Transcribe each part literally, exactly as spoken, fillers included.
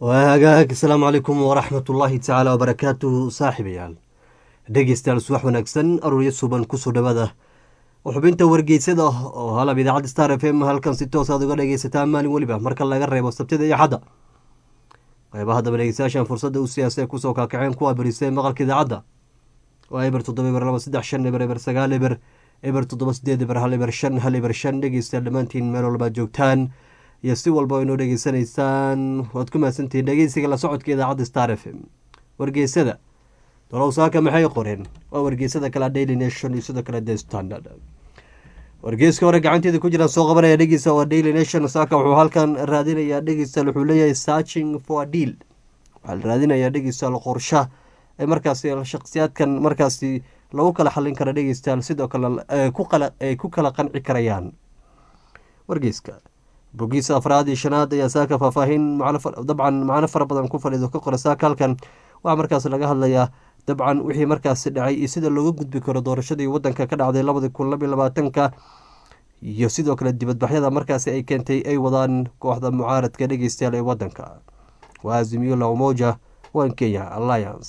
wagaag asalaamu calaykum waraxmatullaahi tacaala wabarakaatuhu saaxiibayaal dhegeystayaal subax wanaagsan aruurya suban kusoo dhawaada xubinta wargeysada oo halab idaacadda star f m halkan si toos aad uga dhegeysataan maalin weliba marka laga reebo sabtida iyo xadda qeybaha daba dhegeystayaashan fursadda u siyaasee kusoo kaakaceen kuwa berisay maqalka idaacadda waa eber toddoba eber laba saddex shan eber eber sagaal eber eber toddoba sideed eber hal eber shan hal eber shan dhegeystayaal dhammaantiin meel walbaad joogtaan iyo si walba inoo dhegeysanaysaan waad ku mahadsantihiin dhegeysiga la socodka idaacadda star f m wargeysada dolowsaaka maxay qoreen waa wargeysada kale daily nation iyo sidoo kale the standard wargeyska hore gacanteeda ku jiraan soo qabanaya dhegeysa waa daily nation saaka wuxuu halkan raadinayaa dhegeystayaal wuxuu leeyahay searching for a deal waxaa la raadinayaa dhegeystayaal qorsha ee markaasi shakhsiyaadkan markaasi lagu kala xallin kara dhegeystayaal sidoo kale ay ku kala qanci karayaan wargeyska bogiisa afraad iyo shanaad ayaa saaka faahfaahin dabcan macno fara badan ku fadhiido ka qora saaka halkan waxaa markaas laga hadlayaa dabcan wixii markaasi dhacay iyo sida looga gudbi karo doorashadii wadanka ka dhacday labadi kun labiyo labaatanka iyo sidoo kale dibadbaxyada markaasi ay keentay ay wadaan kooxda mucaaradka dhegeystayaal ee wadanka waa azimio la umoja wan kenya alliance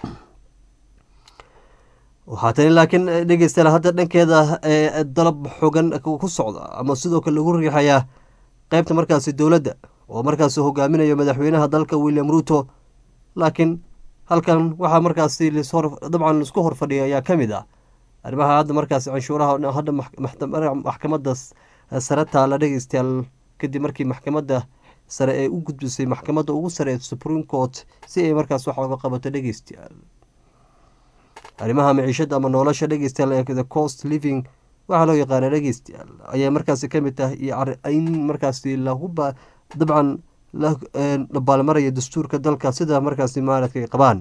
waxaa tani laakiin dhegeystayaal hadda dhankeeda ee dalab xogan ku socda ama sidoo kale lagu riixayaa qeybta markaasi dowladda oo markaasi hogaaminayo madaxweynaha dalka william ruto laakiin halkan waxaa markaasi dabcan isku horfadhiya ayaa ka mid ah arrimaha hadda markaasi canshuuraha hadda maxkamadda sare taala dhegeystayaal kadib markii maxkamadda sare ee u gudbisay maxkamadda ugu sare ee supreme court si ay markaas wax oga qabato dhegeystayaal arrimaha maciishada ama nolosha dhegeystayaal ee the cost living waxaa loo yaqaana dhegeystayaal ayaa markaasi kamid tahay iyo in markaasi lagu dabcan la baalmaraya dastuurka dalka sida markaasi maaradka ay qabaan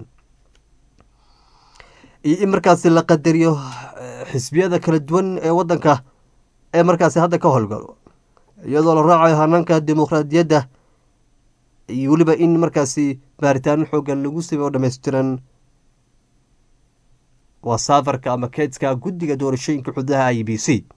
iyo in markaasi la qadariyo xisbiyada kala duwan ee wadanka ee markaasi hadda ka howlgalo iyadoo la raacayo hanaanka dimuqraadiyadda iyo weliba in markaasi baaritaano xoogan lagu sameyo dhammaystiran waa saafarka ama keydska guddiga doorashooyinka xududaha i b c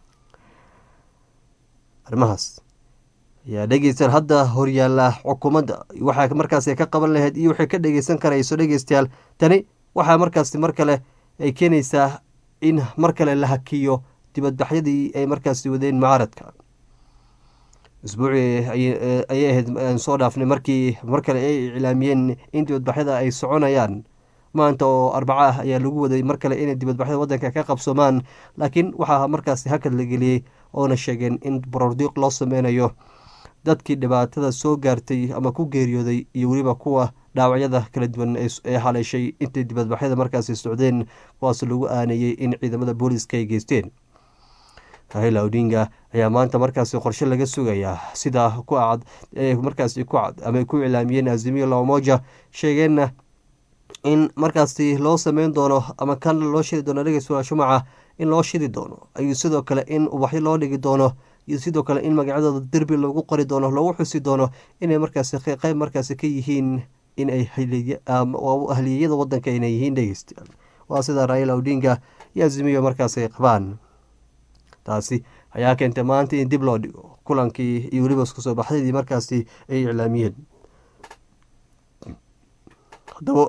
arrimahaas ayaa dhegeystayaal hadda horyaala xukuumadda waxaa markaasi ka qaban lahayd iyo waxay ka dhegeysan karayso dhegeystayaal tani waxaa markaasi mar kale ay keenaysaa in mar kale la hakiyo dibadbaxyadii ay markaasi wadeen mucaaradka isbuucii ayay ahayd soo dhaafnay markii mar kale ay iclaamiyeen in dibadbaxyada ay soconayaan maanta oo arbaco ah ayaa lagu waday mar kale inay dibadbaxyada wadanka ka qabsoomaan laakiin waxaa markaasi hakad la geliyey oona sheegeen in borordiiq loo sameynayo dadkii dhibaatada soo gaartay ama ku geeriyooday iyo weliba kuwa dhaawacyada kala duwan ee haleeshay intay dibadbaxyada markaasi socdeen kuwaas lagu aaneeyey in ciidamada booliiska ay geysteen raila odinga ayaa maanta markaasi qorshe laga sugayaa sida ku cad ee markaasi ku cad ama ay ku iclaamiyeen azimio la umoja sheegeenna in markaasi loo sameyn doono ama kan loo shidi doono dhegeystayaal shumaca in loo shidi doono ayuu sidoo kale in ubaxyo loo dhigi doono iyo sidoo kale in magacyadooda derbi lagu qori doono lagu xusi doono inay markaasi qeyb markaasi ka yihiin in ay ahliyeyada wadanka inay yihiin dhegeystayaal waa sida raila odinga iyo azimiyo markaasi ay qabaan taasi ayaa keentay maanta in dib loo dhigo kulankii iyo weliba isku soo baxdadii markaasi ay iclaamiyeen haddaba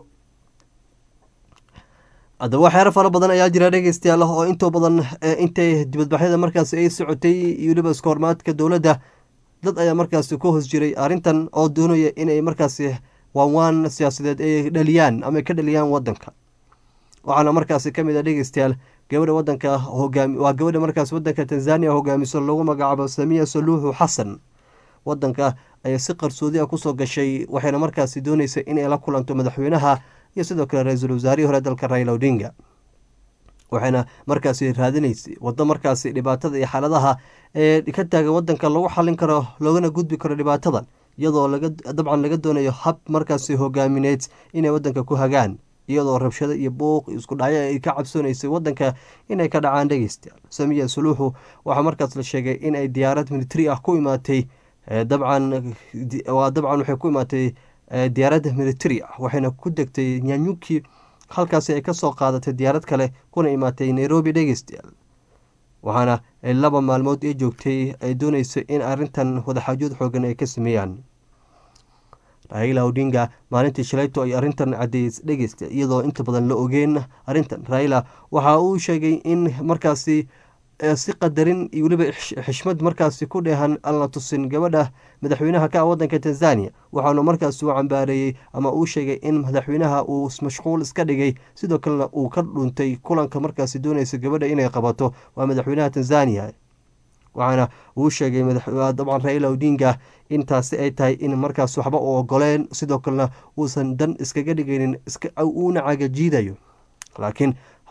haddaba waxyaaro fara badan ayaa jira dhegeystayaal oo intoo badan intay dibadbaxyada markaasi ay socotay iyo weliba iska hormaadka dowladda dad ayaa markaasi ku hoos jiray arrintan oo doonaya inay markaasi waanwaan siyaasadeed ay dhaliyaan ama ka dhaliyaan wadanka waxaana markaasi kamid a dhegeystayaal gabadha wadanka hogaami waa gabadha markaasi wadanka tanzania hogaamiso lagu magacaabo samiya suluuxu xasan wadanka ayaa si qarsoodi a kusoo gashay waxayna markaasi dooneysa inay la kulanto madaxweynaha iyo sidoo kale ra-iisul wasaarihii hore dalka raila odinga waxayna markaasi raadinaysay waddo markaasi dhibaatada iyo xaaladaha ee ka taagan wadanka lagu xalin karo loogana gudbi karo dhibaatadan iyadoo laga dabcan laga doonayo hab markaasi hogaamineed inay wadanka ku hagaan iyadoo rabshado iyo buuq isku dhacyo ay ka cabsoonaysay wadanka inay ka dhacaan dhegeystayaal samiya suluuxu waxaa markaas la sheegay in ay diyaarad militari ah ku imaatay dabcan waa dabcan waxay ku imaatay diyaaradda militari ah waxayna ku degtay nyanyuki halkaasi ay kasoo qaadatay diyaarad kale kuna imaatay nairobi dhegeystayaal waxaana laba maalmood ee joogtay ay dooneyso in arintan wadaxaajood xoogan ay ka sameeyaan raila odinga maalintii shalayto ay arrintan cadeys dhegeysta iyadoo inta badan la ogeen arrintan raila waxa uu sheegay in markaasi si qadarin iyo weliba xishmad markaasi ku dheehan aan la tusin gabadha madaxweynaha ka wadanka tanzania waxaanu markaasi u cambaareeyey ama uu sheegay in madaxweynaha uu mashquul iska dhigay sidoo kalena uu ka dhuntay kulanka markaasi doonaysa gabadha inay qabato waa madaxweynaha tanzania waxaana uu sheegay dabcan raila odinga intaasi ay tahay in markaas waxba u ogoleen sidoo kalena uusan dan iskaga dhigaynin uuna cagajiidayo laakiin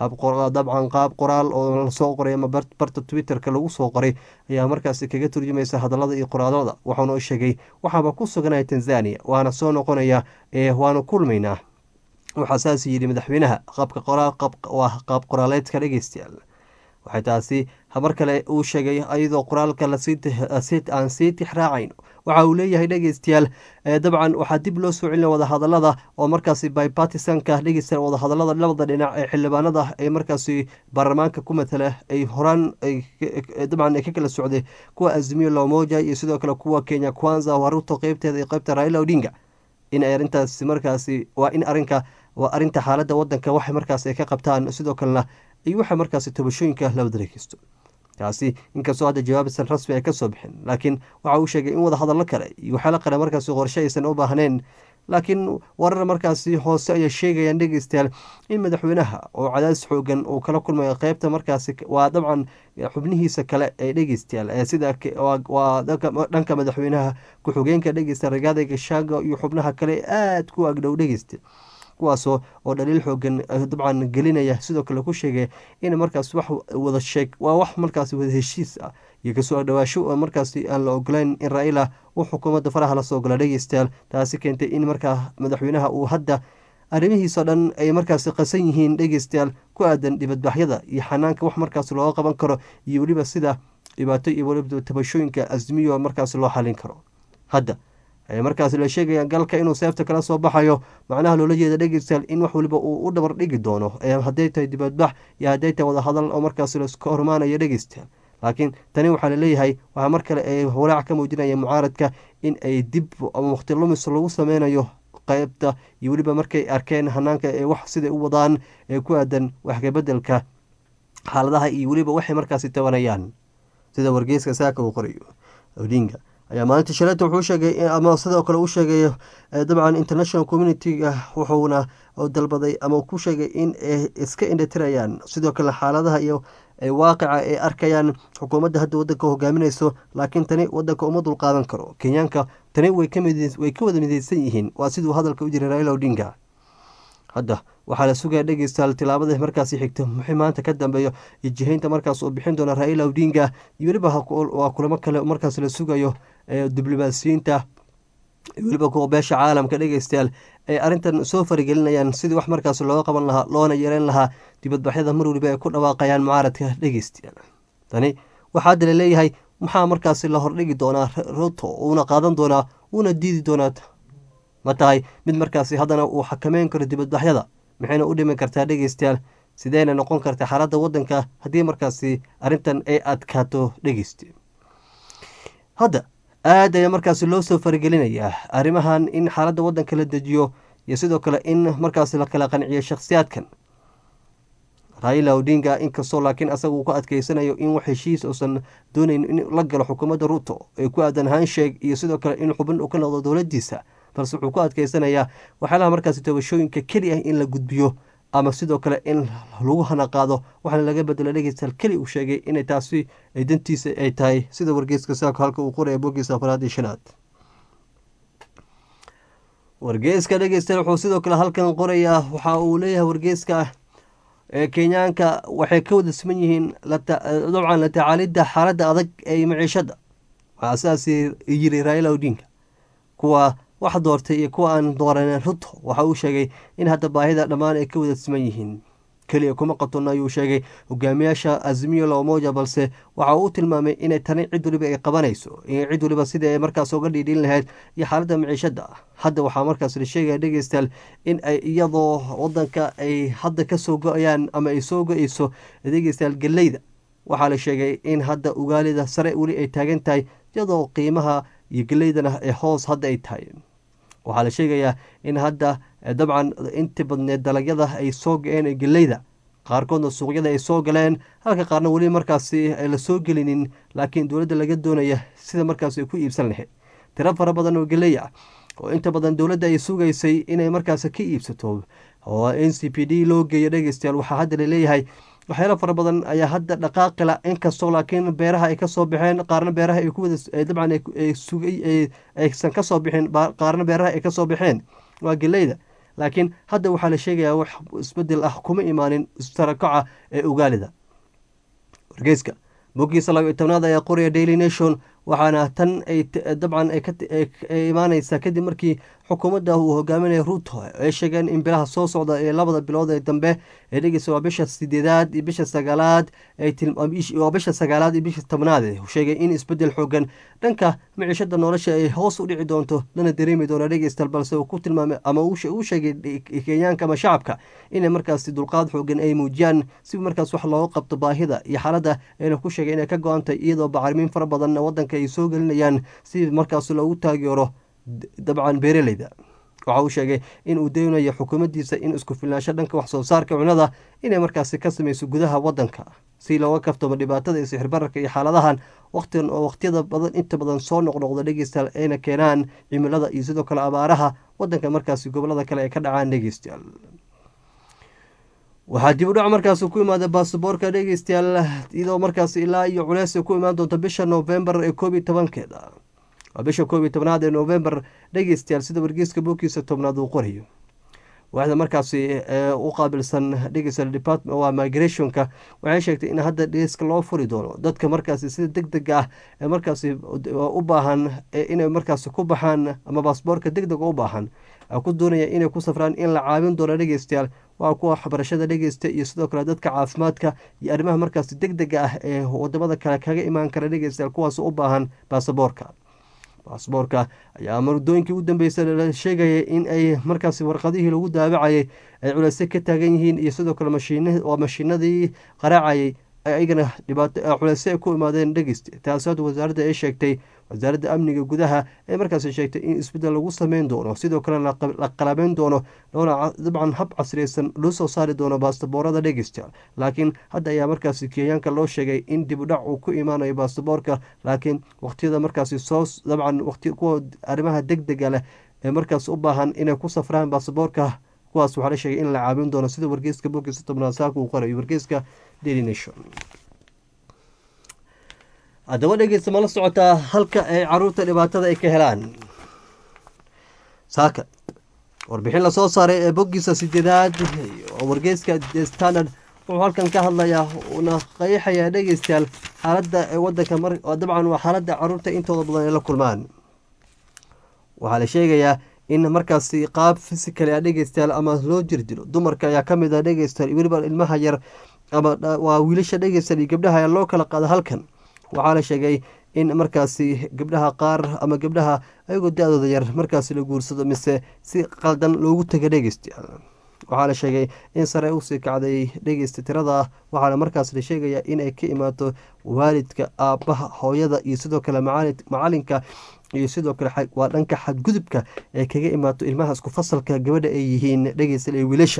dabcan qaab qoraal oo lasoo qoray ama barta twitterka lagu soo qoray ayaa markaasi kaga turjumaysa hadalada iyo qoraalada waxaanu sheegay waxaaba ku suganaya tanzania waana soo noqonaya waanu kulmaynaa waxaa saas yidhi madaxweynaha qaabka waa qaab qoraaleedka dhegeystayaal waxay taasi mar kale uu sheegay iyadoo qoraalka aan sii tixraacayno waxa uu leeyahay dhegeystayaal dabcan waxaa dib loo soo celina wadahadalada oo markaasi bipartisanka dhegeysta wadahadalada labada dhinac ee xildhibaanada ee markaasi baarlamaanka ku matala ay horaan dabcan ay ka kala socday kuwa azimio la umoja iyo sidoo kale kuwa kenya kwanza waruto qeybteeda iyo qeybta raila odinga in ay arrintaasi markaasi waa in arrinka waa arrinta xaaladda wadanka waxay markaasi ay ka qabtaan sidoo kalena iyo waxa markaasi tabashooyinka la wadareysto taasi inkastoo hadda jawaabisan rasmi ay ka soo bixin laakiin waxa uu sheegay in wada hadallo kale iyo waxyaala qale markaasi qorshe aysan u baahneen laakiin warar markaasi hoose ayaa sheegayaan dhegeystayaal in madaxweynaha oo cadaadis xoogan uu kala kulmayo qeybta markaasi waa dabcan xubnihiisa kale ee dhegeystayaal ee sida waa dhanka madaxweynaha ku-xigeenka dhegeysta Rigathi Gachagua iyo xubnaha kale aad ku agdhow dhegeysta kuwaasoo oo dhaliil xoogan dabcan gelinaya sidoo kale ku sheegay in markaas wax wada sheeg waa wax markaas wada heshiis ah iyo kasoo dhawaasho oo markaas aan la ogolayn in Raila uu xukuumadda faraha la soo gala dhegeystayaal taasi keentay in markaa madaxweynaha uu hadda arrimihiisa dhan ay markaas qasan yihiin dhegeystayaal ku aadan dibadbaxyada iyo xanaanka wax markaas loo qaban karo iyo weliba sida dhibaato iyo weliba tabashooyinka azmiyo markaas loo xalin karo hadda markaas la sheegaya galka inuu seefta kala soo baxayo macnaha loola jeeda dhegeystayaal in wax waliba uu u dhabar dhigi doono hadday tahay dibadbax iyo hadday tahay wada hadal oo markaas laska hormaanayo dhegeystayaal laakiin tani waxaa laleeyahay waxaa mar kale ay walaac ka muujinaya mucaaradka in ay dib ama waqti lumis lagu sameynayo qeybta iyo weliba markay arkeen hanaanka ee wax siday u wadaan ee ku aadan wax kabedelka xaaladaha iyo weliba waxay markaasi tabanayaan sida wargeyska saaka uu qorayo Odinga ayaa maalinta shaleeta wuxuu sheegay ama sidoo kale uu sheegay dabcan international community-ga wuxuuna dalbaday ama ku sheegay in ay iska indhatirayaan sidoo kale xaaladaha iyo waaqica ay arkayaan xukuumadda hadda wadanka hogaaminayso laakiin tani wadanka uma dul qaadan karo kenyaanka tani way ka way ka wada midaysan yihiin waa siduu hadalka u jiray Raila Odinga hadda waxaa la sugaya dhegeystayaal tilaabada markaasi xigta muxuu maanta ka dambeeyo iyo jihaynta markaas uu bixin doona Raila Odinga iyo weliba waa kulamo kale markaas la sugayo diblomaasiyiinta weliba kuwa beesha caalamka dhegeystayaal ay arrintan soo faragelinayaan sidii wax markaas looga qaban lahaa loona yareyn lahaa dibadbaxyada mar waliba ay ku dhawaaqayaan mucaaradka dhegeystayaal tani waxaa hadda laleeyahay maxaa markaasi la hordhigi doonaa Ruto uuna qaadan doonaa uuna diidi doonaa ma tahay mid markaasi haddana uu xakameyn karo dibadbaxyada maxayna u dhimi kartaa dhegeystayaal sideyna noqon karta xaaladda wadanka haddii markaasi arrintan ay adkaato dhegeysta hadda aad ayaa markaasi loo soo faragelinayaa arrimahan in xaaladda wadanka la dejiyo iyo sidoo kale in markaasi la kala qanciyo shakhsiyaadkan Raila Odinga inkastoo laakiin asaga uu ku adkeysanayo in wax heshiis uusan doonayn in la galo xukuumadda Ruto ee ku aadan handshake iyo sidoo kale in xubin uu ka noqdo dowladdiisa balse wuxuu ku adkeysanayaa waxyaalaha markaasi tabashooyinka keli ah in la gudbiyo ama sidoo kale in lagu hana qaado waxaana laga bedelo dhegeystayaal keli uu sheegay inay taasi ay dantiisa ay tahay sida wargeyska saako halka uu qoraya bogiisa afraad iyo shanaad wargeyska dhegeystayaal wuxuu sidoo kale halkan qorayaa waxa uu leeyahay wargeyska kenyaanka waxay ka wada siman yihiin dabcan la tacaalidda xaaladda adag ee maciishada waxaa sidaas yiri Raila Odinga kuwa wax doortay iyo kuwa aan dooranin Ruto waxa uu sheegay in hadda baahida dhammaan ay ka wada siman yihiin kaliya kuma qatona ayuu sheegay hogaamiyaasha Azimio la Umoja balse waxa uu tilmaamay inay tani cid waliba ay qabanayso in cid waliba sida ay markaas uga dhiidhin lahayd iyo xaaladda maciishada hadda waxaa markaas la sheegaya dhegeystayaal in ay iyadoo wadanka ay hadda ka soo go-ayaan ama ay soo go-ayso dhegeystayaal galeyda waxaa la sheegay in hadda ugaalida sare weli ay taagan tahay iyadoo qiimaha iyo galeydana ee hoos hadda ay tahay waxaa la sheegayaa in hadda dabcan inta badneed dalagyada ay soo ga-een ee geleyda qaarkoodna suuqyada ay soo galeen halka qaarna weli markaasi ay la soo gelinin laakiin dowladda laga doonaya sida markaas ay ku iibsan lahayd tiro fara badan oo geley ah oo inta badan dowladda ay sugaysay inay markaas ka iibsato oo n c p d loo geeyo dhegeystayaal waxaa hadda laleeyahay waxyaalo fara badan ayaa hadda dhaqaaqila inkastoo laakiin beeraha ay kasoo baxeen qaarna beeraha ay kuwada dabcan sugay aysan kasoo bixin qaarna beeraha ay kasoo baxeen waa geleyda laakiin hadda waxaa la sheegayaa wax isbedel ah kuma imaanin istarakaca ee ugaalida wargeyska boggiisa laba iyo tobnaad ayaa qoraya daily nation waxaana tan ay dabcan ay imaaneysaa kadib markii xukuumadda uu hogaaminaya ruuto ay sheegeen in bilaha soo socda ee labada bilood ee dambe ee dhegeysa waa bisha sideedaad iyo bisha sagaalaad waa bisha sagaalaad iyo bisha tobnaad sheegay in isbedel xoogan dhanka miciishada nolosha ay hoos u dhici doonto lana dareemi doona dhegeystayaal balse uu ku tilmaamay ama uu sheegay kenyaanka ama shacabka inay markaasi dulqaad xoogan ay muujiyaan si markaas wax looga qabto baahida iyo xaaladda ayna ku sheegay inay ka go-antay iyadoo bacrimiin fara badanna wadanka ay soo gelinayaan si markaas loogu taageero dabcan beeraleyda waxa uu sheegay in uu daynayo xukuumaddiisa in isku filnaansho dhanka wax soo saarka cunada inay markaasi ka samayso gudaha wadanka si looga kaftamo dhibaatada iyo sixir bararka iyo xaaladahan waqtigan oo waqtiyada badan inta badan soo noqnoqda dhegeystayaal ayna keenaan cimilada iyo sidoo kale abaaraha wadanka markaasi gobolada kale ay ka dhacaan dhegeystayaal waxaa dib u dhac markaasi ku imaada baasaboorka dhegeystayaal iyadoo markaasi ilaa iyo culeys ku imaan doonta bisha novembar ee koob iyo tobankeeda waa bisha koob iyo tobnaad ee novembar dhegeystayaal sida wargeyska boogkiisa tobnaad uu qorayo waaxda markaasi u qaabilsan dhegeystayaal department waa migrationka waxay sheegtay in hadda dheeska loo furi doono dadka markaasi sida deg deg ah ee markaasi u baahan inay markaasi ku baxaan ama baasaboorka deg deg u baahan ku doonaya inay ku safraan in la caawin doono dhegeystayaal waa kuwa waxbarashada dhegeysta iyo sidoo kale dadka caafimaadka iyo arrimaha markaasi deg dega ah ee wadamada kale kaga imaan kara dhegeystayaal kuwaas u baahan baasaboorka baasaboorka ayaa mardooyinkii u dambeysay la sheegayay in ay markaasi warqadihii lagu daabacayay ay culeysyo ka taagan yihiin iyo sidoo kale mashiin waa mashiinadii qaraacayay ayagana dhibaato culeysyo ay ku imaadeen dhegeysta taasi hadda wasaaradda ay sheegtay wasaaradda amniga gudaha ee markaasi sheegtay in isbeddel lagu sameyn doono sidoo kalena la qalabeyn doono loona dabcan hab casriyeysan loo soo saari doono baasaboorada dhegeystayaal laakiin hadda ayaa markaasi kenyaanka loo sheegay in dib u dhac uu ku imaanayo baasaboorka laakiin waqtiyada markaasi soo dabcan waqti kuwa arrimaha deg dega leh ee markaas u baahan inay ku safraan baasaboorka kuwaas waxaa la sheegay in la caawin doono sida wargeyska bogiisa tobnaad saaka uu qorayo wargeyska daily nation haddaba dhegeysta ma la socotaa halka ay caruurta dhibaatada ay ka helaan saaka warbixin lasoo saaray ee boggiisa sideedaad oo wargeyska standard wuxuu halkan ka hadlayaa una qeexayaa dhegeystayaal xaaladda ee wadanka mar dabcan waa xaaladda caruurta intooda badan ay la kulmaan waxaa la sheegayaa in markaasi qaab fisikali a dhegeystayaal ama loo jirdilo dumarka ayaa kamid ah dhegeystayaal weliba ilmaha yar ama waa wiilasha dhegeystayaal iyo gabdhaha ayaa loo kala qaada halkan waxaa la sheegay in markaasi gabdhaha qaar ama gabdhaha ayagoo da-dooda yar markaasi la guursado mise si qaldan loogu taga dhegeystayaal waxaa la sheegay in sare usii kacday dhegeysta tirada waxaana markaas la sheegayaa inay ka imaato waalidka aabbaha hooyada iyo sidoo kale macalinka iyo sidoo kale waa dhanka xadgudubka ee kaga imaato ilmaha isku fasalka gabadha ay yihiin dhegeystayaal ee wiilasha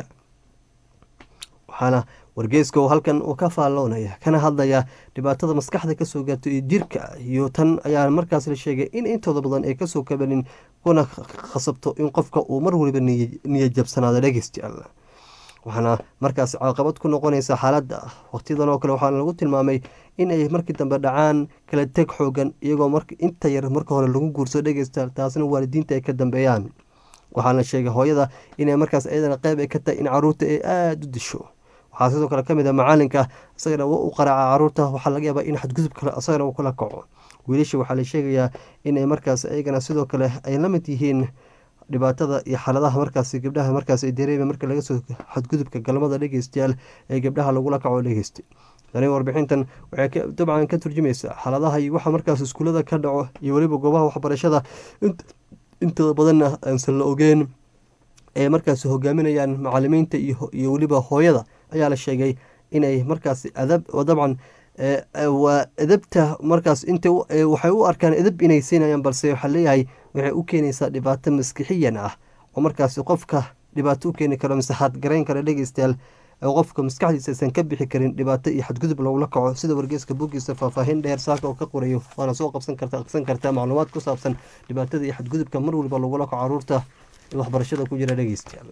waxaana wargeyska oo halkan uu ka faalloonaya kana hadlaya dhibaatada maskaxda kasoo gaarto iyo jirka iyo tan ayaa markaas la sheegay in intooda badan ay kasoo kabanin kuna khasabto in qofka uu mar waliba niya jabsanaado dhegeystayaal waxaana markaas caqabad ku noqonaysa xaaladda waqtiyadan oo kale waxaana lagu tilmaamay in ay markii dambe dhacaan kala teg xoogan iyagoo mar inta yar marka hore lagu guursado dhegeystayaal taasna waalidiinta ay ka dambeeyaan waxaana sheegay hooyada inay markaas iyadana qeyb ay ka tahay in caruurta ay aada u disho waxaa sidoo kale kamid ah macalinka isagana u qaraaca caruurta waxaa laga yaabaa in xadgudub kale isagana uu kala kaco wiilasha waxaa la sheegayaa inay markaas iyagana sidoo kale ay la mid yihiin dhibaatada iyo xaaladaha markaasi gabdhaha markaas ay dareema marka laga soo xadgudubka galmada dhegeystayaal ee gabdhaha lagula kaco dhegeysta tani warbixintan waxay dabcan ka turjumaysaa xaaladaha iyo waxa markaas iskuulada ka dhaco iyo weliba goobaha waxbarashada intooda badanna aansan la ogeyn ee markaasi hogaaminayaan macalimiinta iyo weliba hooyada ayaa la sheegay inay markaasi adab oo dabcan waa edabta markaas inta waxay u arkaan edab inay siinayaan balse waxaa leeyahay waxay u keenaysaa dhibaato maskixiyan ah oo markaasi qofka dhibaato u keeni karo mise xadgarayn kara dhegeystayaal qofka maskaxdiisa aysan ka bixi karin dhibaato iyo xadgudub lagula kaco sida wargeyska boggiisa faahfaahin dheer saaka oo ka qorayo waana soo qabsan karta aqsan kartaa macluumaad ku saabsan dhibaatada iyo xadgudubka mar waliba lagula kaco caruurta waxbarashada ku jira dhegeystayaal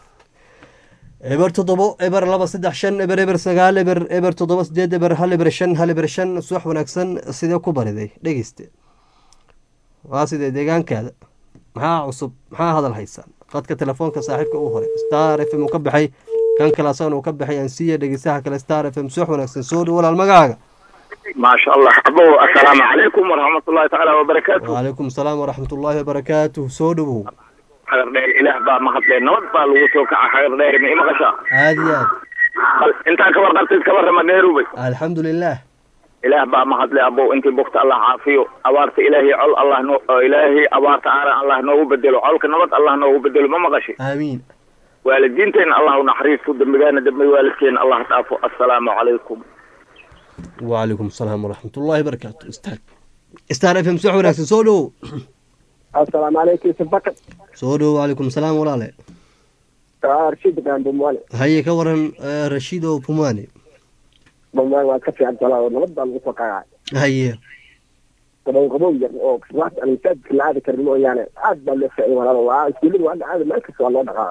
eber toddobo eber laba saddex shan eber eber sagaal eber eber toddoba sideed eber hal eber shan hal eber shan subax wanaagsan sidee ku bariday dhegeyste waa sidee deegaankaada maxaa cusub maxaa hadal haysaan qadka telefoonka saaxiibka u hore star f m uu ka baxay kan kale asagana uu ka baxay ansiya dhegeystaha kale star f m subax wanaagsan soo dhow walaal magacaaga maasha allah abo assalaamu calaykum waraxmatullahi tacaala wabarakaatu wacalaykum asalaam waraxmatullaahi wabarakaatuh soo dhowow xagar dheer ilaah baa mahadle nabad baa lagu soo kaca xagar dheer ma imaqashaa aad iyo aad bal intaan ka warqabtid ka warrama dheerubay alxamdulilah ilaah baa mahadle abo intii bogta allah caafiyo abaarta ilaahay col allah no ilaahay abaarta aaran allah noogu bedelo colka nabad allah noogu bedelo ma maqashay aamiin waalidiinteena allah u naxariisto dembigaana dembi waalidkeena allah dhaafo assalaamu calaykum wacalaykum asalaam waraxmatullaahi wabarakaatu star star f m subax wanaagsan soo dhow assalaamu calaykum sabaka soo dhow wacalaykum salaam walaale rashid gaan bumwale haye ka waran rashido pumani bumwale waa ka fiican talaa nabad baa lagu soo qaaday haye qabow qabow yar oo kislaas aan masaajidka la aadi karin mooyaane aad baa loo ficay walaalo waa iskuulada waa aada meel kasta waa loo dhaqaa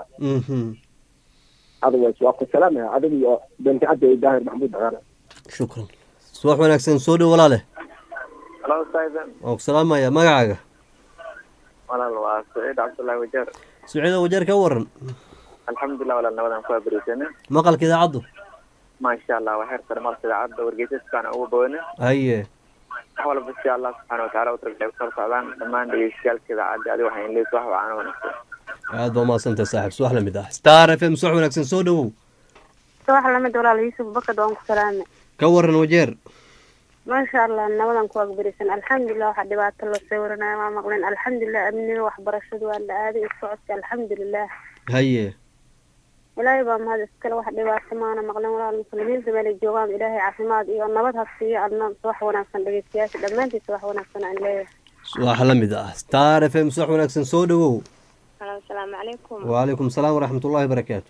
otherwise waa ku salaamaya adiga iyo benti cadda iyo daahir maxamuud dhaqaana shukran subax wanaagsan soo dhow walaale halo saidan waa ku salaamaya magacaaga walaal waa saciid cabdullaahi wajeer saciid wajeer ka waran alxamdulilah walaal nabadan ku abariisana maqalka idaacaddu maasha allah waa xeer marka idaacadda wargeysaskana ugu badan haye wax walba si allah subxaana watacaala u tarbiya kusoo socdaan dhammaan dhegeystayaasha idaacadda adiga waxaan leeyahay wax wacan wanaagsan aad baa umaadsantahay saaxiib subax lamid ah star f m subax wanaagsan soo dhowow subax lamid walaal yuusuf bakad waan ku salaamay ka waran wajeer maasha allah nabadan ku agbarisan alxamdulilah waxaa dhibaato loo sawiranayo maa maqleen alxamdulilah amniga waxbarashadu waa la aaday isocodka alxamdulilah haye ilaahay baa mahad iskale wax dhibaato maana maqleen walaal muslimiinta meelay joogaan ilaahay caafimaad iyo nabad ha siiyo adna subax wanaagsan dhegeystayaasha dhammaantiisa wax wanaagsan aan leeyahay subax lamid ah star f m subax wanaagsan soo dhowow asalaamu calaykum wacalaykum asalaam waraxmatullaahi wabarakaatu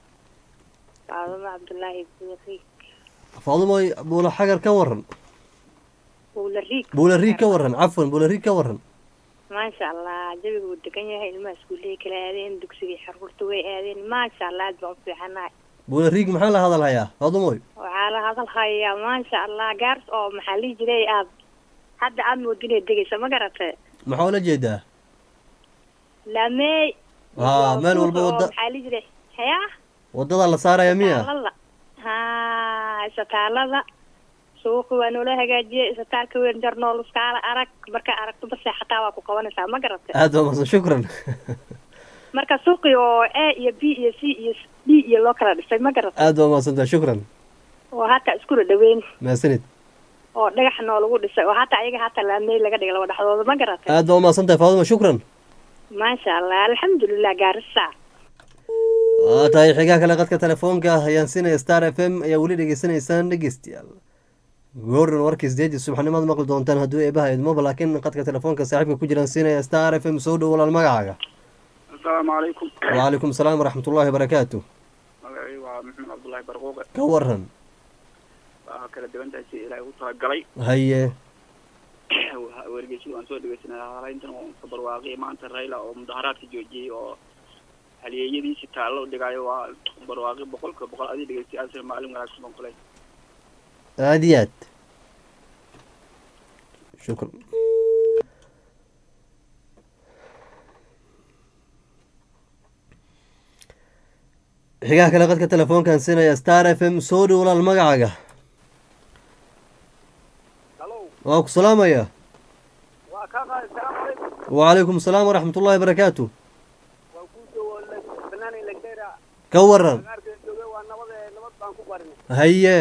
faaduma cabdullaahi buuriik faaduma buula xagar ka waran buulariig buulariig ka waran cafwan buulariig ka waran maasha allah jawiga wuu degan yahay ilmaha iskuulley kala aadeen dugsigii xarurta way aadeen maasha allah aad baan u fiicanahay buulariig maxaa la hadal hayaa faadumoy waxaa la hadal hayaa maasha allah gaars oo maxaa lihi jiray aad hadda aad moodinay degaysa ma garatay maxaa ula jeedaa laamey haa meel walba wada maxaa lihi jiray haya wadada la saaraya miya haa isbitaalada suuqi waa noola hagaajiyey isbitaalka weyn jarnool iskaala arag marka aragto base xataa waa ku qabanaysaa ma garatay aad baa masan shukran marka suuqi oo a iyo b iyo c iyo d iyo loo kala dhisay ma garatay aad baa masantaa shukran oo hataa iskula dhaweyn maasanid oo dhagax noo lagu dhisay oo hataa ayaga hataa laamey laga dhigay laba dhexdooda ma garatay aad baa umaadsan tahay faaduma shukran maasha allah alxamdulilah gaarisa waa tahay xigaa kale qadka telefoonka ayaan siinaya star f m ayaa weli dhegeysanaysaan dhegeystayaal goordan warkiis deeji subaxnimaad maqli doontaan hadduu eebaha idmoba laakiin qadka telefoonka saaxiibka ku jiraan siinaya star f m soo dhow walaal magacaaga assalaamu calaykum wacalaykum asalaam waraxmatullaahi wabarakaatu magacii waa maxamed cabdullaahi barquuqe ka waran waa kala duwantaasi ilaahay ugu talagalay haye wargeysyadu aan soo dhegeysanay halayntan oo barwaaqi maanta rayla oo mudaharaadka joojiyey oo haliyeeyadiisi taallo dhigaayo waa barwaaqi boqolka boqol adii dhegeystayaasha maalin wanaagsan oo kale aad iyo aad shukran xigaha kale qadka telefoonkan siinaya star f m soo dhow walaal magacaaga waa ku salaamaya wacalaykum asalaam waraxmatullaahi wabarakaatu ka waran haye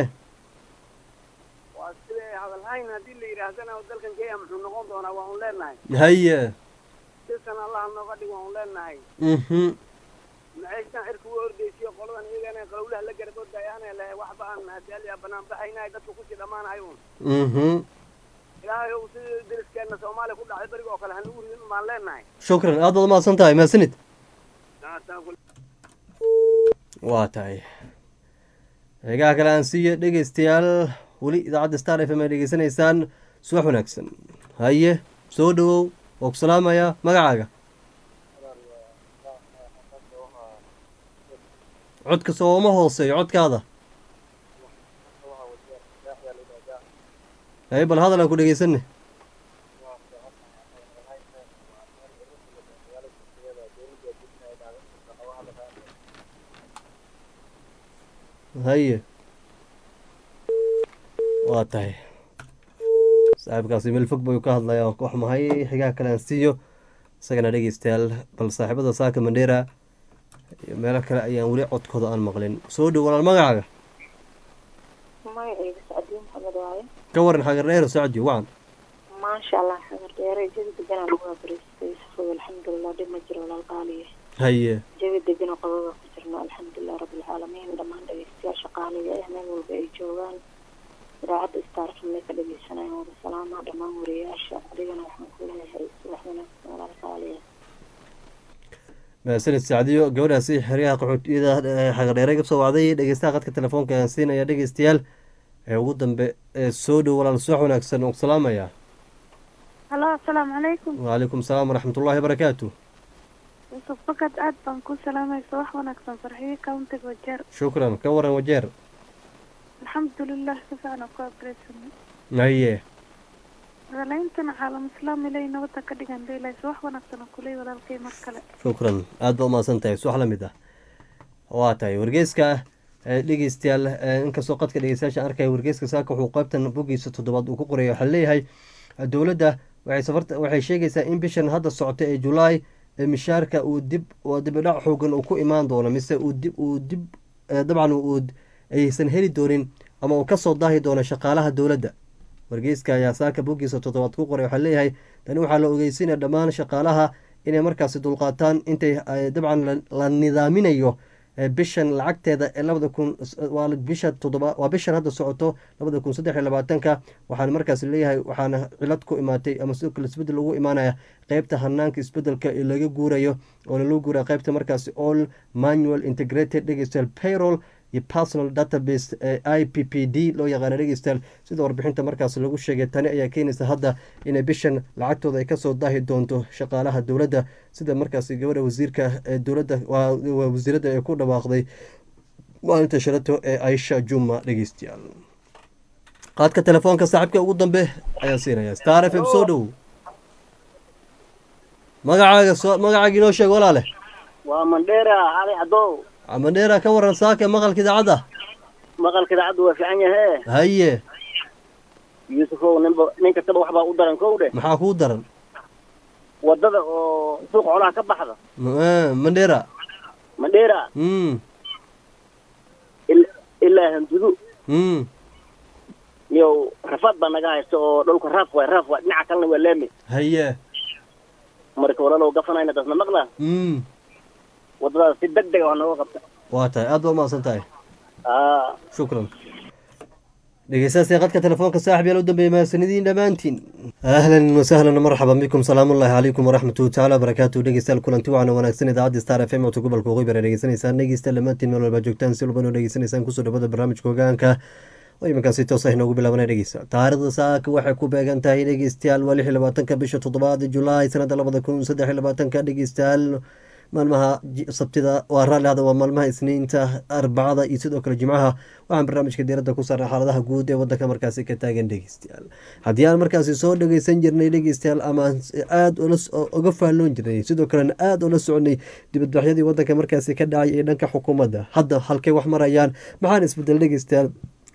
hadii la yidhaahdana dalkan kenya muxuu noqon doonaa waa un leenahay haye sisan allah nooga dhig waa un leenahay mhm ceystaan cirka u ordaysiyo qoladan iyagana qalowlaha la garab ordayaana leh waxba aan hadaaliya banaan baxaynahay dadku kusii dhammaanahay uun mhm ilaahay ou sidii deriskeenna soomaaliya ku dhacday beriga oo kale hanugu ridin baan leenahay shukran aad baad umahadsan tahay mahadsanid waa tahay eegaha kale aan siiyo dhegeystayaal weli idaacadda star f m ay dhegeysanaysaan subax wanaagsan haye soo dhawow oo ku salaamaya magacaaga codka sooma hooseeyo codkaada haye bal hadal aan ku dhegeysanne haye waa tahay saaxiibkaasi meel fog bayuu ka hadlayaa wax mahay xigaha kale aan siiyo isagana dhegeystayaal bal saaxiibada saaka mandheera iyo meelo kale ayaan weli codkooda aan maqlin soo dhow walaal magacaaga magacayga sacdiin maxamed waaye ka waran xagar dheero sacdi wacan maasha allah xagar dheere jawi deganaa lagu abriistay safow alxamdulilah dhib ma jiro walaal qaaliye haye jawi degan oo qababa ku jirno alxamdulilah rabbilcaalamiin dhammaan dhegeystayaal shaqaaliga eh meel walba ay joogaan idaacadda star fmay ka dhegeysanayaan wada salaama dhammaan wariyayaasha adigana waxaan ku leeyahay subax wanaagsan walaal qaaliye mahadsanid sacdiyo gabadhaasi xeryaha qaxootiyada xagardheere ka soo wacday dhegeystaha qadka telefoonka aan siinaya dhegeystayaal ee ugu dambe ee soo dhow walaal subax wanaagsan oo ku salaamaya halo asalaamu calaykum wacalaykum salaam waraxmatullaahi barakaatu yusuf bakad aad baan ku salaamaysa wax wanaagsan farxiyo countiga wajeer shukran ka waran wajeer alxamdulilah si fiican oo ku abreysana haye hadaleyntana caalam islaam ilay nabada ka dhigan daylaysa wax wanaagsan oo kuley walaalkay mar kale shukran aad baa umahadsan tahay subax la mid ah waa tahay wargeyska dhegeystayaal inkastoo qadka dhegeystayaasha arkaya wargeyska saaka wuxuu qaybtan boggiisa toddobaad uu ku qoraya waxaa leeyahay dowladda waxay safarta waxay sheegaysaa in bishan hadda socota ee julaay mishaarka uu dib dibidhac xoogan uu ku imaan doono mise uu dib uu dib dabcan uu aysan heli doonin ama uu kasoo daahi doono shaqaalaha dowladda wargeyska ayaa saaka boggiisa toddobaad ku qoray waxaa leeyahay tani waxaa la ogeysinaya dhammaan shaqaalaha inay markaasi dulqaataan intay dabcan la nidaaminayo bishan lacagteeda ee labada kun waa bisha toddoba waa bishan hadda socoto labada kun saddex iyo labaatanka waxaana markaasi leeyahay waxaana cilad ku imaatay ama sidoo kale isbeddel lagu imaanaya qeybta hanaanka isbeddelka ee laga guurayo oo lala guuraya qeybta markaasi all manual integrated digital payroll iyo personal database i p p d loo yaqaana dhegeystayaal sida warbixinta markaas lagu sheegay tani ayaa keenaysa hadda inay bishan lacagtooda ay kasoo daahi doonto shaqaalaha dowladda sida markaasi gabadha wasiirka ee dowladda waa wasiiradda ee ku dhawaaqday maalinta shalato ee aisha juma dhegeystayaal qaadka telefoonka saaxiibka ugu dambe ayaan siinaya star f m soo dhow magacaaga so magacaaga inoo sheeg walaale waa mandheera cali cadow mandheera ka waran saaka maqalka idaacadda maqalka idaacaddu waa fiican yahe haye yuusufow ninba nin kastaba waxbaa u daran kow dheh maxaa kuu daran wadada oo suuqa colaha ka baxda mandheera mandheera mm ilaa handudu mm iyo rafaad baa naga haysta oo dhulka raaf waay raaf waay dhinaca kalena waa laami haye marka walalow gafanayna dasna maqla mm wadadaas si deg deg ah nooga qabta waa tahay aad baa umahadsan tahay aa shukran dhegeystayaasha qadka telefoonka saaxib yaal u dambeeyay mahadsanidin dhammaantiin ahlan wasahlan marxaban bikum salaamullahi calaykum waraxmatullahi tacaala wabarakaatu dhegeystayaal kulanti waxaana wanaagsan idaacadda star f m oo gobolka waqooyi bari dhegeysanaysaan dhegeystayaal dhammaantiin meel walba joogtaan si walbana dhegeysanaysaan kusoo dhawada barnaamijka hogaanka oo iminkaasi toos ah inoogu bilaabanaya dhegeysta taariikhda saaka waxay ku beegan tahay dhegeystayaal waa lix iyo labaatanka bisha toddobaad julaay sanada labada kun saddex iyo labaatanka dhegeystayaal maalmaha sabtida waa raalli hada waa maalmaha isniinta arbacada iyo sidoo kale jimcaha waxaan barnaamijka diiradda ku saarnay xaaladaha guud ee wadanka markaasi ka taagan dhegeystayaal haddii aan markaasi soo dhageysan jirnay dhegeystayaal ama aada uga faalloon jirnay sidoo kalena aada ula soconay dibadbaxyadii wadanka markaasi ka dhacay ee dhanka xukuumadda hadda halkay wax marayaan maxaan isbedel dhegeystayaal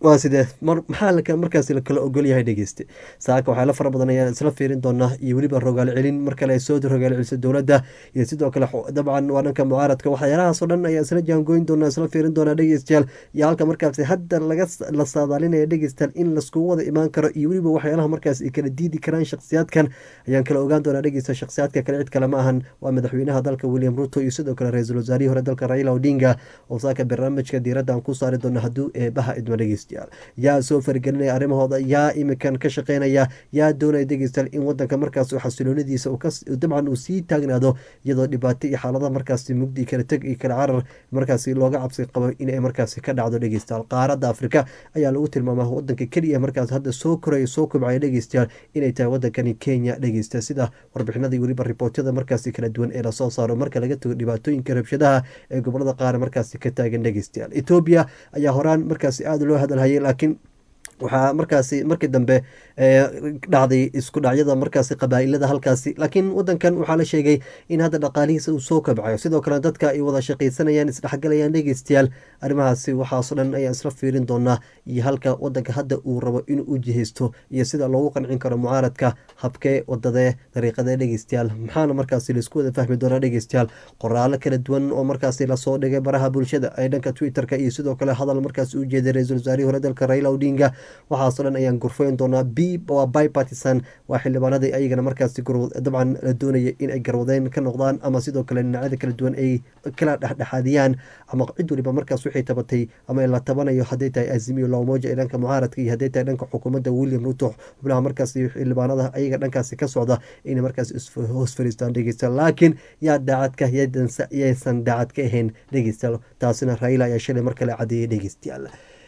waa sidee maxaa markaas lakala ogol yahay dhegeyste saaka waxyaala fara badan ayaan isla fiirin doonaa iyo weliba rogaal celin mar kale ay soo rogaal celiso dowladda iyo sidoo kale dabcan waa dhanka mucaaradka waxyaalahaasoo dhan ayaan isla jaangoyn doonaa isla fiirin doonaa dhegeystayaal iyo halka markaas hadda laga la saadaalinaya dhegeystayaal in laskugu wada imaan karo iyo weliba waxyaalaha markaas ay kala diidi karaan shakhsiyaadkan ayaan kala ogaan doonaa dhegeysta shakhsiyaadka kale cid kale ma ahan waa madaxweynaha dalka William Ruto iyo sidoo kale ra-iisul wasaarihii hore dalka Raila Odinga oo saaka barnaamijka diiradda aan ku saari doono hadduu eebaha idma dhegeystayaal yaa soo fargelinaya arrimahooda yaa imikan ka shaqeynaya yaa doonaya dhegeystayaal in wadanka markaas xasiloonadiisa dabcan uu sii taagnaado iyadoo dhibaato iyo xaaladaha markaasi mugdi kala teg iyo kala carar markaasi looga cabsi qabo inay markaasi ka dhacdo dhegeystayaal qaaradda Afrika ayaa lagu tilmaamaa wadanka keliya markaas hadda soo koraya soo kobcaya dhegeystayaal inay tahay wadankani Kenya dhegeysta sida warbixinada iyo weliba ribootyada markaasi kala duwan ee lasoo saaro marka laga tago dhibaatooyinka rabshadaha ee gobolada qaar markaasi ka taagan dhegeystayaal Ethiopia ayaa horaan markaasi aad loo hadalhayay laakiin waxaa markaasi markii dambe dhacday isku dhacyada markaasi qabaa'ilada halkaasi laakiin wadankan waxaa la sheegay in hadda dhaqaalihiisa uu soo kabcayo sidoo kale dadka ay wada shaqaysanayaan isdhexgalayaan dhegeystayaal arrimahaasi waxaasoo dhan ayaan isla fiirin doonaa iyo halka wadanka hadda uu rabo inuu u jihaysto iyo sida loogu qancin karo mucaaradka habkee wadadee dariiqadee dhegeystayaal maxaana markaasi laisku wada fahmi doonaa dhegeystayaal qoraalo kala duwan oo markaasi lasoo dhigay baraha bulshada ee dhanka twitterka iyo sidoo kale hadal markaasi u jeeday ra-iisul wasaarihii hore dalka Raila Odinga waxaasoo dhan ayaan gurfayn doonaa waa bipartisan waa xildhibaanadii ayagana markaasi dabcan la doonaya in ay garwadeen ka noqdaan ama sidoo kale dhinacyada kala duwan ay kala dhexdhexaadiyaan ama cid waliba markaas wixii tabatay ama la tabanayo hadday tahay azimiyo loomoja ee dhanka mucaaradka iyo hadday tahay dhanka xukuumadda William Ruto xubnaha markaasi xildhibaanada ayaga dhankaasi ka socda inay markaas hoos fariistaan dhegeystayaal laakiin yaa daacadka yaysan daacad ka ahayn dhegeystayaal taasina Raila ayaa shalay mar kale cadeeyay dhegeystayaal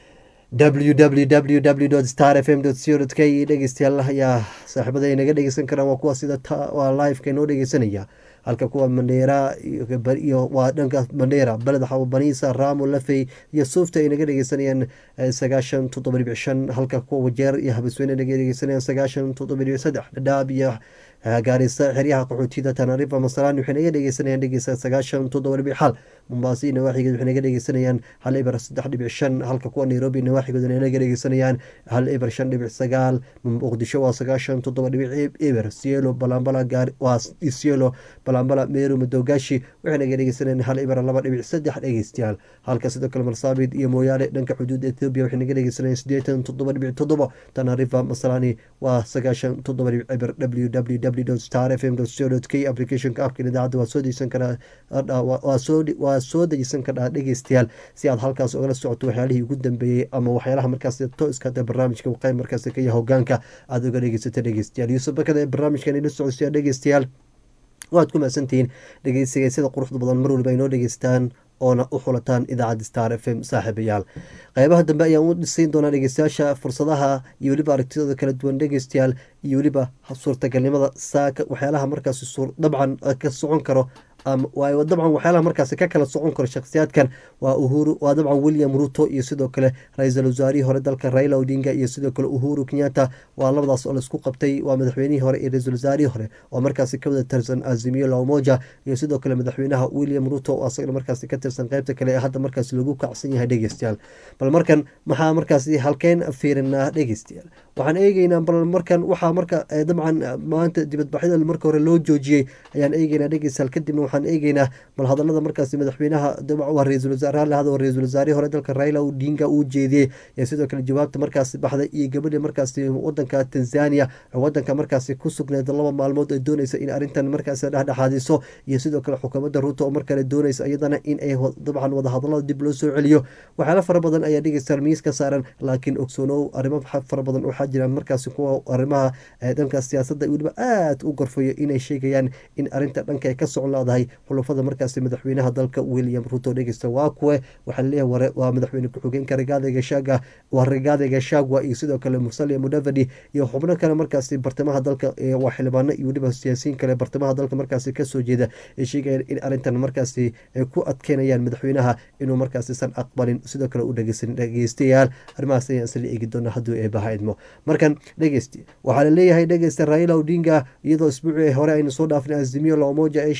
w w w w star f m co k dhegeystayaal ayaa saaxiibada ay naga dhegeysan karaan waa kuwa sida waa liveka inoo dhegeysanaya halka kuwa Mandera iyo waa dhanka Mandera balada xawo Banisa Ramo Lafey iyo Suufta ay naga dhegeysanayaan sagaashan toddoba dhibic shan halka kuwa Wajeer iyo Habasweyne naga dhegeysanayaan sagaashan toddoba dhibic saddex Dadaab iyo gaarisa xeryaha qaxootida Tanarifa Masalan waxay naga dhegeysanayaan dhegeysa sagaashan toddoba dhibic hal Mombasa nawaaxigeed waxay naga dhegeysanayaan hal ibar saddex dhibic shan halka kuwa Nairobi nawaaxigeed ay naga dhegeysanayaan hal ibar shan dhibic sagaal Muqdisho waa sagaashan toddoba dhibic ibar Cielo Balambala gaar waa Cielo Balambala Meru Madogashi waxay naga dhegeysanayaan hal ibar laba dhibic saddex dhegeystayaal halka sidoo kale Marsabit iyo Moyale dhanka xuduudda Ethiopia waxay naga dhegeysanayaan siddeetan toddoba dhibic toddoba Tanarifa Masalani waa sagaashan toddoba dhibic ibar w w w star f m co k applicationka afka idaacadda waa soo dejisan karaa waa soo waa soo dejisan karaa dhegeystayaal si aad halkaas ogala socoto waxyaalihii ugu dambeeyey ama waxyaalaha markaas tooska ah barnaamijka qayb markaas ka yahay hogaanka aad uga dhegeysato dhegeystayaal Yuusuf Bakada ee barnaamijkan ila socodsiya dhegeystayaal waad ku mahadsantihiin dhegeysiga sida quruxda badan mar waliba inoo dhegeystaan oona u xulataan idaacadda Star F M saaxiibayaal qaybaha dambe ayaan u dhisayn doonaa dhegeystayaasha fursadaha iyo weliba aragtidooda kala duwan dhegeystayaal iyo weliba suurtagalnimada saaka waxyaalaha markaasi suur dabcan ka socon karo waa dabcan waxyaalaha markaasi ka kala socon karo shakhsiyaadkan waa Uhuru waa dabcan William Ruto iyo sidoo kale ra-iisul wasaarihii hore dalka Raila Odinga iyo sidoo kale Uhuru Kenyatta waa labadaas oo la isku qabtay waa madaxweynihii hore iyo ra-iisul wasaarihii hore oo markaasi ka wada tirsan Azimio la Umoja iyo sidoo kale madaxweynaha William Ruto oo asagana markaasi ka tirsan qaybta kale ee hadda markaasi lagu kacsan yahay dhegeystayaal bal markan maxaa markaasi halkeen fiirinaa dhegeystayaal waxaan eegaynaa bal markan waxaa marka dabcan maanta dibadbaxyada marka hore loo joojiyey ayaan eegaynaa dhegeystayaal kadibna waxaan eegaynaa bal hadalada markaasi madaxweynaha waa ra-iisul wasaaraha la hadlo ra-iisul wasaarihii hore dalka Raila Odinga uu jeediyey iyo sidoo kale jawaabta markaasi baxday iyo gabadhii markaasi wadanka Tanzania wadanka markaasi ku sugnayd laba maalmood ay doonaysa in arrintan markaasi dhexdhexaadiso iyo sidoo kale xukuumadda Ruto oo markale doonaysa iyadana in ay dabcan wada hadalada dib loo soo celiyo waxyaalo fara badan ayaa dhegeystayaal miiska saaran laakiin ogsoonow arrimo fara badan waxaa jiraan markaasi kuwa arrimaha dhanka siyaasadda weliba aad u gorfayo inay sheegayaan in arrinta dhanka ay ka socon leedahay xulufada markaasi madaxweynaha dalka William Ruto dhegeysta waa kuwe waxaa leeyahay waa madaxweyne ku-xigeenka Rigathi Gachagua waa Rigathi Gachagua iyo sidoo kale Musalia Mudavadi iyo xubno kale markaasi bartamaha dalka waa xildhibaano iyo weliba siyaasiyiin kale bartamaha dalka markaasi ka soo jeeda ay sheegayaan in arrintan markaasi ay ku adkeynayaan madaxweynaha inuu markaasi san aqbalin sidoo kale u dhegeysan dhegeystayaal arrimahaas ayaan isla eegi doonaa hadduu ay bahaydmo markan dhegeysti waxaa la leeyahay dhegeysta Raila Odinga iyadoo isbuucii hore aynu soo dhaafnay Azimio la Umoja ay sheegeen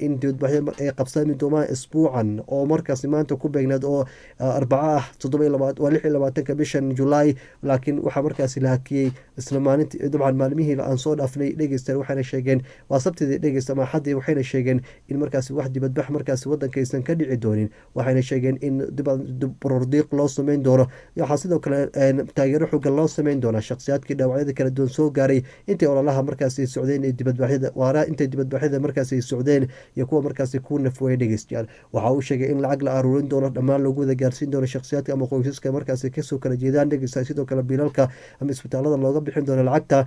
in dibadbaxyo ay qabsami doonaan isbuucan oo markaasi maanta ku beegnaad oo arbaco ah toddoba iyo labaatan waa lix iyo labaatanka bishan julaay, laakiin waxaa markaasi la hakiyey isla maalintii dabcan maalmihii aan soo dhaafnay dhegeystayaal waxayna sheegeen waa sabtidii dhegeysta maaxadii waxayna sheegeen in markaasi wax dibadbax markaasi wadanka aysan ka dhici doonin, waxayna sheegeen in borordiiq loo sameyn doono, waxaa sidoo kale taageero xoogan loo sameyn doona shakhsiyaadkii dhaawacyada kala duwan soo gaaray intay ololaha markaasi socdeen ee dibadbaxyada waara intay dibadbaxyada markaasi socdeen iyo kuwa markaasi ku nafweeye dhegeystayaal. waxa uu sheegay in lacag la aruurin doono dhammaan loogu wada gaarsiin doono shakhsiyaadka ama qoysaska markaasi kasoo kala jeedaan dhegeystayaal, sidoo kale biilalka ama isbitaalada looga bixin doono lacagta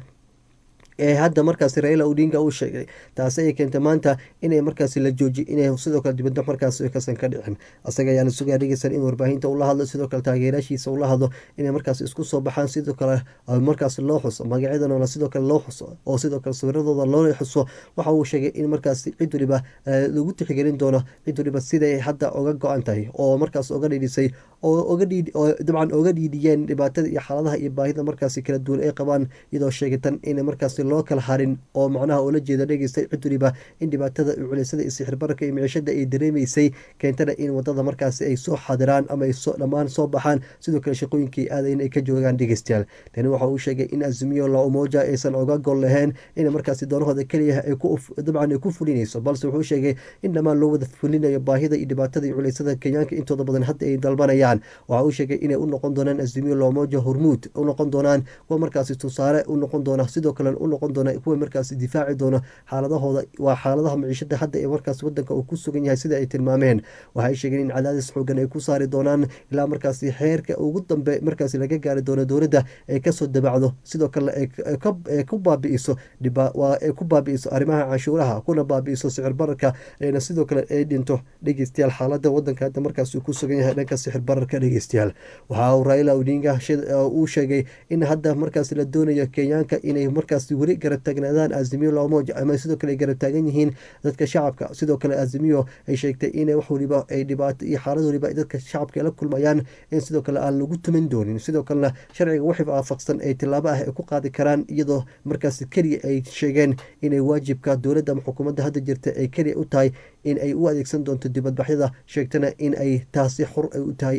ee hadda markaasi Raila Odinga uu sheegay. taasi ay keentay maanta inay markaasi la joojiyo inay sidoo kale dibadbax markaasi kasan ka dhicin. asaga ayaa la sugaa dhegeysan in warbaahinta uu la hadlo, sidoo kale taageerayaashiisa uu la hadlo inay markaasi isku soo baxaan, sidoo kale markaasi loo xuso magacyadana sidoo kale loo xuso oo sidoo kale sawiradooda loo xuso. waxa uu sheegay in markaasi cid waliba lagu tixgelin doono cid waliba siday hadda uga go-an tahay oo markaas uga dhidhisay oo uga dhiid oo dabcan uga dhiidiyeen dhibaatada iyo xaaladaha iyo baahida markaasi kala duwan ay qabaan, iyadoo sheegatan in markaasi loo kala harin oo macnaha ula jeeda dhegeystay cid waliba in dhibaatada culeysada iyo sixir bararka iyo miciishada ay dareemaysay keentana in wadada markaasi ay soo xadiraan ama ay dhammaan soo baxaan, sidoo kale shaqooyinkii aadayn ay ka joogaan dhegeystayaal. tani waxa uu sheegay in Azimio la Umoja aysan oga gol lahayn in markaasi doonahooda keliya ay ku dabcan ay ku fulinayso, balse wuxuu sheegay in dhammaan loo wada fulinayo baahida iyo dhibaatada iyo culeysada Kenyaanka intooda badan hadda ay dalbanayaan. waxa uu sheegay inay u noqon doonaan Azimio la Umoja hormuud u noqon doonaan kuwa markaasi tusaale u noqon doona, sidoo kale u noqon doona kuwa markaasi difaaci doono xaaladahooda waa xaaladaha maciishada hadda ee markaasi wadanka uu ku sugan yahay sida ay tilmaameen. waxay sheegeen in cadaadis xoogan ay ku saari doonaan ilaa markaasi xeerka ugu dambe markaasi laga gaari doono dowladda ay kasoo dabacdo, sidoo kale ay ku baabi'iso waa ay ku baabi'iso arrimaha canshuuraha kuna baabi'iso sicir bararka ayna sidoo kale ay dhinto dhegeystayaal xaalada wadanka hadda markaasi ku sugan yahay dhanka sicir bararka dhegeystayaal. waxa uu Raila Odinga uu sheegay in hadda markaasi la doonayo Kenyaanka inay markaasi weli garab taagnaadaan Azimio la Umoja ama sidoo kale garab taagan yihiin dadka shacabka. sidoo kale Azimio ay sheegtay in wax waliba ay dhibaato iyo xaalad waliba dadka shacabka la kulmayaan in sidoo kale aan lagu tuman doonin, sidoo kalena sharciga wixii waafaqsan ay tilaabo ah ay ku qaadi karaan, iyadoo markaasi keliya ay sheegeen inay waajibka dowladda ama xukuumadda hadda jirta ay keliya u tahay in ay u adeegsan doonto dibadbaxyada, sheegtana in ay taasi xor ay u tahay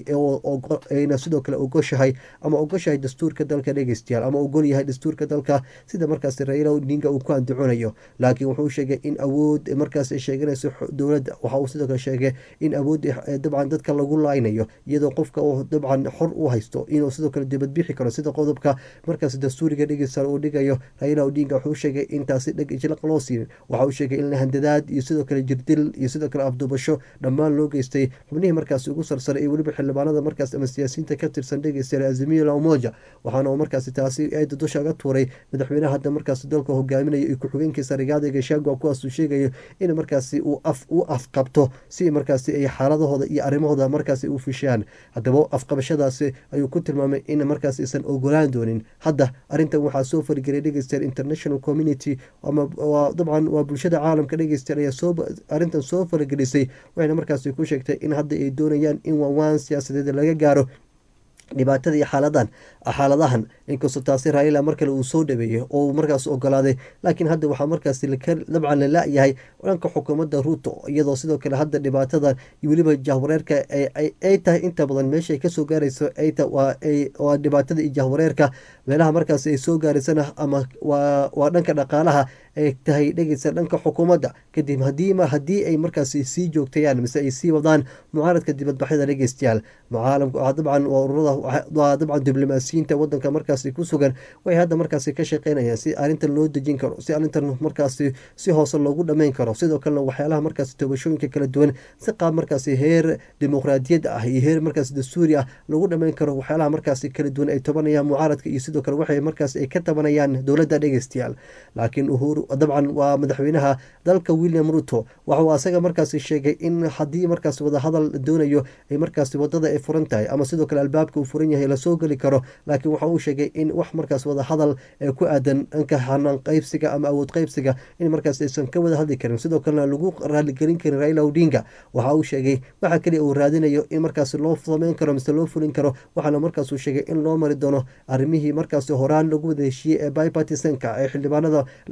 ayna sidoo kale ogoshahay ama ogoshahay dastuurka dalka dhegeystayaal ama ogol yahay dastuurka dalka sida markaasi Raila Odinga uu ku andaconayo. laakiin wuxuu sheegay in awood markaas ay sheeganayso dowladda. waxa uu sidoo kale sheegay in awood dabcan dadka lagu laaynayo iyadoo qofka uu dabcan xor u haysto inuu sidoo kale dibadbixi karo sida qodobka markaasi dastuuriga dhegeystayaal uu dhigayo. Raila Odinga wuxuu sheegay in taasi dheg ijlaq loo siinin. waxa uu sheegay in handadaad iyo sidoo kale jirdil iyo sidoo kale afduubasho dhammaan loo geystay xubnihii markaasi ugu sarsaray iyo weliba xildhibaanada markaas ama siyaasiyiinta ka tirsan dhegeystayaal Azimio la Umoja, waxaana uu markaasi taasi aad dusha uga tuuray madaxweynaha hadda markaasi dalka hogaaminayo iyo ku-xigeenkiisa Rigathi Gachagua, kuwaas uu sheegayo in markaasi uu af u afqabto si markaasi ay xaaladahooda iyo arrimahooda markaasi u fishiyaan. haddaba afqabashadaasi ayuu ku tilmaamay in markaasi aysan ogolaan doonin. hadda arrintan waxaa soo farageliyay dhegeystayaal international community ama dabcan waa bulshada caalamka dhegeystayaal ayaa soo arrintan soo faragelisay, waxayna markaasi ku sheegtay in hadda ay doonayaan in waawaan siyaasadeed laga gaaro dhibaatada iyo xaaladan xaaladahan. inkastoo taasi Raila mar kale uu soo dhaweeyey oo markaas ogolaaday, laakiin hadda waxaa markaasi dabcan la la-yahay dhanka xukuumadda Ruto, iyadoo sidoo kale hadda dhibaatada iyo weliba jahwareerka ay tahay inta badan meesha ay kasoo gaarayso waa dhibaatada iyo jahwareerka meelaha markaasi ay soo gaaraysana ama waa dhanka dhaqaalaha ay tahay dhegeysa dhanka xukuumadda. kadib hadiima haddii ay markaasi sii joogtayaan mise ay sii wadaan mucaaradka dibadbaxyada dhegeystayaal mucaalamka dabcan waa ururada waa dabcan diblomaasiyiinta wadanka markaasi ku sugan way hadda markaasi ka shaqeynayaan si arrintan loo dejin karo, si arrintan markaasi si hoose loogu dhammayn karo, sidoo kalena waxyaalaha markaasi toobashooyinka kala duwan si qaab markaasi heer dimuqraadiyad ah iyo heer markaasi dastuuri ah lagu dhammayn karo waxyaalaha markaasi kala duwan ay tabanayaan mucaaradka iyo sidoo kale waxay markaasi ay ka tabanayaan dowladda dhegeystayaal. laakiin uhuru dabcan waa madaxweynaha dalka William Ruto waxa uu asaga markaasi sheegay in haddii markaasi wada hadal doonayo ay markaasi wadada ay furan tahay ama sidoo kale albaabka uu furan yahay lasoo geli karo, laakiin waxa uu sheegay in wax markaas wada hadal ee ku aadan dhanka hanaan qaybsiga ama awood qaybsiga in markaas aysan ka wada hadli karin, sidoo kalena lagu raaligelin karin Raila Odinga. waxa uu sheegay waxa kaliya uu raadinayo in markaasi loo sameyn karo mise loo fulin karo, waxaana markaas uu sheegay in loo mari doono arrimihii markaasi horaan lagu wada heshiiyey ee bipartisanka ee xildhibaanada labada dhinac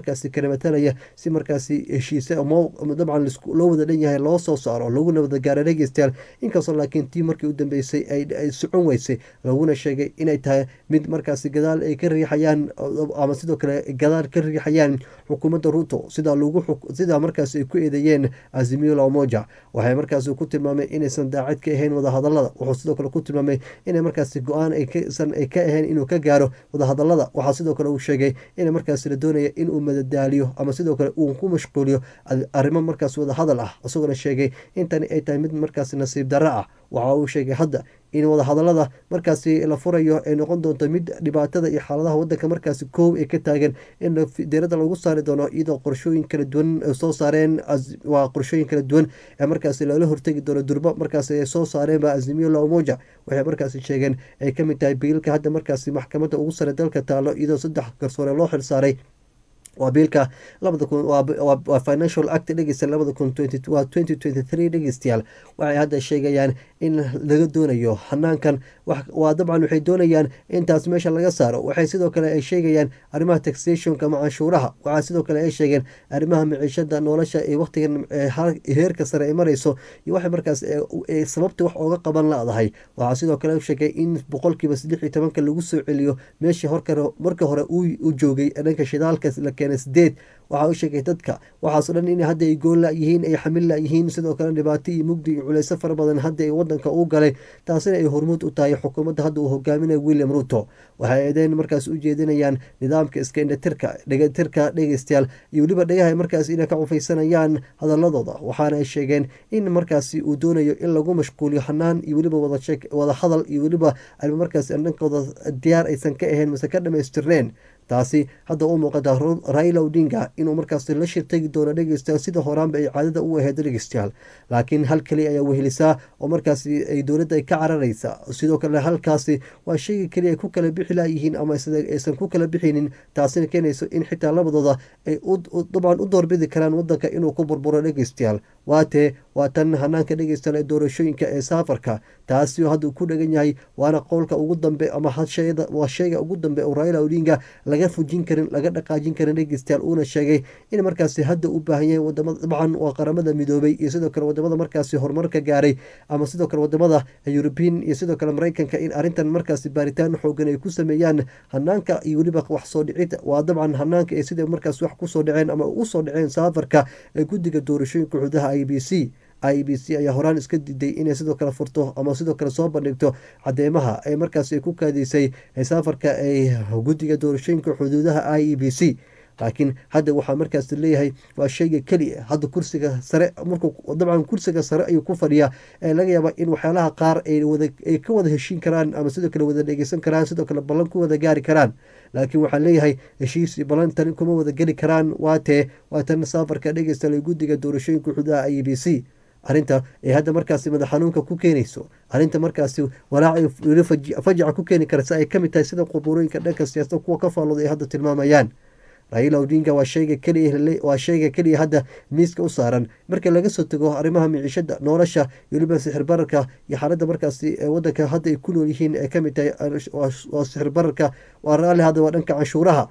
markaasi kala matalaya si markaasi heshiise dabcan loo wada dhan yahay loo soo saaro laguna wada gaaro dhegeystayaal inkastoo laakiin tii markii u dambeysay ay socon weysay laguna sheegay inay tahay mid markaasi gadaal ay ka riixayaan ama sidoo kale gadaal ka riixayaan xukuumadda ruto sida lagu sida markaasi ay ku eedeeyeen azimio la umoja waxay markaasi ku tilmaamay inaysan daacad ka ahayn wadahadalada wuxuu sidoo kale ku tilmaamay inay markaasi go-aan aysan ay ka ahayn inuu ka gaaro wadahadalada waxaa sidoo kale uu sheegay in markaasi la doonaya inuu madadaaliyo ama sidoo kale uu ku mashquuliyo arrimo markaas wadahadal ah isagoona sheegay intani ay tahay mid markaasi nasiib darro ah waxa uu sheegay hadda in wadahadalada markaasi la furayo ay noqon doonto mid dhibaatada iyo xaaladaha wadanka markaasi koow ay ka taagan in diirada lagu saari doono iyadoo qorshooyin kala duwan soo saareen waa qorshooyin kala duwan ee markaasi loola hortegi doono durbo markaasi ay soo saareenba azimio la umoja waxay markaasi sheegeen ay ka mid tahay biilka hadda markaasi maxkamadda ugu sare dalka taalo iyadoo saddex garsoore loo xil saaray waa biilka labada kun waa financial act dhegeysta labada kun waa twenty twenty three dhegeystayaal waxay hadda sheegayaan in laga doonayo hanaankan waa dabcan waxay doonayaan intaas meesha laga saaro waxay sidoo kale ay sheegayaan arrimaha taxationka ama canshuuraha waxaa sidoo kale ay sheegeen arrimaha maciishada nolosha ee waqtigan heerka sare ay mareyso iyo waxay markaas sababta wax ooga qaban la-dahay waxaa sidoo kale sheegay in boqolkiiba saddex iyo tobanka lagu soo celiyo meeshii marka hore uu joogay dhanka shidaalka sideed waxaa u sheegay dadka waxaaso dhan in hadda ay goon layihiin ay xamil layihiin sidoo kale dhibaato iyo mugdi iyo culeyso fara badan hadda ay wadanka u galay taasina ay hormuud u tahay xukuumadda hadda uu hogaaminayo william ruto waxay eedeen markaas u jeedinayaan nidaamka iska indhatirka dhegatirka dhegeystayaal iyo weliba dhagaha markaas inay ka cufaysanayaan hadaladooda waxaana ay sheegeen in markaasi uu doonayo in lagu mashquuliyo hanaan iyo weliba wada hadal iyo weliba markaas dhankooda diyaar aysan ka ahayn mase ka dhamaystirneen taasi hadda u muuqata raila odinga inuu markaas la shirtagi doono dhegeystayaal sida horaanba ay caadada u ahayd dhegeystayaal laakiin hal keli ayaa wehelisaa oo markaasi ay dowladda ka cararaysa sidoo kale halkaasi waa shayga keliya ay ku kala bixi layihiin ama aysan ku kala bixinin taasina keenayso in xitaa labadooda ay dabcan u doorbidi karaan wadanka inuu ku burburo dhegeystayaal waatee waa tan hanaanka dhegeystayaal ee doorashooyinka ee saafarka taasi oo hadda ku dhagan yahay waana qowlka ugu dambe ama waa shayga ugu dambe oo raila odinga laga fujin karin laga dhaqaajin karin dhegeystayaal uuna sheegay in markaasi hadda u baahan yahay wadamada dabcan waa qaramada midoobay iyo sidoo kale wadamada markaasi horumarka gaaray ama sidoo kale wadamada European iyo sidoo kale Mareykanka in arintan markaasi baaritaan xoogan ay ku sameeyaan hanaanka iyo weliba wax soo dhicid waa dabcan hanaanka ee sida markaas wax ku soo dhaceen ama u soo dhaceen saafarka ee guddiga doorashooyinka xuduudaha I B C I B C ayaa horaan iska diiday inay sidoo kale furto ama sidoo kale soo bandhigto cadeemaha ay markaas ku kaadisay saafarka ay guddiga doorashooyinka xuduudaha I B C laakiin hadda waxaa markaas leeyahay waa shayga keliya hadda kursiga sare markuu dabcan kursiga sare ayuu ku fadhiyaa ee laga yaaba in waxyaalaha qaar ay wada ay ka wada heshiin karaan ama sidoo kale wada dhegeysan karaan sidoo kale ballan ku wada gaari karaan laakiin waxaa leeyahay heshiis ballan tani kuma wada geli karaan waatee waa tan saafarka dhegeysta guddiga doorashooyinka xuduudaha I B C arrinta ay hadda markaasi madax xanuunka ku keenayso arrinta markaasi walaaci fajaca ku keeni karta ay ka mid tahay sida qubuurooyinka dhanka siyaasadda kuwa ka faallooda ay hadda tilmaamayaan Raila Odinga waa shayga kaliya waa shayga kaliya hadda miiska u saaran marka laga soo tago arrimaha miciishada nolosha iyo weliba sixir bararka iyo xaaladda markaasi ee wadanka hadda ay ku nool yihiin ee ka mid tahay waa sixir bararka waa raalli hadda waa dhanka canshuuraha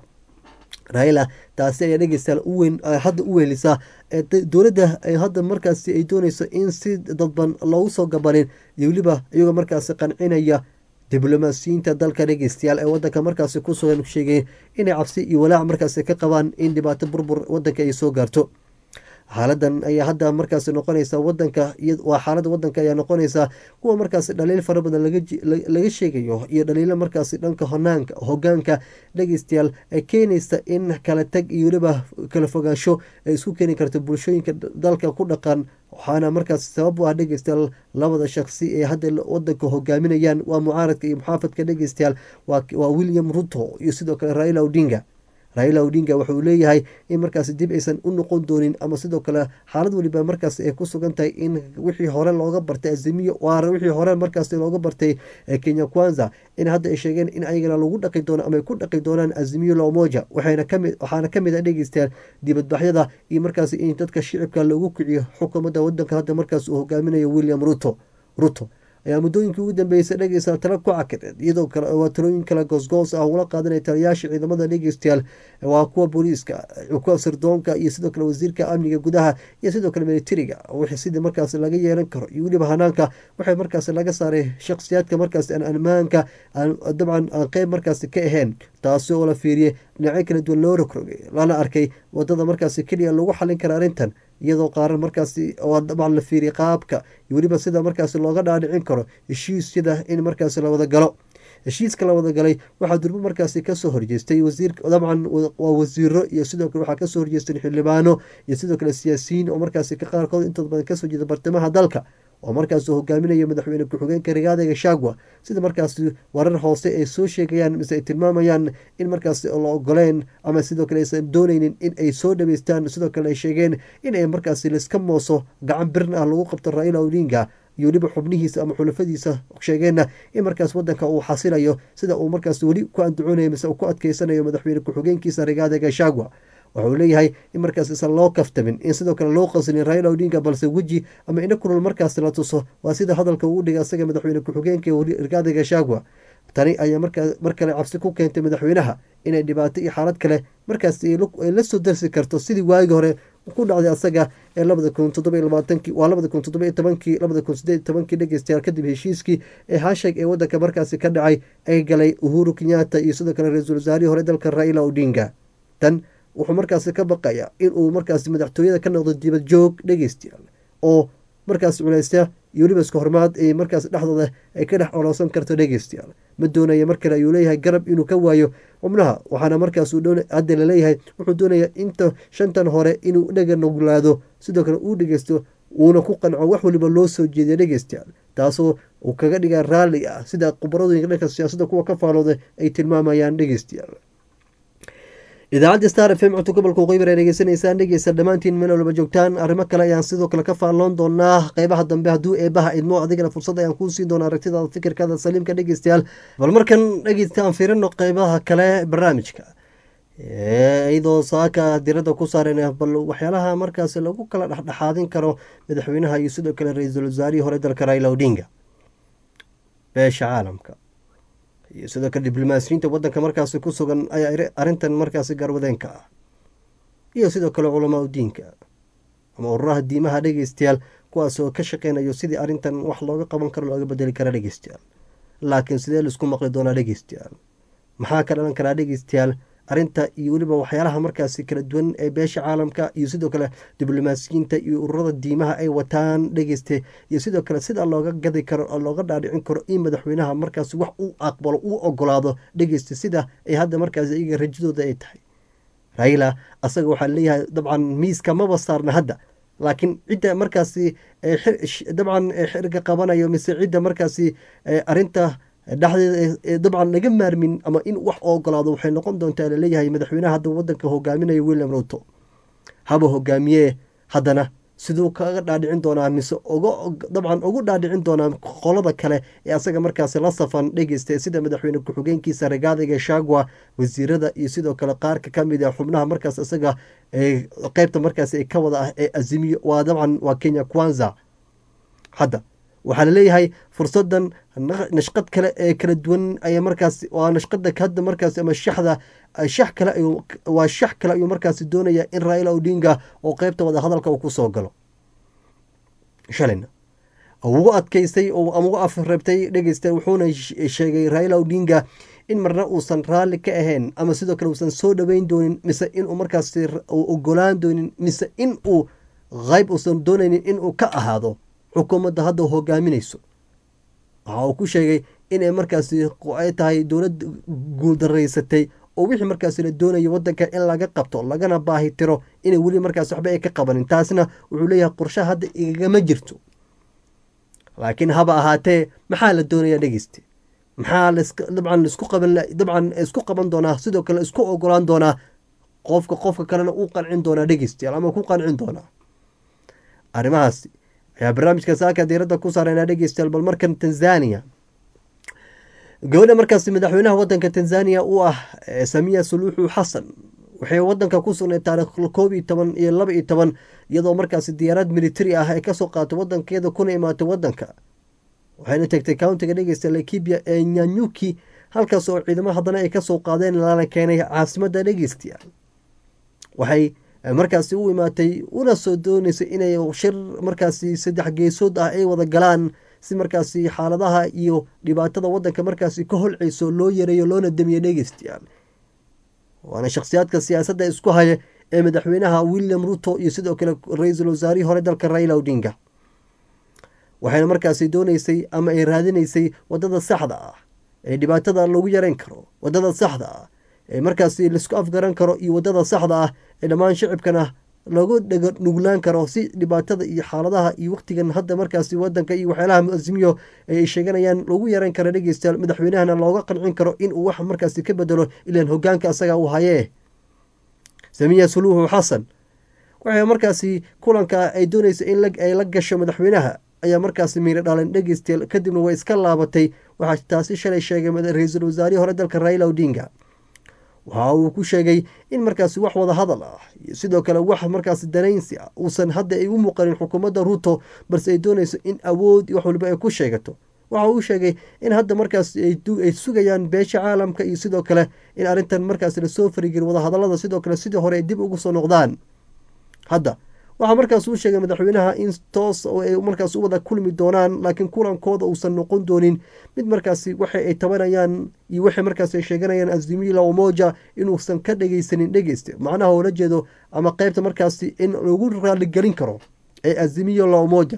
Raila taasi ayaa dhegeystayaal u weyn hadda u weelisaa dowladda ay hadda markaasi ay doonayso in si dadban loogu soo gabanin iyo weliba iyagoo markaasi qancinaya diblomaasiyiinta dalka dhegeystayaal ee wadanka markaasi ku sugan sheegeen inay cabsi iyo walaac markaasi ka qabaan in dhibaato burbur wadanka ay soo gaarto xaaladan ayaa hadda markaasi noqonaysa wadanka waa xaaladda wadanka ayaa noqonaysa kuwa markaasi dhaliil fara badan laga sheegayo iyo dhaliilo markaasi dhanka honaanka hogaanka dhegeystayaal ee keenaysa in kala tag iyo weliba kala fogaansho ay isku keeni karto bulshooyinka dalka ku dhaqan waxaana markaas sabab u ah dhegeystayaal labada shakhsi ee hadda wadanka hogaaminayaan waa mucaaradka iyo muxaafadka dhegeystayaal waa William Ruto iyo sidoo kale Raila Odinga Raila Odinga wuxuu leeyahay in markaas dib aysan u noqon doonin ama sidoo kale xaalad waliba markaas ay ku sugan tahay in wixii hore looga bartay azimiyo waa wixii hore markaas looga bartay Kenya Kwanza in hadda ay sheegeen in ayagana lagu dhaqi doono ama ay ku dhaqi doonaan azimiyo la umoja waxayna kamid waxaana kamid ah dhegeystayaal dibadbaxyada iyo markaas in dadka shicibka loogu kiciyo xukuumadda wadanka hadda markaas uu hogaaminayo William Ruto Ruto ayaa muddooyinkii ugu dambeysay dhegeysta tala ku cakireed iyadoo kale waa talooyin kale goosgoos ah ula qaadanaya taliyaasha ciidamada dhegeystayaal waa kuwa booliiska kuwa sirdoonka iyo sidoo kale wasiirka amniga gudaha iyo sidoo kale militariga wixii sidii markaas laga yeelan karo iyo weliba hanaanka waxay markaas laga saaray shakhsiyaadka markaas aan ammaanka dabcan aan qeyb markaas ka ahayn taasi oo la fiiriyey dhinacyo kala duwan loo rogrogay lana arkay wadada markaas keliya lagu xalin kara arrintan iyadoo qaaran markaasi oo dabcan la fiiriyay qaabka iyo weliba sida markaas looga dhaadhicin karo heshiisyada in markaas la wada galo heshiiska la wada galay waxaa durbo markaasi kasoo horjeestay wasiirka dabcan waa wasiiro iyo sidoo kale waxaa kasoo horjeestay xildhibaano iyo sidoo kale siyaasiyiin oo markaasi ka qaarkood intooda badan kasoo jeeda bartamaha dalka oo markaas hogaaminaya madaxweyne ku-xigeenka Rigathi Gachagua sida markaas warar hoose ay soo sheegayaan mise ay tilmaamayaan in markaas la ogoleen ama sidoo kale aysan doonaynin in ay soo dhaweystaan sidoo kale ay sheegeen in ay markaas liska mooso gacan birna ah lagu qabto Raila Odinga iyo weliba xubnihiisa ama xulafadiisa sheegeenna in markaas wadanka uu xasilayo sida uu markaas weli ku andacoonayo mise uu ku adkeysanayo madaxweyne ku-xigeenkiisa Rigathi Gachagua waxa uu leeyahay in markaas isan loo kaftamin in sidoo kale loo qaslin Raila Odinga balse weji ama ina kulul markaas la tuso waa sida hadalka uu dhigay asaga madaxweyne ku-xigeenka Rigathi Gachagua tani ayaa markaa mar kale cabsi ku keentay madaxweynaha inay dhibaato iyo xaalad kale markaas ay la soo darsi karto sidii waagi hore ku dhacday asaga ee labada kun toddoba iyo labaatankii waa labada kun toddoba iyo tobankii labada kun siddeed iyo tobankii dhegeystayaal kadib heshiiskii ee hashag ee wadanka markaasi ka dhacay ay galay Uhuru Kenyatta iyo sidoo kale ra-iisul wasaarihii hore dalka Raila Odinga tan wuxuu markaasi ka baqaya inuu markaasi madaxtooyada ka noqdo dibad joog dhegeystayaal oo markaas culeysa iyo weliba iska hormaad ay markaas dhexdooda ay ka dhex oloosan karto dhegeystayaal ma doonaya mar kale ayuu leeyahay garab inuu ka waayo xubnaha waxaana markaas hadda laleeyahay wuxuu doonaya inta shantan hore inuu dhega nuglaado sidoo kale uu dhegeysto uuna ku qanco wax waliba loo soo jeediya dhegeystayaal taasoo uu kaga dhigaa raalli ah sida khubaradooyinka dhanka siyaasadda kuwa ka faalooda ay tilmaamayaan dhegeystayaal idaacadda star f m codka gobolka waqooyi ay dhegeysanaysaan dhegeysa dhammaantiin meel walba joogtaan arrimo kale ayaan sidoo kale ka faalloon doonaa qeybaha dambe hadduu eebaha idmo adigana fursad ayaan kuu siin doonaa aragtidaada fikirkaada saliimka dhegeystayaal bal markan dhegeysta aan fiirino qeybaha kale barnaamijka iyadoo saaka diradda ku saareen bal waxyaalaha markaas lagu kala dhexdhexaadin karo madaxweynaha iyo sidoo kale ra-iisul wasaarihii hore dalka Raila Odinga beesha caalamka iyo sidoo kale diblomaasiyiinta wadanka markaasi ku sugan ayaa arrintan markaasi garwadeenka ah iyo sidoo kale culamaa diinka ama ururaha diimaha dhegeystayaal kuwaas oo ka shaqeynayo sidii arrintan wax looga qaban karo looga bedeli kara dhegeystayaal laakiin sidee laisku maqli doonaa dhegeystayaal maxaa ka dhalan karaa dhegeystayaal arrinta iyo weliba waxyaalaha markaasi kala duwan ee beesha caalamka iyo sidoo kale diblomaasiyiinta iyo ururada diimaha ay wataan dhegeyste iyo sidoo kale sida looga gadi karo oo looga dhaadhicin karo in madaxweynaha markaasi wax uu aqbalo uu ogolaado dhegeyste sida ay hadda markaasi iyaga rajadooda ay tahay Raila asaga waxaa leeyahay dabcan miiska maba saarna hadda laakiin cidda markaasi dabcan xirga qabanayo mise cidda markaasi arrinta dhexdeeda dabcan laga maarmin ama in wax ogolaado waxay noqon doontaa laleeyahay madaxweynaha hadda wadanka hogaaminaya William Ruto haba hogaamiye haddana siduu kaga dhaadhicin doonaa mise dabcan ugu dhaadhicin doonaa qolada kale ee asaga markaasi la safan dhegeysta sida madaxweyne ku-xigeenkiisa Rigathi Gachagua wasiirada iyo sidoo kale qaarka ka mid ah xubnaha markaas asaga qeybta markaasi ay ka wada ah ee Azimio waa dabcan waa Kenya Kwanza hadda waxaa laleeyahay fursadan nashqad kale ee kala duwan ayaa markaas waa nashqada hadda markaas ama shaxda shax kale waa shax kale ayuu markaasi doonaya in Raila Odinga oo qeybta wada hadalka uu ku soo galo shalayna ugu adkaystay oo ugu afreebtay dhegeysta wuxuuna sheegay Raila Odinga in marna uusan raalli ka ahayn ama sidoo kale uusan soo dhaweyn doonin mise in uu markaasi ogolaan doonin mise in uu qayb uusan doonaynin in uu ka ahaado xukuumadda hadda hogaaminayso waxa uu ku sheegay inay markaasi ay tahay dowlad guuldaraysatay oo wixii markaasi la doonayo wadanka in laga qabto lagana baahi tiro inay weli markaas waxba ay ka qabanin taasna wuxuu leeyahay qorshaha hadda igama jirto laakiin haba ahaatee maxaa la doonaya dhegeyste maxaa dabcan isku qaban dabcan isku qaban doonaa sidoo kale isku ogolaan doonaa qofka qofka kalena uu qancin doonaa dhegeystayaal ama ku qancin doonaa arrimahaasi ayaa barnaamijka saaka diiradda ku saarayna dhegeystayaal bal markan Tanzania gabadha markaasi madaxweynaha wadanka Tanzania uu ah Samia Suluhu Hassan waxay wadanka ku sugnay taariikh koob iyo toban iyo laba iyo toban iyadoo markaasi diyaarad military ah ay ka soo qaatay wadankeeda kuna imaatay wadanka waxayna tagtay countiga dhegeysta Laikipia ee Nyanyuki halkaas oo ciidamo haddana ay kasoo qaadeen lana keenay caasimadda dhegeystayaal waxay markaasi u imaatay una soo dooneysay inay shir markaasi saddex geesood ah ay wada galaan si markaasi xaaladaha iyo dhibaatada wadanka markaasi ka holceyso loo yareeyo loona damiyo dhegeystayaal waana shakhsiyaadka siyaasadda isku haya ee madaxweynaha William Ruto iyo sidoo kale ra-iisul wasaarihii hore dalka Raila Odinga waxayna markaasi dooneysay ama ay raadinaysay wadada saxda ah ee dhibaatada lagu yareyn karo wadada saxda ah ee markaasi laisku afgaran karo iyo wadada saxda ah ee dhammaan shacibkana lagu nuglaan karo si dhibaatada iyo xaaladaha iyo waqtigan hadda markaasi wadanka iyo waxyaalaha muasimiyo ay sheeganayaan lagu yareyn karo dhegeystayaal madaxweynahana looga qancin karo inuu wax markaasi ka bedelo ilaan hogaanka asaga uu hayee Samiya Suluhu Xasan waxay markaasi kulanka ay doonaysa in ay la gasho madaxweynaha ayaa markaasi miir dhalan dhegeystayaal kadibna way iska laabatay waxaa taasi shalay sheegay ra-iisul wasaarihii hore dalka Raila Odinga waxa uu ku sheegay in markaasi wax wada hadal ah iyo sidoo kale wax markaasi danaynsi ah uusan hadda ay u muuqanin xukuumadda Ruto balse ay doonayso in awood wax walba ay ku sheegato waxa uu sheegay in hadda markaasi ay sugayaan beesha caalamka iyo sidoo kale in arrintan markaasi la soo farigin wada hadallada sidoo kale sidii hore ay dib ugu soo noqdaan hadda waxaa markaas uu sheegay madaxweynaha in toos oo ay markaas u wada kulmi doonaan laakiin kulankooda uusan noqon doonin mid markaasi waxa ay tabanayaan iyo waxay markaas ay sheeganayaan Azimio la Umoja inuusan ka dhageysanin dhegeyste macnaha oo la jeedo ama qaybta markaasi in lagu raali gelin karo ee Azimio la Umoja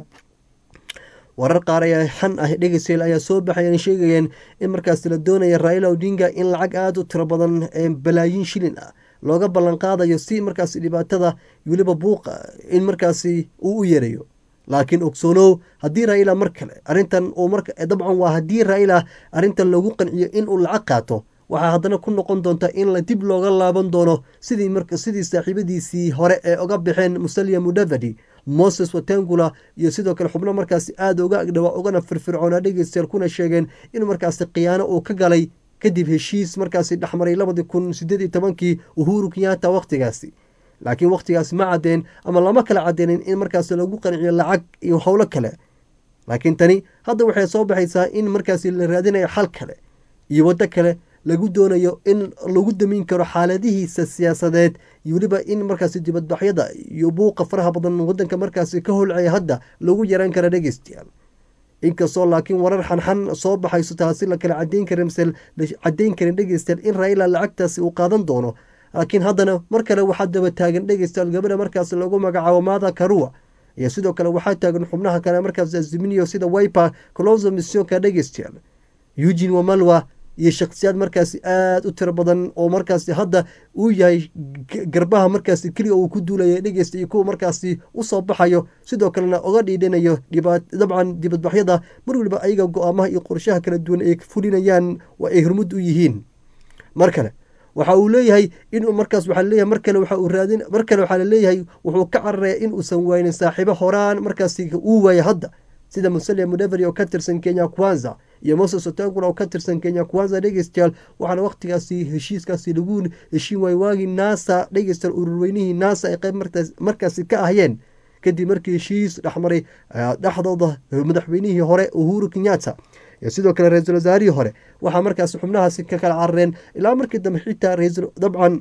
warar qaar ayaa xan ah dhegeystayaal ayaa soo baxayeen sheegayeen in markaasi la doonayo Raila Odinga in lacag aad u tiro badan ee balaayiin shilin ah looga ballan qaadayo si markaasi dhibaatada weliba buuqa in markaasi uu u yareeyo laakiin ogsoonow haddii Raila mar kale arrintan uu marka dabcan waa haddii Raila arrintan lagu qanciyo in uu lacag qaato waxaa haddana ku noqon doonta in la dib looga laaban doono sidii marka sidii saaxiibadiisii hore ee uga baxeen Musalia Mudavadi Moses Wetangula iyo sidoo kale xubno markaasi aad uga agdhawa ugana firfircoona dhegeystayaal kuna sheegeen inuu markaasi khiyaano uu ka galay kadib heshiis markaasi dhexmaray labadi kun sideed iyo tobankii Uhuru Kenyatta waqtigaasi laakiin waqtigaasi ma cadeen ama lama kala cadeenin in markaasi lagu qanciyo lacag iyo howlo kale laakiin tani hadda waxay soo baxaysaa in markaasi la raadinayo xal kale iyo waddo kale lagu doonayo in lagu damin karo xaaladihiisa siyaasadeed iyo weliba in markaasi dibadbaxyada iyo buuqa faraha badan wadanka markaasi ka holcaya hadda lagu yaran karo dhegeystayaal inkastoo laakiin warar xanxan soo baxayso taasi la kala cadeyn karin mise cadeyn karin dhegeystayaal in Raila lacagtaasi uu qaadan doono laakiin haddana mar kale waxaa daba taagan dhegeystayaal gabadha markaasi lagu magacaabo Martha Karua iyo sidoo kale waxaa taagan xubnaha kale markaasi Azimio sida Wiper Kalonzo Musyoka dhegeystayaal Eugene Wamalwa iyo shakhsiyaad markaasi aad u tiro badan oo markaasi hadda uu yahay garbaha markaasi kaliya uu ku duulaya dhegeysta iyo kuwa markaasi u soo baxayo sidoo kalena uga dhiidhinayo dabcan dibadbaxyada mar waliba ayaga go-aamaha iyo qorshaha kala duwan ay fulinayaan waa ay hormud u yihiin mar kale waxa uu leeyahay inuu markaas waxaa leeyahay mar kale waxa uu raadin mar kale waxaa leeyahay wuxuu ka cararaya in uusan waynin saaxiibo horaan markaasi uu waaya hadda sida Musalia Mudavadi oo ka tirsan Kenya Kwanza iyo Moses Wetangula oo ka tirsan Kenya Kwanza dhegeystayaal waxaana waqtigaasi heshiiskaasi lagu heshiin waay waagi NASA dhegeystayaal ururweynihii NASA ay qayb markaasi ka ahayeen kadib markii heshiis dhexmaray dhexdooda madaxweynihii hore Uhuru Kenyatta iyo sidoo kale ra-iisul wasaarihii hore waxaa markaasi xubnahaasi ka kala carareen ilaa markii dambe xitaa ra-iisul dabcan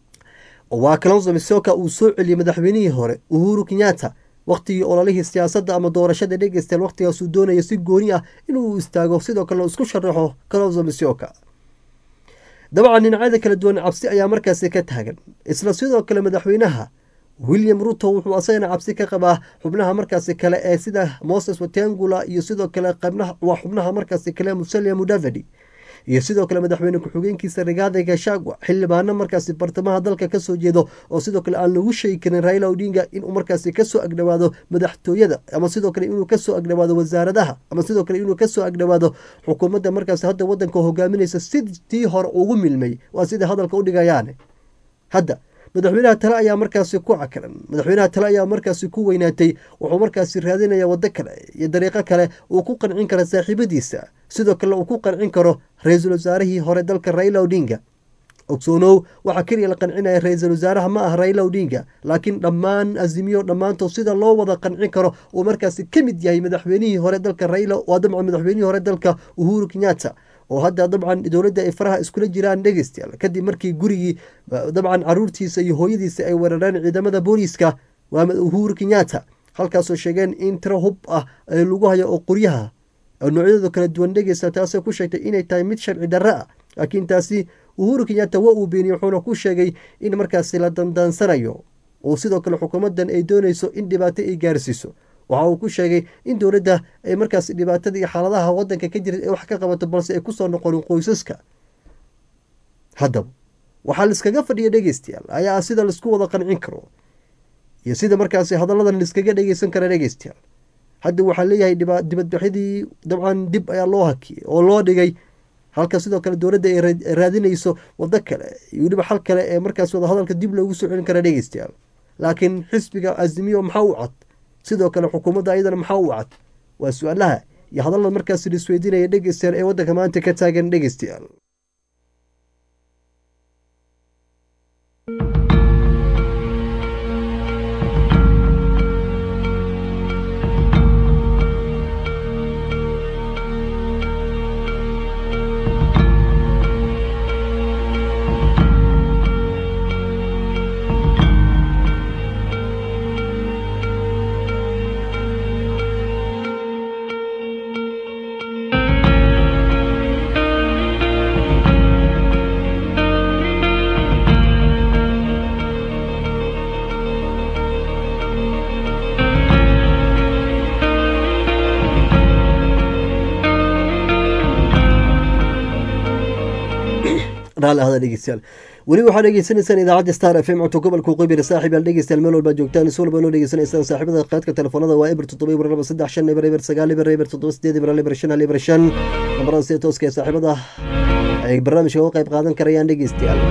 waa Kalonzo Musyoka uu soo celiyay madaxweynihii hore Uhuru Kenyatta waqtigii ololihii siyaasadda ama doorashada dhegeystayaal waqtigaasuu doonaya si gooni ah inuu istaago sidoo kale isku sharaxo Kalonzo Musyoka dabcan dhinacyada kala duwan cabsi ayaa markaasi ka taagan isla sidoo kale madaxweynaha William Ruto wuxuu asagana cabsi ka qabaa xubnaha markaasi kale ee sida Moses Wetangula iyo sidoo kale qaybnaha waa xubnaha markaasi kale Musalia Mudavadi iyo sidoo kale madaxweyne ku-xigeenkiisa Rigathi Gachagua xildhibaano markaasi bartamaha dalka ka soo jeedo oo sidoo kale aan lagu sheegi karin Raila Odinga inuu markaasi ka soo agdhawaado madaxtooyada ama sidoo kale inuu ka soo agdhawaado wasaaradaha ama sidoo kale inuu ka soo agdhawaado xukuumadda markaasi hadda wadanka hogaaminaysa sidii hore ugu milmay waa sida hadalka u dhigayaan hadda madaxweynaha tale ayaa markaasi ku cakaran madaxweynaha tale ayaa markaasi ku weynaatay wuxuu markaasi raadinaya waddo kale iyo dariiqo kale uu ku qancin karo saaxiibadiisa sidoo kale uu ku qancin karo ra-iisul wasaarihii hore dalka Raila Odinga ogsoonow waxaa keliya la qancinaya ra-iisul wasaaraha ma ah Raila Odinga laakiin dhammaan azimiyo dhammaantood sida loo wada qancin karo uu markaasi ka mid yahay madaxweynihii hore dalka Raila waa dabcan madaxweynihii hore dalka Uhuru Kenyatta oo hadda dabcan dowladda ay faraha iskula jiraan dhegeystayaal kadib markii gurigii dabcan caruurtiisa iyo hooyadiisa ay weerareen ciidamada booliiska waa Uhuru Kenyatta halkaasoo sheegeen in tiro hub ah ay lagu hayo oo qoryaha oo noocyadooda kala duwan dhegeysta taasoo ku sheegtay inay tahay mid sharci darro ah laakiin taasi Uhuru Kenyatta waa uu beeniyey wuxuuna ku sheegay in markaasi la dandaansanayo oo sidoo kale xukuumaddan ay doonayso in dhibaato ay gaarsiiso waxa uu ku sheegay in dowladda ay markaasi dhibaatada iyo xaaladaha waddanka ka jira ee wax ka qabato balse ay kusoo noqonin qoysaska haddaba waxaa laiskaga fadhiya dhegeystayaal ayaa sida laisku wada qancin karo iyo sida markaasi hadalladan laiskaga dhegeysan kara dhegeystayaal hadda waxaa leeyahay dibadbaxyadii dabcan dib ayaa loo hakiyey oo loo dhigay halka sidoo kale dowladda ay raadinayso wado kale iyo weliba xal kale ee markaas wadahadalka dib loogu soo celin kara dhegeystayaal laakiin xisbiga azimiyo maxaa u cad sidoo kale xukuumadda ayadana maxaa u cad waa su-aalaha iyo hadallada markaas laisweydiinaya dhegeystayaal ee waddanka maanta ka taagan dhegeystayaal weli waxaad dhegeysanaysaan idaacadda star f m codka gobolka qeybir saaxiib yaal dhegeystayaal meel walbaa joogtaan is walba noo dhegeysanaysaan saaxiibada qaadka telefoonada waa eber toddoba eber laba saddex shan eber eber sagaal eber eber toddoba sideed eber eber shan hal eber shan lambarada sida tooska ee saaxiibada ay barnaamijka uga qayb qaadan karayaan dhegeystayaal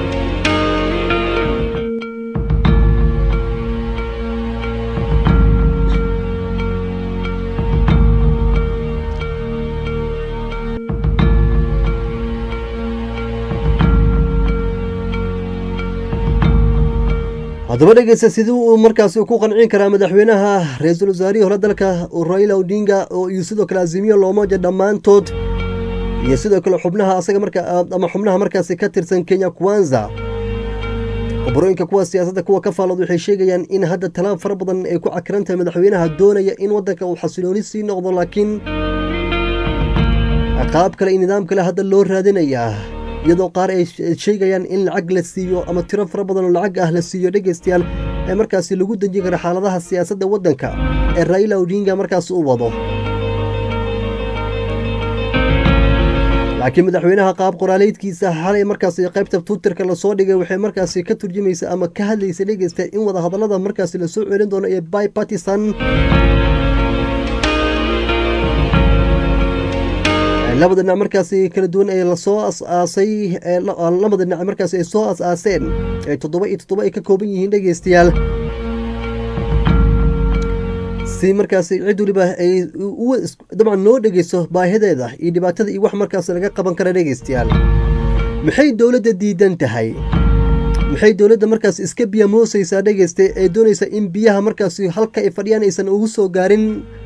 haddaba dhegeysta sidii uu markaasi ku qancin karaa madaxweynaha ra-iisul wasaarihii hore dalka Raila Odinga oo iyo sidoo kale azimiyo loomoja dhammaantood iyo sidoo kale xubnaha asaga marka ama xubnaha markaasi ka tirsan Kenya Kwanza qoborooyinka kuwa siyaasadda kuwa ka faalad waxay sheegayaan in hadda talaab fara badan ay ku cakiran tahay madaxweynaha doonaya in waddanka uu xasilooni sii noqdo laakiin qaab kale iyo nidaam kale hadda loo raadinayaa iyadoo qaar ay sheegayaan in lacag la siiyo ama tiro fara badan oo lacag ah la siiyo dhegeystayaal ee markaasi lagu danjin kara xaaladaha siyaasadda waddanka ee Raila Odinga markaas u wado laakiin madaxweynaha qaab qoraaleedkiisa xalay markaasi qaybta Twitterka la soo dhigay waxay markaasi ka turjumaysaa ama ka hadlaysa dhegeystayaal in wada hadallada markaasi la soo celin doono ee bipartisan labada dhinac markaasi kala duwan ee lasoo as-aasay labada dhinac markaasi ay soo as-aaseen ee toddoba iyo toddoba ay ka kooban yihiin dhegeystayaal si markaasi cid waliba ay dabcan noo dhegeyso baahideeda iyo dhibaatada iyo wax markaasi laga qaban kara dhegeystayaal maxay dowladda diidan tahay maxay dowladda markaasi iska biya moosaysaa dhegeysta ee doonaysa in biyaha markaasi halka ay fadhiyaan aysan ugu soo gaarin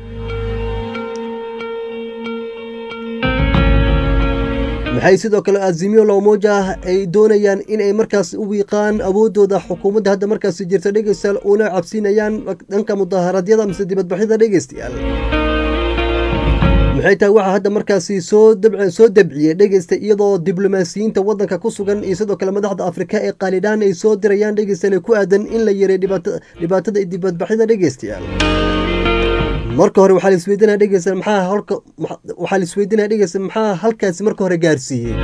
maxay sidoo kale azimiyo loomoja ay doonayaan in ay markaas u wiiqaan awoodooda xukuumadda hadda markaasi jirta dhegeystayaal una cabsinayaan dhanka mudaharadyada mise dibadbaxyada dhegeystayaal maxay tahay waxaa hadda markaasi soo dabc soo dabciyey dhegeysta iyadoo diblomaasiyiinta waddanka ku sugan iyo sidoo kale madaxda Afrika ee qaalidaan ay soo dirayaan dhegeystayaal ku aadan in la yareeyo dhibaatada dhibaatada dibadbaxyada dhegeystayaal marka hore waxaa la isweydiinaa dhegeysta maxaa halka waxaa la isweydiinaa dhegeysta maxaa halkaasi marka hore gaarsiiyey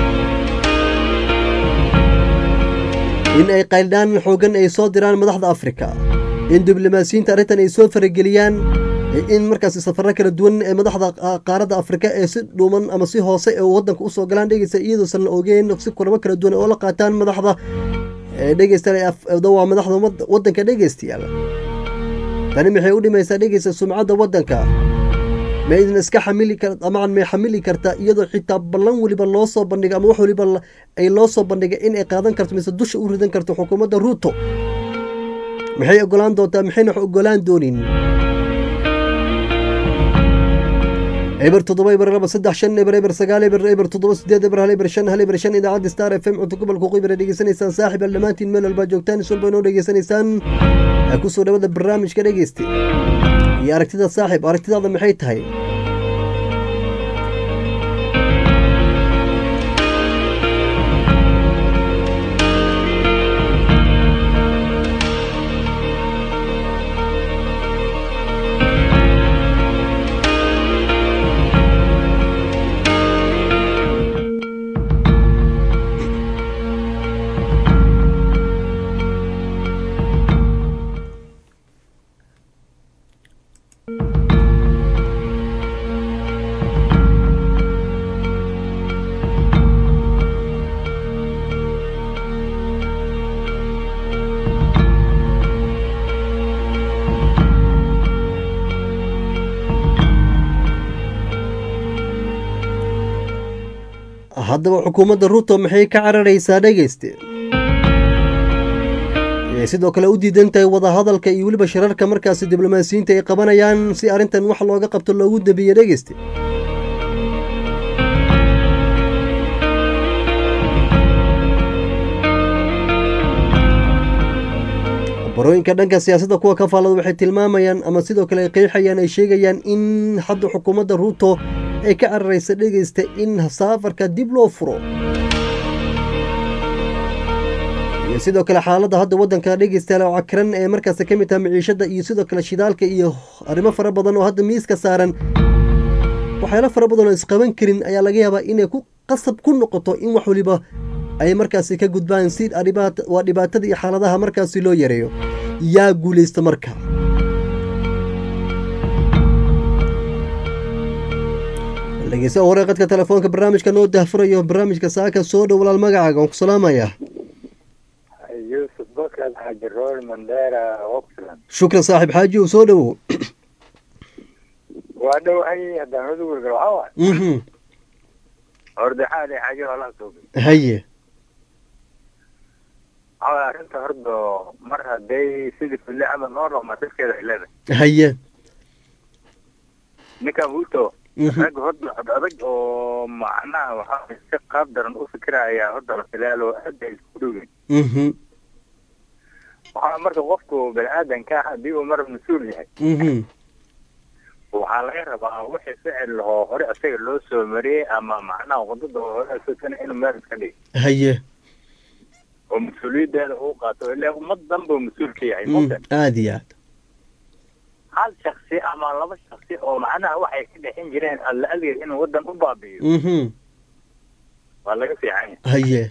in ay qaylidaan xoogan ay soo diraan madaxda Afrika in diblomaasiyiinta arrintan ay soo farageliyaan in markaasi safarro kala duwan ee madaxda qaaradda Afrika ee si dhuuman ama si hoose ee waddanka usoo galaan dhegeysta iyadoo san ogeyn si kulamo kala duwan oo la qaataan madaxda dhegeysta waa madaxda waddanka dhegeystayaal tani maxay u dhimaysaa dhegeysta sumcadda waddanka ma idin iska xamili kar amacan may xamili kartaa iyadoo xitaa ballan weliba loo soo bandhiga ama wax weliba ay loo soo bandhigay in ay qaadan karto mise dusha u ridan karto xukuumadda ruuto maxay ogolaan doontaa maxayna wax ogolaan doonin eber toddoba eber laba saddex shan eber eber sagaal eber eber toddoba sideed eber hal eber shan hal eber shan idaacadda star f m cunto gobolka qibra dhegeysanaysaan saaxib al dhammaantiin meel walbaa joogtaan is walba inoo dhegeysanaysaan kusoo dhawada barnaamijka dhegeysta iyo aragtida saaxib aragtidaada maxay tahay haddaba xukuumadda ruto maxay ka cararaysaa dhegeyste sidoo kale u diidan tahay wadahadalka iyo weliba shirarka markaasi diblomaasiyiinta ay qabanayaan si arrintan wax looga qabto loogu dambeeye dhegeyste barooyinka dhanka siyaasadda kuwa ka faallada waxay tilmaamayaan ama sidoo kale ay qeexayaan ay sheegayaan in hadda xukuumadda ruto ay ka cararaysa dhegeysta in saafarka dib loo furo iyo sidoo kale xaaladda hadda waddanka dhegeystayaal oo cakiran ee markaasi ka mid taha maciishadda iyo sidoo kale shidaalka iyo arrimo fara badan oo hadda miiska saaran waxyaalo fara badan oo isqaban karin ayaa laga yaabaa inay ku qasab ku noqoto in wax waliba ay markaasi ka gudbaan si waa dhibaatada iyo xaaladaha markaasi loo yareeyo yaa guulaysta marka dhegeysta hore qadka telefoonka barnaamijka noo dahfurayo barnaamijka saaka soo dhow walaal magacaaga waan ku salaamayaa yuusuf bakad xaaji rool mandera oxland shukran saaxiib xaaji uu soo dhowow waa dhowahay haddaan udugurgal waxaa waay mhm ordexaale xaaji hoolaa sooga haye waxaa arrinta hordo mar hadday sidii fille camal noo dhaqma dadkeeda ay leedahay haye ninkan wuto rag horda cod adag oo macnaha waxaa si qaab daran u fikiraya horda lafilaalo aad ay isku dhowyiin mhm waxaa marka qofku bani-aadanka haddii uu mar mas-uul yahay mhm waxaa laga rabaa wixii ficil lahoo hore isaga loo soo mariyey ama macnaha wadada hore asagana inuu meel iska dhig haye oo mas-uuliyaddeeda uu qaato ilaa ummad dan buu mas-uul ka yahay mota aada iyo aad hal shaksi ama laba shaksi oo macnaha waxay ka dhexin jireen alla adeeg inuu waddan u baabi'iyo mhm waa laga fiican yahay haye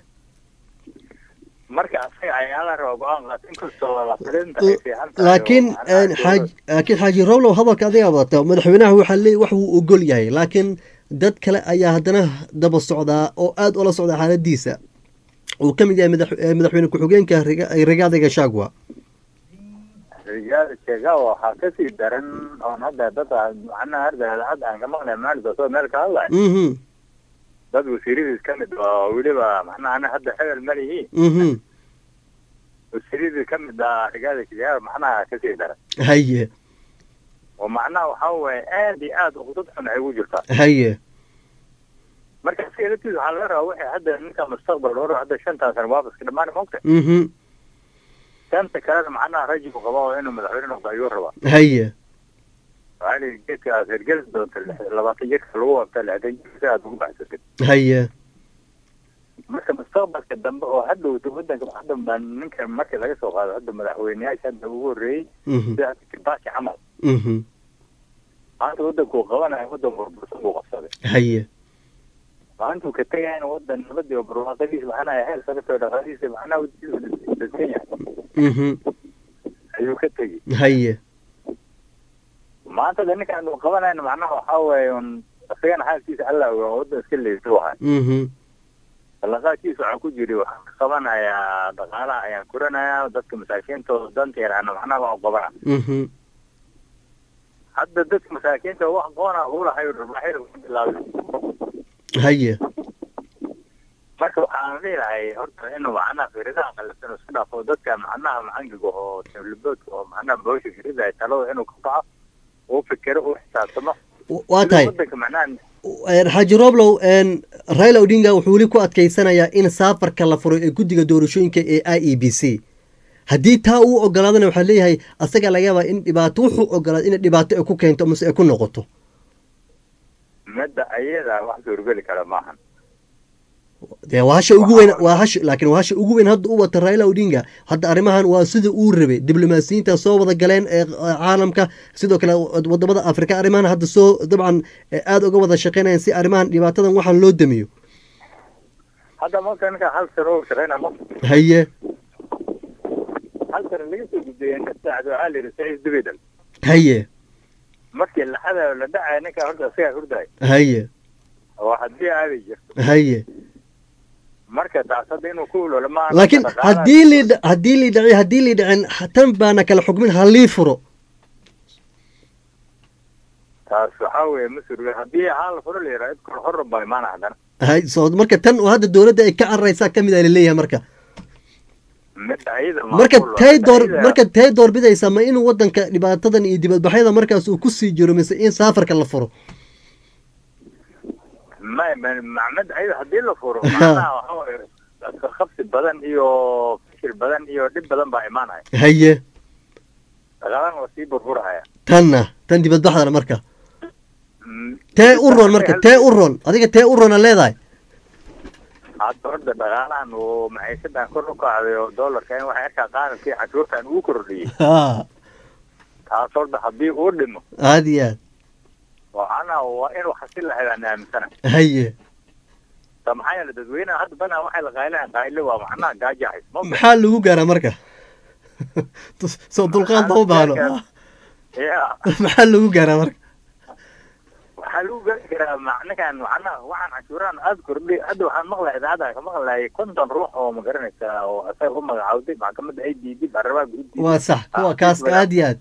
marka asaga ayaa la rabaa go-aan qaata inkastoo la filinta ay fiican tahay laakiin xaaj laakiin xaaji rowlow hadalka adiga wadata madaxweynaha waxaa leey wax uu ogol yahay laakiin dad kale ayaa haddana daba socdaa oo aada ula socda xaaladiisa uu ka mid yahay madax madaxweyne ku-xigeenka rigaada gashagwa rigaada gashagwa waxaa kasii daran oon hadda dad macnaha harda hadda aan ka maqlay maalinta soo meel ka hadlay mhm dad wasiiradiis ka mid oo weliba macnaha ana hadda xebel ma lihi mhm wasiiradii ka mid ah rigaada gashagwa macnaha kasii daran haye oo macnaha waxaa waaye aada iyo aada uqdad xun ay ugu jirtaa haye marka asiga laftiisa waxaa laga rabaa waxay hadda ninka mustaqbal hore hadda shantan sano waafiska dhamaana mogta mhm shanta kalena macnaha rajib qaba oo inuu madaxweyne noqdo ayuu rabaa haye waxaa lihi geedkaas hergelis doonta labaatan jirka lagu wabta lixdan jirka si aad ugu baxsatid haye marka mustaqbalka dambe oo hadhowta wadanka hadda baan ninka markii laga soo qaado hadda madaxweyneyaasha hadda ugu horreeyey sida kibaki camal mhm maanta wadankuu qabanayo wadan burbursan buu qabsaday haye maalintuu ka tegayana wadan nabadii oo barwaaqadiisa macnaha heer sababtoo dhaqaalihiisa macnaha dadsan yahay mhm ayuu ka tegi haye maanta da ninkaan uu qabanayna macnaha waxaa waaye un isagana xaalkiisa alla ogaa wadan iska leeso wahay mhm ballanqaadkiisa waxaa ku jiri waxaan ka qabanayaa dhaqaalaha ayaan kuranayaa dadka masaakiintooda danta yaraana macnaha waa u qabana mhm hadda dadka masaakiinta wax qoona ula hayo rubaxay bilaabay haye marka waxaan leeyahay horta inuu macnaha fikradaha qalabsan isku dhaafo dadka macnaha macangiga oo tawliboodka oo macnaha boosha fikrada ay talada inuu ka kaco oo fikiro oo xisaabtamo waa tahay wadanka macnaha xaaji rooblow Raila Odinga wuxuu weli ku adkeysanayaa in saafarka la furo ee guddiga doorashooyinka ee I E B C haddii taa uu ogolaadana waxaa leeyahay asaga laga yaabaa in dhibaato wuxuu ogolaad in dhibaato ay ku keento mase ay ku noqoto madda ayada wax suurgeli kara maahan dee waa hasha ugu weyn waa hasha laakiin waa hasha ugu weyn hadda u wata Raila Odinga hadda arrimahan waa sida uu rabay diblomaasiyiinta soo wada galeen ee caalamka sidoo kale wadamada Afrika arrimahan hadda soo dabcan aad uga wada shaqeynayaan si arrimahan dhibaatadan waxaan loo damiyo hadda ma kan ka hal sano shaqeynaa ma haye hal sano laga soo gudbiyay inta saacado cali rasays dibadal haye markii la xada la dhacay ninka horta asaga hurday haye oo hadii aadi jirto haye marka taasada inuu ku walo lama laakiin hadii li hadii li dhacay hadii li dhacin tan baana kala xukmin halii furo taas waxa weeye masuul hadii hal furo leeyahay kor hor baa imaan hadana hay soo marka tan oo hadda dawladda ay ka carraysaa kamid ah leeyahay marka marka tay door marka tay door bidaysa ma inuu wadanka dhibaatadan iyo dibadbaxyada markaas uu ku sii jiro mise in saafarka la furo ما معمد أيضا هدي له فورو معناها هو خبز بدن إيو فكر بدن إيو دب بدن بإيمانها هي غالبا وسيب الفورها تنا تندي بدبحنا مركا تاي أورون مركا تاي أورون هذيك تاي أورون اللي ذاي عاد برد غالبا ومعيشتنا كله قاعد دولار كان واحد كان في عشرة كان وكردي ها تعصر ده حبي أوردمه هذه وأنا وإنه حصل له أنا مثلا هي طب maxay la dadweynaha hadda bana waxay la qaaleen qaaylo waa macnaha gaajaxis maxaa lagu gaaraa marka soo dulqaad ma u baahno yaa maxaa lagu gaaraa marka waxaa lagu gaaraa macnahan macnaha waxaan cashuuraan aad kordhi hadda waxaan maqlay idaacada ka maqlay konton ruux oo ma garanaysa oo asaga u magacaawday maxkamadda ay diiday barabaa guddi waa sax kuwa kaas aad iyo aad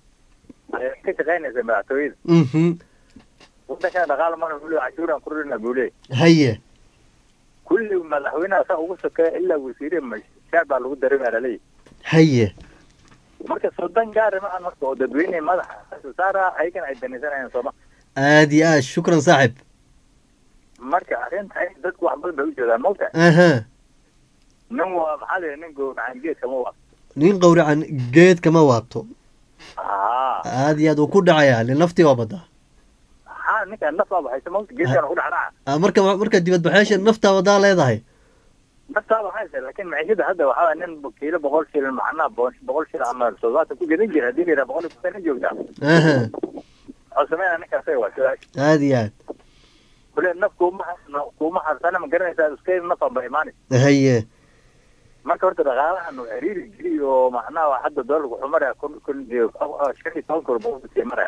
ka shaqeynaysa madaxtooyada mhm wadanka dhaqaale mana wuli cashuuraan kordhina buulay haye kulli madaxweynaha saa ugu sokeeya ilaa wasiire mashaar baa lagu dareemaya laleeyahay haye marka sodan gaar ma marka oo dadweyne madaxa saara ayagana ay danaysanayaan sooma aad iyo aad shukran saaxib marka arrinta ay dadku wax badan bay u jeedaan mawta aha nin waa maxaa la nin gowracan geed kama waa nin gowracan geed kama waato aa aad iyo aad uu ku dhacayaa linaftii waa badda ها ninka nafta waxay sameeyay geedkan ku dhacaa marka marka dibad baxaashan nafta wada leedahay nafta waxay laakiin maciishada hadda waxa nin kiilo boqol shilin macna boqol shilin ama soddobaatan ku gadan jira hadii la boqol ku joogta aha عثمان أنا كسي واشراك هذه كل الناس كوما كوما حسنا من قرن سال سكيل نفهم بإيماني هي ما كنت رجعنا إنه عرير يجري ومعنا واحد دول وحمرة كل كل دي شني تونكر بوم بسمرة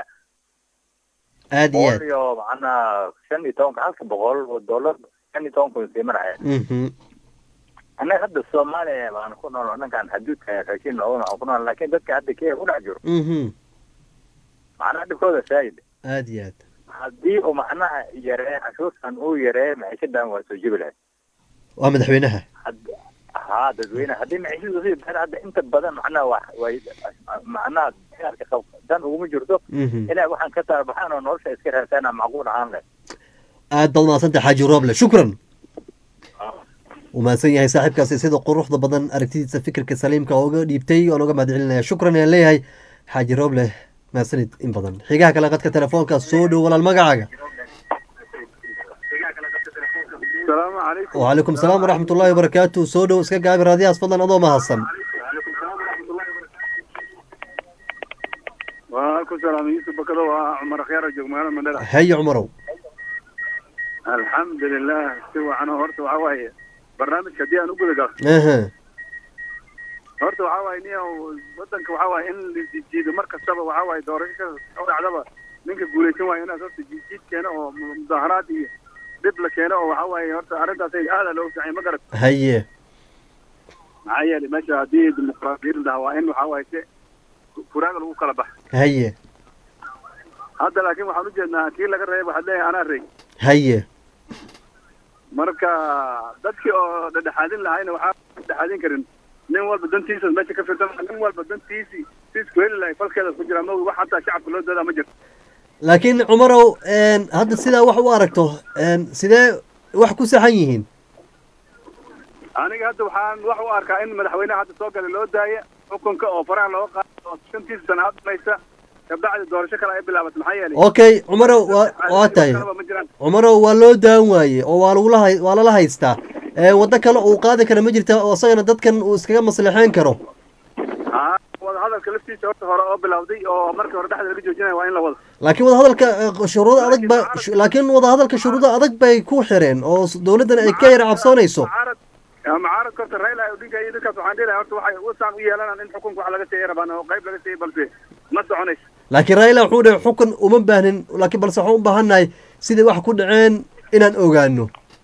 هذه هي معنا شني تونك عارف بقول والدولار شني تونكر بسمرة اها أنا هذا الصومالي ما نكون أنا كان حدود كاشين أو أو لكن ده كهذا كيه ولا جور اها معنا هذا كله سيد هذه haddii uu macnaha yaree cashuurtan uu yaree maciishadan waa soo jibi lahayd waa madaxweynaha haa dadweynaha haddii maciishadu sii baxda hadda inta badan macnaha wa way macnaha dan uguma jirto ilaa waxaan ka taarbaxaan oo nolosha iska raadsaana macquul ahaan leh aad baad mahadsantay xaaji rooble shukran ومahadsan yahay saaxiibkaasi sida quruxda badan aragtidiisa fikirka saliimka ooga dhiibtay oon uga mahadcelinaya shukran ayaan leeyahay xaaji rooble maasanid in badan xigaha kale qadka telefoonka soo dhow walaal magacaaga السلام عليكم وعليكم السلام ورحمة الله وبركاته سو دhow iska gaabi raadiyahaas fadlan adoo mahadsan وعليكم السلام يوسف بكر وعمر خيار الجمال من دلع هيا عمرو الحمد لله سوى عنه هرت وعواي برنامج كدي أنا أقول لك اها هرت وعواي نيا ودنك وعواي إن جديد مركز سبا وعواي دورك أو عذابه منك تقولي شو هنا صرت جديد كنا ومظاهرات dib la keeno oo waxa waaye horta arrintaas ay aad loo fiicay ma garad haye haye meesha hadii dimuqraadiyiin daa waa in waxa waaye furaaga lagu kala bax haye hadda laakiin waxaan ujeednaa kii laga reebay waxaad leeyahay anaa rey haye marka dadkii oo dhedhexaadin lahayna waxaa dhexaadin karin nin walba dantiisa meesha ka firsan nin walba dantiisii siisku heli lahay falkeeda ku jira maogi wax hataa shacabka loo doodaa ma jirto laakiin cumarow hadda sidaa wax u aragto sidee wax ku saxan yihiin aniga hadda waxaan wax u arkaa in madaxweynaha hadda soo galay loo daaya xukunka oo faraha looga qaado oo shantiisa sana hadmaysa kabacdi doorasho kale ay bilaabato maxaa yeelay okay cumarow waa waa tahay cumarow waa loo daan waaye oo waa lagula hay waa lala haystaa waddo kale uu qaadi kara ma jirta oo isagana dadkan uu iskaga maslaxeyn karo haa wada hadalka laftiisa horta hore oo bilowday oo markii hore dhexda laga joojinayo waa in la wado laakiin wada hadalka shuruudo adag ba laakiin wada hadalka shuruudo adag bay ku xireen oo dawladdan ay ka yara cabsoonayso mucaaradka horta Raila Odinga iyo dadkaas waxaan dhihi lahaa horta waxay usaan u yeelanaan in xukunka wax laga siiyay rabaan oo qayb laga siiyay balse ma soconayso laakiin Raila wuxuu dhahay xukun uma baahnin laakiin balse waxaan u baahanahay sidii wax ku dhaceen inaan ogaano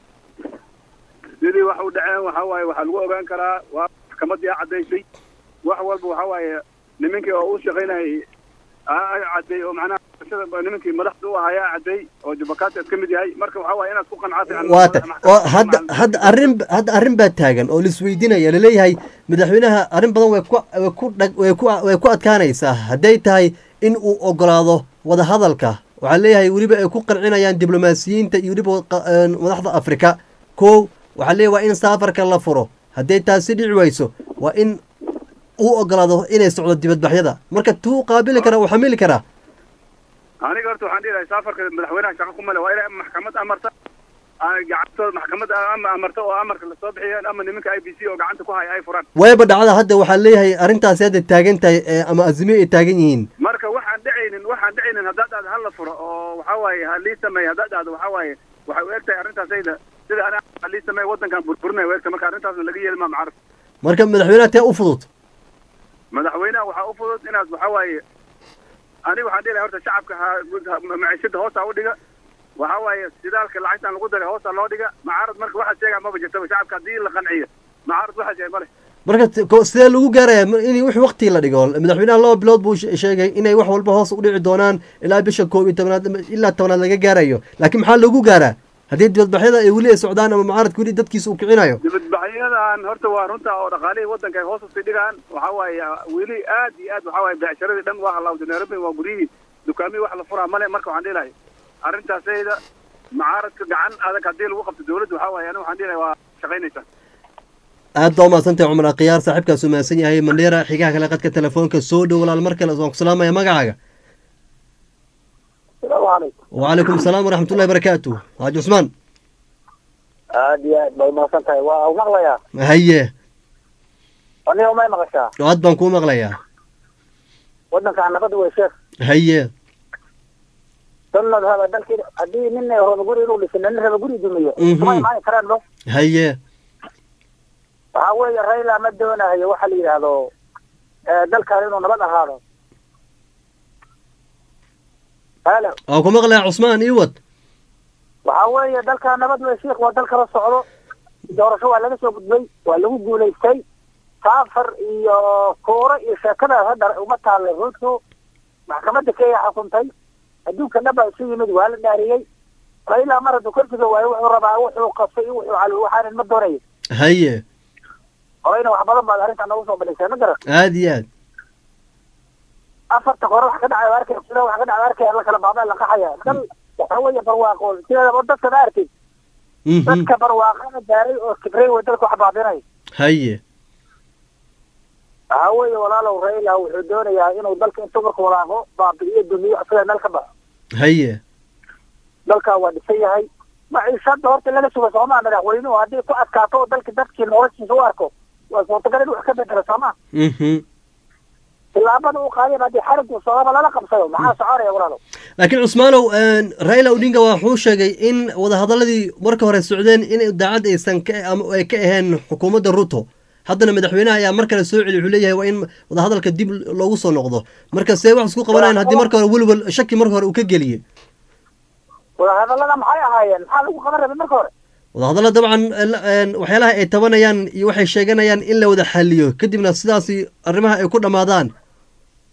sidii wax u dhaceen waxa waaye waxa lagu ogaan karaa waa maxkamadii cadaysay wax walba waxa waaye nimankii oo u shaqeynayay ay caday oo macnaha nimankii madaxda u ahaa caday oo jubakaat ka mid yahay marka waxa waaye inaad ku qancatay waata hadda hadda arrin hadda arrin baa taagan oo lisweydiinaya laleeyahay madaxweynaha arrin badan way ku way ku way ku way ku adkaanaysaa hadday tahay in uu ogolaado wada hadalka waxaa leeyahay weliba ay ku qancinayaan diblomaasiyiinta iyo weliba madaxda Afrika kow waxaa leeyahay waa in safarka la furo hadday taasi dhici wayso waa in uu ogolaado inay socdo dibadbaxyada marka tuu qaabili kara oo xamili kara aniga horta waxaan dhihi lahaa safarka madaxweynaha shaqo kuma leh waa inay maxkamad amarta gacantooda maxkamad ama amarta oo amarka la soo bixiyeen ama nimanka I B C oo gacanta ku haya ay furaan wayba dhacda hadda waxaa leeyahay arrintaasi hadda taagan tahay ama azmiye ay taagan yihiin marka waxaan dhicaynin waxaan dhicaynin haddaad aad hal la furo oo waxa waaye halii sameeyo haddaad aad waxa waaye waxay u egtahay arrintaasayda sida ana halii sameeyo waddankan burburinaya u egtahay marka arrintaasna laga yeeli maa macarif marka madaxweynaha tee u fudud madaxweynaha waxaa u fudud inaad waxa waaye aniga waxaan dhihi lahaa horta shacabka maciishada hoosa u dhiga waxa waaye sidaalka lacagtan lagu daray hoosa loo dhiga macaarad marka waxaa sheegaa maba jirtaba shacabka haddii la qanciyo macaarad waxaa sheegay male marka sidee lagu gaaraya in wix waqti la dhigo madaxweynaha laba bilood buu sheegay inay wax walba hoos u dhici doonaan ilaa bisha koob iyo tobnaad ilaa tobnaad laga gaarayo laakiin maxaa lagu gaaraa haddii dibadbaxyada ay weli ay socdaan ama mucaaradka weli dadkiisa uu kicinayo dibadbaxyadan horta waa runta oo dhaqaalihii waddanka ay hoos usii dhigaan waxa waaye weli aad iyo aad waxa waaye beecsharadii dhan waa halawday nairobi waa guryihii dukaamihii wax la furaa male marka waxaan dhihi lahay arrintaasayda mucaaradka gacan adag haddii lagu qabto dawladda waxa waaye aniga waxaan dhihi lahay waa shaqaynaysaa aad baa umahadsantahay cumar akhyaar saaxiibkaas u mahadsan yahay mandheera xigaha kale qadka telefoonka soo dhow walaal mar kale waan ku salaamaya magacaaga وعليكم السلام ورحمة الله وبركاته حاج عثمان aad iyo aad bay umahadsan tahay waa u maqlayaa haye aniga umay maqashaa aad baan kuu maqlayaa waddanka nabad wey sheekh haye dannad haba dalkii haddii nin raba guri inuu dhiso nin raba guri dumiyo kuma imaani karaan bo haye waxaa weeye Raila ma doonayo waxa la yidhaahdo dalkan inuu nabad ahaado halo oo ku maqlaya cusmaan iwad waxaa weeye dalka nabad wey sheekh waa dalka la socdo doorasho waa laga soo gudbay waa lagu guulaystay saafar iyo kooro iyo sheekadaas hadda uma taalla ruudku maxkamadda Kenya xukuntay adduunka dhaba isu yimid waa la dhaariyey Raila mar hadduu korkiisa waayo wuxuu rabaa wuxuu qasay wuxuu cali waxaan ma doonayo haye horeyna wax badan baad arrintan noogu soo bandhigtay ma garan aad iyo aad afarta hore wax ka dhacay arkay sida wax ka dhacay arkay la kala baabay la qaxaya dal waxa weeye barwaaqo sida dadka ma arkay dadka barwaaqada gaaray oo kibray way dadka wax baabinay haye waxa weeye walaalow Raila wuxuu doonayaa inuu dalka intuu markuu walaaqo baabiyo dumiyo asaga meel ka ba haye dalka waa dhisay yahay maciishada horta laga sugo Soomaaliya madaxweynuhu haddii ku adkaato dalka dadkii noloshiisa u arko waa suurtagal inuu wax ka bedelo Soomaaliya mhm tilaabada uu qaaday haddii xariguu Soomaaliya lala qabsado maxaa soconaya walaalow laakiin Cusmaanow Raila Odinga wuxuu sheegay in wada hadaladii marka hore socdeen in daacad aysan ka ama ay ka ahayn xukuumadda Ruto haddana madaxweynaha ayaa mar kale soo celi wuxuu leeyahay waa in wada hadalka dib loogu soo noqdo marka see wax isku qabanayaan haddii marka hore walwal shaki marka hore uu ka geliyay wada hadalada maxay ahaayeen maxaa lagu qaban rabay marka hore wada hadalada dabcan waxyaalaha ay tabanayaan iyo waxay sheeganayaan in la wada xaliyo kadibna sidaasi arrimaha ay ku dhamaadaan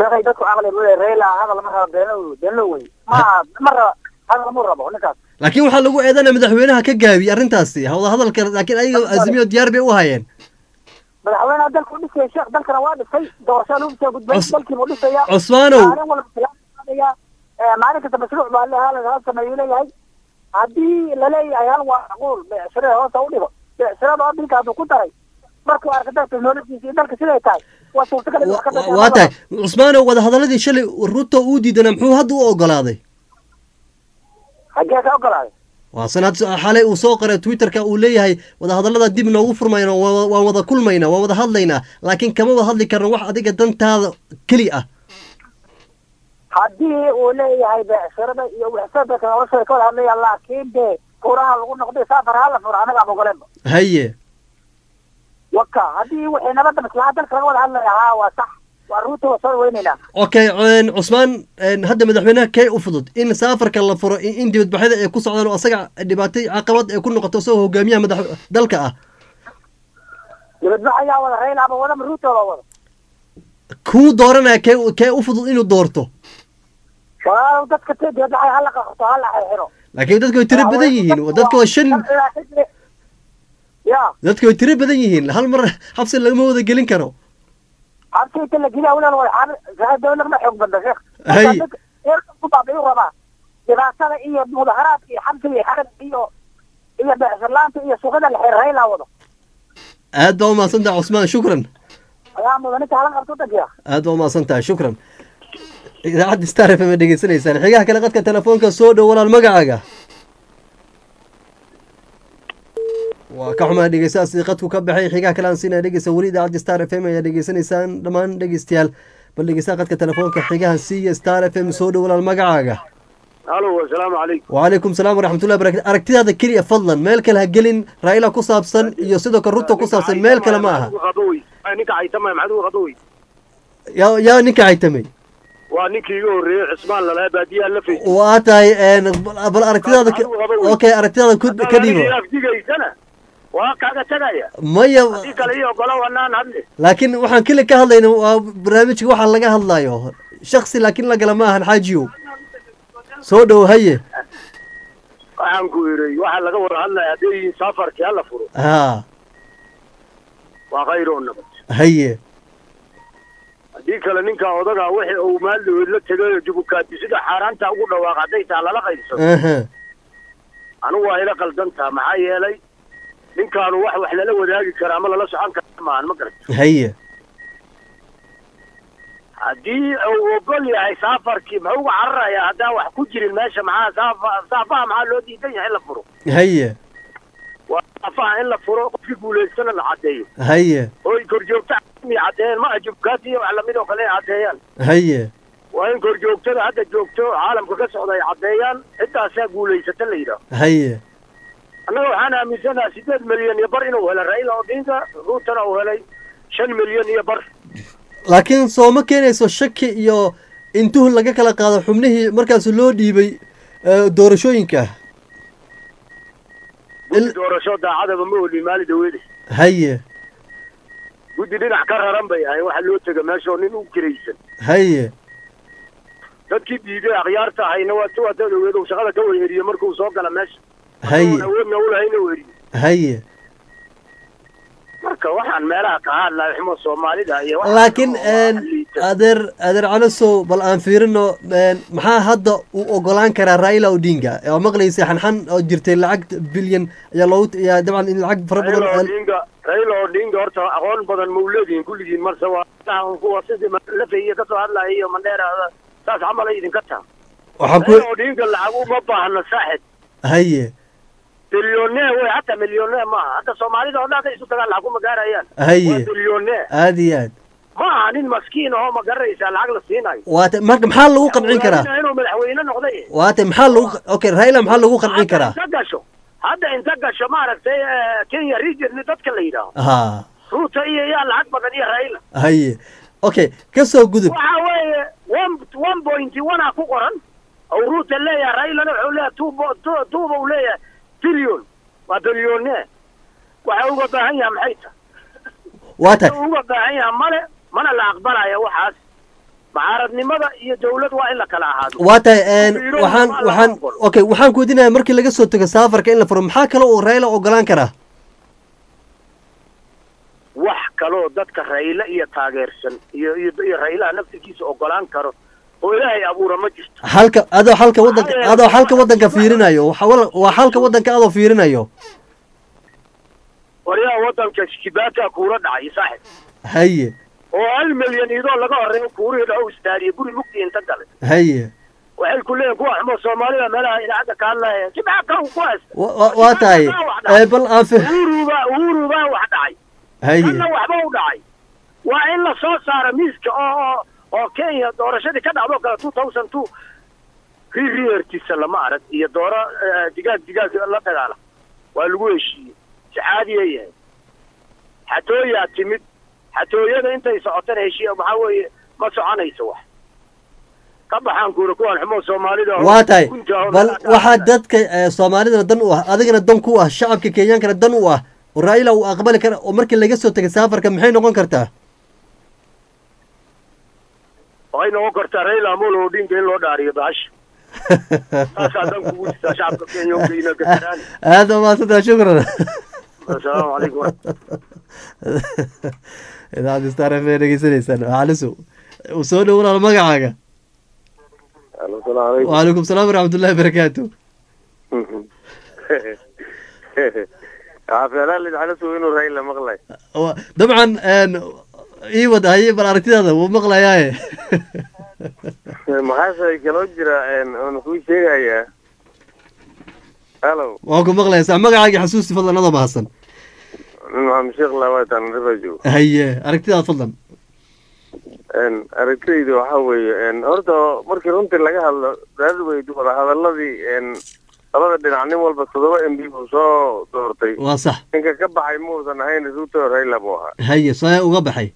sheekhay dadku aqli buu reela hadal ma rabo beeno beeno way ma ma rabo hadal ma rabo ninkaas laakiin waxaa lagu eedanaya madaxweynaha ka gaabiyey arrintaasi hawada hadalka laakiin ayaga azimiyo diyaar bay u hayeen madaxweynaha dalku dhisay sheekh dalkana waa dhisay doorasho lagu soo gudbay dalkii uu dhisaya cusmaanow maalin kasta mashruuc baa laga sameeyay leeyahay haddii la leeyahay hal waa macquul beecshirada hoosta u dhigo beecshirada oo dilka hadduu ku daray markuu arkada teknolojiisa iyo dalka siday tahay waa suurtagal inuu ka dhashay waa tahay cusmaanow wadahadaladii shalay ruto uu diidana muxuu hadda u ogolaaday xaggee ka ogolaaday waa sanad xalay uu soo qoray twitterka uu leeyahay wadahadallada dib noogu furmayna waan wada kulmaynaa waan wada hadlaynaa laakiin kama wada hadli karno wax adiga dantaada keli ah haddii uu leeyahay beecshirada iyo wixsadaka nolosha ka wada hadlaya laakiin dee furaha lagu noqday saafar hala fura anaga ama ogolenba haye waka haddii wixii nabadda maslaxa dalka laga wada hadlaya haa waa sax waa ruuta waa soo weynaynaa okay cusmaan hadda madaxweynaha kee u fudud in saafarka la furo in dibadbaxyada ay ku socdaan oo asaga dhibaatay caqabad ay ku noqoto isagoo hogaamiyaha madax dalka ah dibadbaxayaa wada rayla ama wada ruuta waa wada kuu dooranaya kee kee u fudud inuu doorto waa dadka dibadbaxay hala qaxto hala xiro laakiin dadku way tiro badan yihiin dadku waa shan ya dadku way tiro badan yihiin hal mar xabsi lagama wada gelin karo حتى كل جينا ولا ولا حر هذا ولا ما حق بدك هاي يركض بعض يورا دراسة إيه مظاهرات إيه حمسة حاجة إيه إيه بعثلانت إيه سوقنا الحر هاي لا وضع هذا ما صنع عثمان شكرا يا مدنك على قرطتك يا هذا ما صنع شكرا إذا عاد استعرف من دقيقة سنة سنة حقيقة كلا قد كتلفونك السود ولا المقعقة وكحما dhegeystayaal qadku ka baxay xigaa kala siinay dhegeysta waliida cad Star F M ayaa dhegeysanaysan dhamaan dhegeystayaal bal dhegeysta qadka telefoonka xigaha siiya Star F M soo dhawaal magacaaga halo assalaamu alaykum wa alaykum salaam wa rahmatullahi wa barakatuh aragtidaada kaliya fadlan meel kale ha gelin Raila ku saabsan iyo sidoo kale Ruto ku saabsan meel kale ma aha ninka ay tamay maxadu qadowi ya ya ninka ay tamay waa ninkii igu horeeyay Cismaan la baadiyaa la fay waa tahay bal aragtidaada okay aragtidaada ka dhiibo waa kaaga tagaya maya hadii kale iyo golo wanaan hadle laakiin waxaan kale ka hadlaynaa waa barnaamijka waxa laga hadlayo shakhsi laakiin la gala ma ahan xaajiyo soo dhow haye waxaan ku yiri waxa laga wada hadlayaa hadii safarkii la furo ha waa khayro nabad haye hadii kale ninka odaga wixii uu maaldood la tagay jubukaati sida xaaraanta ugu dhawaaqaday taa lala qaybsan aha anu waa ila qaldantaa maxaa yeelay ninkaanu wax wax lala wadaagi karaa ama lala socon karaa maan ma garan haye haddii uu ogol yahay safarkii muxuu uga cararayaa haddaan wax ku jirin meesha maxaa saafa saafaha maxaa loo diidan yahay in la furo haye waa saafaha in la furo qofkii guulaystana la caddeeyo haye oy korjoogta mi caddeeyeen ma ajubkaasi iyo wax lamid oo kale ay caddeeyaan haye waa in korjoogtada hadda joogto caalamka ka socda ay caddeeyaan cidaasaa guulaysata la yidhaaho haye annaga waxaan aaminsanaha sideed milyan iyo bar inuu helay Raila Odinga Rutana uu helay shan milyan iyo bar laakiin soo ma keenayso shaki iyo intuu laga kala qaado xubnihii markaas loo dhiibay doorashooyinka doorasho daacadaba ma oli maali daweyde haye guddi dhinac ka raran bay ahay waxa loo taga meesha nin u kiraysan haye dadkii diiday akhyaarta ahayna waa tuwa dawladda shaqada ka weeriyay markuu soo gala meesha haye awoodna u lahayna weeriyo haye marka waxaan meelaha ka hadlaa xumo Soomaalida iyo laakiin adeer adeer calasow bal aan fiirino maxaa hadda uu ogolaan karaa Raila Odinga oo maqlaysa xanxan oo jirtay lacag bilyan ayaa loo yaa dabcan in lacag fara badan Odinga Raila Odinga horta aqoon badan ma u leeyihiin kulligiin marse waa aan ku wasidi la feeyay ka soo hadlay iyo mandheera saas camal ay idinka taa waxaan ku Odinga lacag uma baahna saaxid haye بليونير وي حتى مليونير ما حتى Soomaalida oo dhan isu tagaan lacag ma gaarayaan haye بليونير aad iyo aad ma nin maskiin oo ma garaysa lacag la siinayo waata marka maxaa lagu qancin karaa inuu madaxweyne noqday waata maxaa lagu okay Raila maxaa lagu qancin karaa hadda inta gasho ma aragtay Kenya region dadka la yiraahdo ha Ruto iyo yaa lacag badan iyo Raila haye okay ka soo gudub waxa weeye one point one ku qoran oo Ruto leeyahay Raila wuxuu leeyahay two two uu leeyahay billion waa billion waxa uu baahan yahay maxay tahay waata uu baahan yahay male mana la aqbalaya waxaas mucaaradnimada iyo dawlad waa in la kala ahaado waa tahay waxaan waxaan okay waxaan ku weydiinaya markii laga soo tago safarka in la furo maxaa kale oo Raila ogolaan karaa wax kaloo dadka Raila iyo taageersan iyo iyo Raila naftigiisa ogolaan karo oo ilaahay abuura ma jirto halka adoo halka wadanka adoo halka wadanka fiirinayo waa halka wadanka adoo fiirinayo wariyaa wadanka shibaka kuura dhacay saaxib haye oo hal milyan idoo laga horeeyo kuuriga dhaw istaariyo guri mugti inta galay haye waxay ku leeyahay kuwa xamo Soomaaliya meelaha ilaaca ka hadlaya shibaka ku kuwaas waa tahay ee bal aaf uruba uruba wax dhacay haye ana waxba u dhacay waa in la soo saaro miiska oo oo Kenya doorashadii ka dhacdo kala two thousand two riirtiisa lama arag iyo doora digaag digaag la dagaala waa lagu heshiiyey caadiyeeyay xatooya timid xatooyada intay socotaan heshiiyo waxa weeye ma soconayso wax ka baxaan kuura kuwan xumo Soomaalida waa tahay bal waxa dadka Soomaalida dan u ah adigana dan ku ah shacabka Kenyaanka dan u ah oo Raila uu aqbali kara oo markii laga soo tagay safarka maxay noqon kartaa ay noqon kartaa Raila Amolo Odinga in loo dhaariyo baash taasaadan kugu jirtaa shacabka Kenyaanka ina ka tiraan هذا ما صدق شكرا السلام عليكم إذا عاد استعرف فين يجلسني سنة علسو وصلوا ولا المقعة السلام عليكم وعليكم السلام ورحمة الله وبركاته عافية اللي علسو إنه رأي مغلى طبعا إيوه ده هي بالأرتياد هذا ومغلى ياه ما حاسة كنوجرة أنا كوي شيء يا هلو واكم مغلى سامع مقعة حسوس تفضل نظام حسن نعم شغلة واتن رفجو هي أرتياد تفضل إن أرتياد وحوي إن أرتا مركي رنت اللي جهل هذا ويدور هذا الذي إن هذا اللي عني والبصدوة إن بيوصو دورتي وصح إنك كبح يموت أنا هاي نزوته هاي لبوها هي صايا وقبحي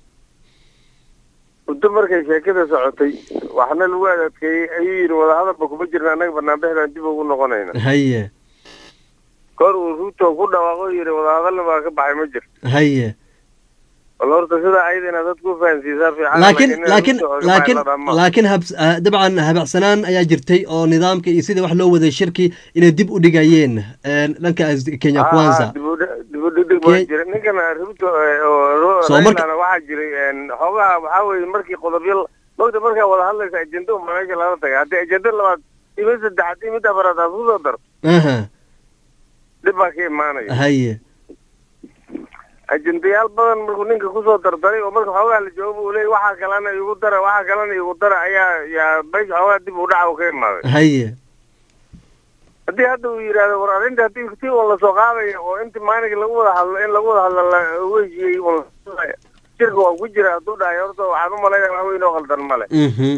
ودمر كي كذا سعتي وإحنا الوالد كي أيين ولا هذا بكو بجرنا نقبل نبهنا نجيبه ونقنينا هي كارو روتو كنا وغيره ولا هذا اللي ما كبح يمجر هي والله تسيدا عيدنا تدكو فانسي صار في حالة لكن لكن لكن لكن هب طبعا هبع سنان أيا جرتي أو نظام كي يصير واحد لو وذا الشركة إنه دب ودقايين لانك كينيا كوانزا دب دب دب جري نكنا روتو صومرك أنا واحد جري إن هو بحاول مركي قلبيل وقت مركي ولا هلا سجنتو ما يجي لا تجي هذا جنتو لما يمس دعتي متى برا تفوز در أها دب كي ما نجي هي ajendayaal badan markuu ninka ku soo dardaray oo marka xoogaa la joogo uu leeyahay waxa kalena igu dara waxa kalena igu dara ayaa yaa bay xoogaa dib u dhaca u ka imaaday haye haddii hadda uu yidhaahdo war arrinta haddii tii oo lasoo qaadayo oo intii maalinka lagu wada hadlo in lagu wada hadlo la weysiiyey oo shirka waa ku jira hadduu dhahay horta waxaan u malaynaya wax weyn oo qaldan male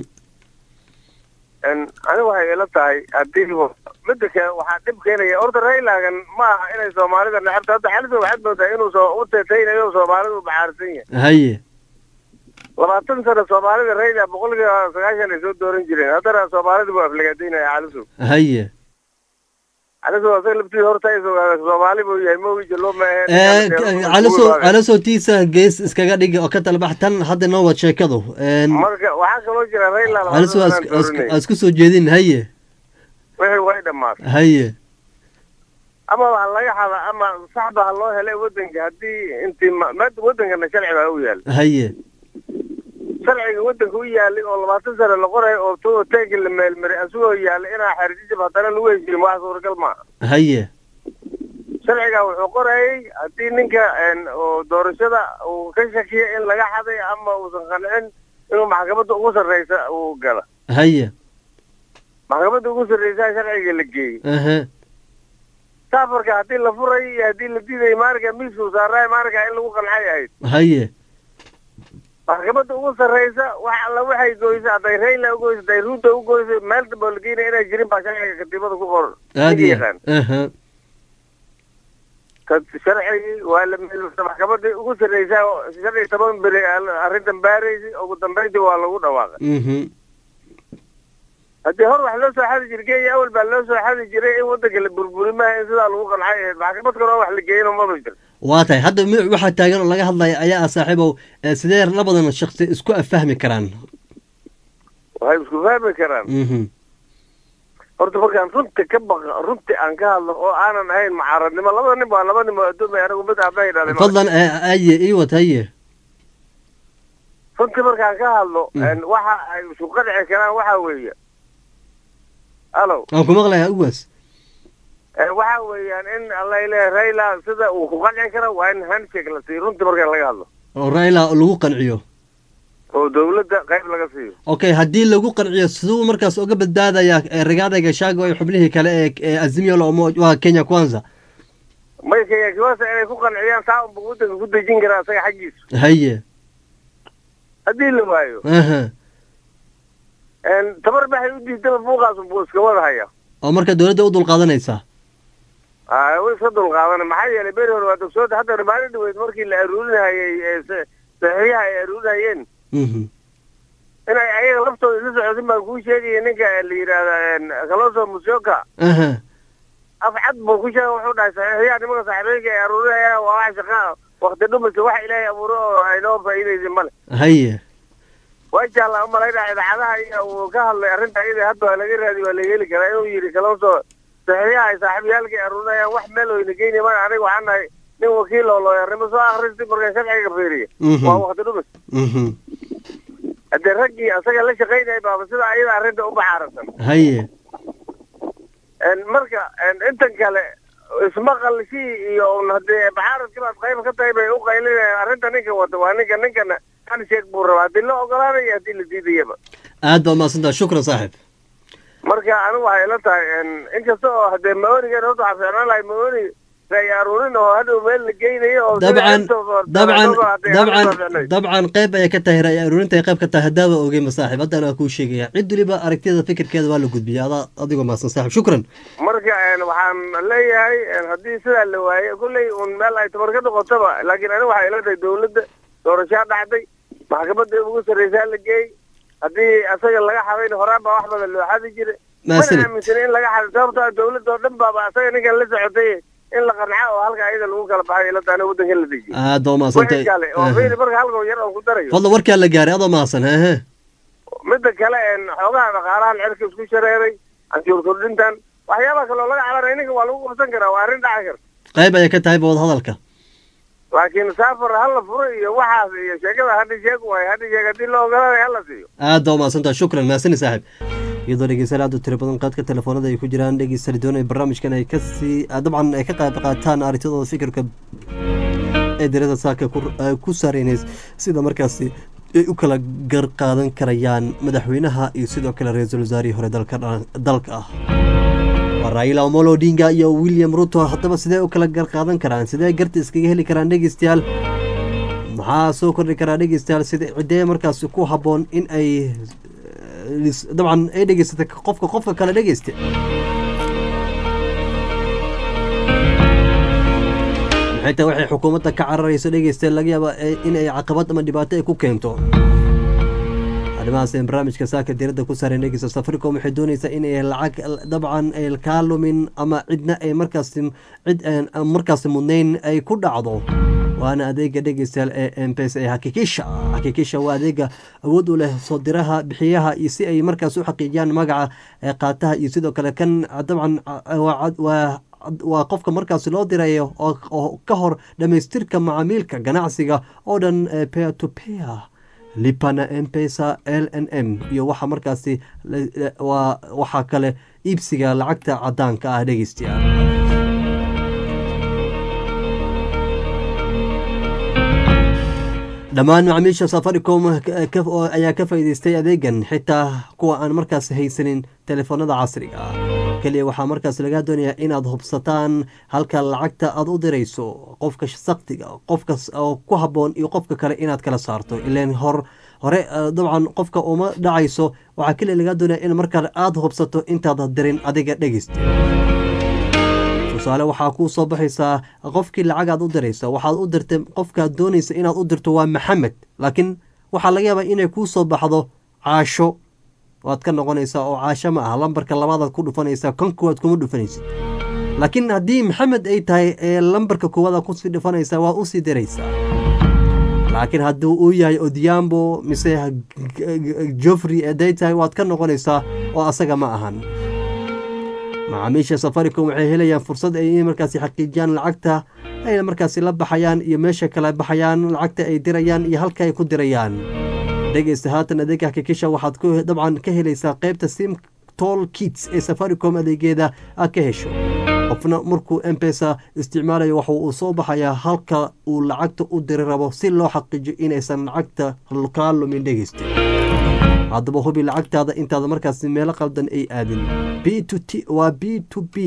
aniga waxay ila tahay haddii midda kale waxaa dhib keenaya horta Railagan ma aha inay Soomaalida nacabta hadda xaaladda waxaad moodaa inuu soo u teetaynayo Soomaalidu baxaarsan yahay haye labaatan sano Soomaalida Raila boqolkiiba sagaashan ay soo dooran jireen haddana Soomaalidu waa aflagaadaynaya xaaladdu haye xaaladdu waa laftii horta ay Soomaali buu yahay ma wiji loo maahan calaso calaso tiisa gees iskaga dhig oo ka talbax tan hadda noo wad sheekadu marka waxa kaloo jira Raila calaso asku soo jeedin haye wixii way dhamaatay haye ama waxa laga xada ama saxba loo helay wadanka hadii intii mad wadankana sharciga u yaal haye sharciga wadanka u yaal oo labaatan sano la qoray oo too teeg la meel maray asoo yaal ina xariijib hadana lagu heshiin wax suuragal ma haye sharciga wuxuu qoray hadii ninka oo doorashada uu ka shakiyo in laga xaday ama uu san qancin inuu maxkamadda ugu sareysa uu gala haye maxkamadda ugu sareysa sharciga la geeyay aha safarka hadii la furay hadii la diiday marka miisku saaray marka in lagu qancay ahayd haye maxkamadda ugu sareysa wax alla waxay gooysay haday Raila u gooysay haday Ruto u gooysay meel daba la geeyay inay jirin baa sharciga katiibada ku qoran aadi aha kad sharciga waa la maxkamadda ugu sareysa sharci toban bari arrintan baaraysay ugu dambeyntii waa lagu dhawaaqay mhm haddii hor wax loo soo xadi jiray awal baa loo soo xadi jiray in wadanka la burburi ma in sidaa lagu qancay ahayd maxkamad kale oo wax la geeyay ma jiro waa tahay hadda waxa taagan oo laga hadlayo ayaa saaxiibow sidee labadan shakhsi isku afahmi karaan waxay isku fahmi karaan horta markaan runta ka baqa runti aan ka hadlo oo aanan ahayn mucaaradnimo labada nin baa laba nin oo adduumay anigu mid aabbahay dhalay fadlan aye iwat haye runtii markaan ka hadlo waxa ay isku qanci karaan waxa weeye alo aan ku maqlayaa ugaas waxa weeyaan in alla ilaahay Raila sida uu ku qanci karo waa in handshake la siiyo runtii markaan laga hadlo oo Raila lagu qanciyo oo dawladda qayb laga siiyo okay haddii lagu qanciyo siduu markaas uga badbaadaya Rigathi Gachagua iyo xubnihii kale ee Azimio la Umoja waa Kenya Kwanza may Kenya Kwanza inay ku qanciyaan saa un waddanka ku dejin karaa isaga xaggiisa haye haddii la waayo aha en tabar baxay u diiday buuqaas buu iska wada haya oo marka dawladda u dul qaadanaysa ah way iska dul qaadan maxay yeelay beer hore waa dugsood hadda maalin dhaweyd markii la aruurinayay saxiixa ay aruurinayeen inay ayaga laftooda isla socodin baan kuu sheegaya ninka la yidhaahda Kalonzo Musyoka afcad buu ku sheegay wuxuu dhahay saxiixiyaa nimanka saaxiibeyga ay aruurinayaan waa wax shaqa waqti dhumisa wax ilaahay abuuro oo ay noo faa'iidaysin male haye wajah la umalaynaa idaacadaha iyo uu ka hadlay arrinta iyada hadda waa laga raadi waa laga heli karaa inuu yidhi Kalonzo saxiixiyaa ay saaxiibyaalkii aruurinayaan wax meel oyna geyni mana aniga waxaan nahay nin wakiil oo looyarnimo soo akhristi markaan sharciga fiiriya waa waqti dhumis haddee raggii asaga la shaqaynayay baaba sida ayada arrinta u baxaarsan haye marka intan kale ismaqalshii iyo un haddee baxaaradkii baad qayb ka tahay bay u qaylinayaan arrinta ninka wata waa ninka ninkana handshake buu rabaa haddii la ogolaanayo haddii la diidayaba aad baa mahadsantaha shukran saaxib marka anigu waxay ila tahay inkasta oo haddee maonigan horta waxaa fiicnaan lahay maoni ay aruurin oo hadhow meel la geynayo oo dabcan dabcan dabcan dabcan qayb ayay ka tahay ra'yi aruurinta ay qayb ka tahay haddaaba ogey ma saaxib haddana waa kuu sheegaya cid waliba aragtida fikirkeeda waa la gudbiya adaa adigoo mahadsan saaxib shukran marka waxaan leeyahay haddii sidaa la waaye kulley un meel ay tabar ka noqotaba laakiin aniga waxay ila tahay dawladda doorashaa dhacday maxkamadda ugu sarreysaa la geeyey haddii asaga laga xadayna horaan baa wax badan loo xadi jiray mana aaminsana in laga xaday sababtoo dawladda oo dhan baaba asaga ninkan la socotay in la qanca oo halka ayada lagu kala baxay ila taana waddanka la dejiyo aad baa mahadsantahay oo fiiri marka halka yar oo ku darayo fadlan warkaa la gaaray adoo mahadsan hehe midda kale een xoogaha dhaqaalahan cirka isku shareeray antiyoor kordhintan waxyaabaha kale oo laga cabanaya ninka waa lagu qabsan karaa waa arrin dhaca karta qayb ayay ka tahay wada hadalka laakiin saafar hala furo iyo waxaas iyo sheekada hadda sheeg waay hadda sheeg haddii la ogolaanaya hala siiyo aad baa mahadsantahay shukran mahadsanid saaxib iyadoo dhegeystayaal aad u tiro badan qaadka telefoonada ay ku jiraan dhegeystayaal doonaya barnaamijkan ay kasii dabcan ay ka qayb qaataan arintadooda fikirka ee dirada saaka ku saareynays sida markaasi ay u kala gar qaadan karayaan madaxweynaha iyo sidoo kale ra-iisul wasaarihii hore dalka dalka ah waa Raila Amolo Odinga iyo William Ruto haddaba sidee u kala gar qaadan karaan sidee garta iskaga heli karaan dhegeystayaal maxaa soo kordhi karaa dhegeystayaal sida cidee markaasi ku habboon in ay dabcan ay dhegeysatay qofka qofka kale dhegeysta maxay tahay waxay xukuumadda ka cararayso dhegeysta laga yaaba in ay caqabad ama dhibaato ay ku keento arrimahaas ee barnaamijka saaka diiradda ku saareen dhegeysta Safaricom waxay doonaysaa in ay lacag dabcan ay ka lumin ama cidna ay markaasi cid markaasi mudnayn ay ku dhacdo waana adeega dhegeystayaal ee M-Pesa ee hakikisha hakikisha waa adeega awood u leh soo diraha bixiyaha iyo si ay markaas u xaqiijiyaan magaca qaataha iyo sidoo kale kan dabcan waa waa qofka markaas loo dirayo oo ka hor dhamaystirka macaamilka ganacsiga oo dhan peer to peer lipana M-Pesa L N M iyo waxa markaasi waa waxa kale iibsiga lacagta cadaanka ah dhegeystayaal dhammaan macaamiisha Safaricom ayaa ka faa'iideystay adeegan xitaa kuwa aan markaas haysanin telefoonada casriga ah kaliya waxaa markaas laga doonayaa inaad hubsataan halka lacagta aad u dirayso qofka shaqtiga qofka oo ku habboon iyo qofka kale inaad kala saarto ileen hor hore dabcan qofka uma dhacayso waxaa kaliya laga doonayaa in markaa aad hubsato intaad dirin adiga dhegeysta tusaale waxaa kuu soo baxaysaa qofkii lacag aad u diraysa waxaad u dirtay qofkaad doonaysa inaad u dirto waa Maxamed laakiin waxaa laga yaabaa inay kuu soo baxdo Caasho waad ka noqonaysaa oo Caasho ma ah lambarka labaad ku dhufanaysaa kan koowaad kuma dhufanaysid laakiin haddii Maxamed ay tahay ee lambarka koowaad ku sii dhufanaysaa waa u sii diraysaa laakiin haddii uu yahay odiambo mise joffrey eeday tahay waad ka noqonaysaa oo asaga ma ahan macaamiisha safaricom waxay helayaan fursad ay markaasi xaqiijiyaan lacagta ayna markaasi la baxayaan iyo meesha kala baxayaan lacagta ay dirayaan iyo halka ay ku dirayaan dhegeysta haatan adeega hakikisha waxaad dabcan ka helaysaa qaybta sim toll kits ee safaricom adeegeeda aad ka hesho qofna markuu mpesa isticmaalayo waxa uu soo baxayaa halka uu lacagta u diri rabo si loo xaqiijiyo inaysan lacagta kaa lumin dhegeysta haddaba hubi lacagtaada intaada markaasi meelo qaldan ay aadin b to t waa b to b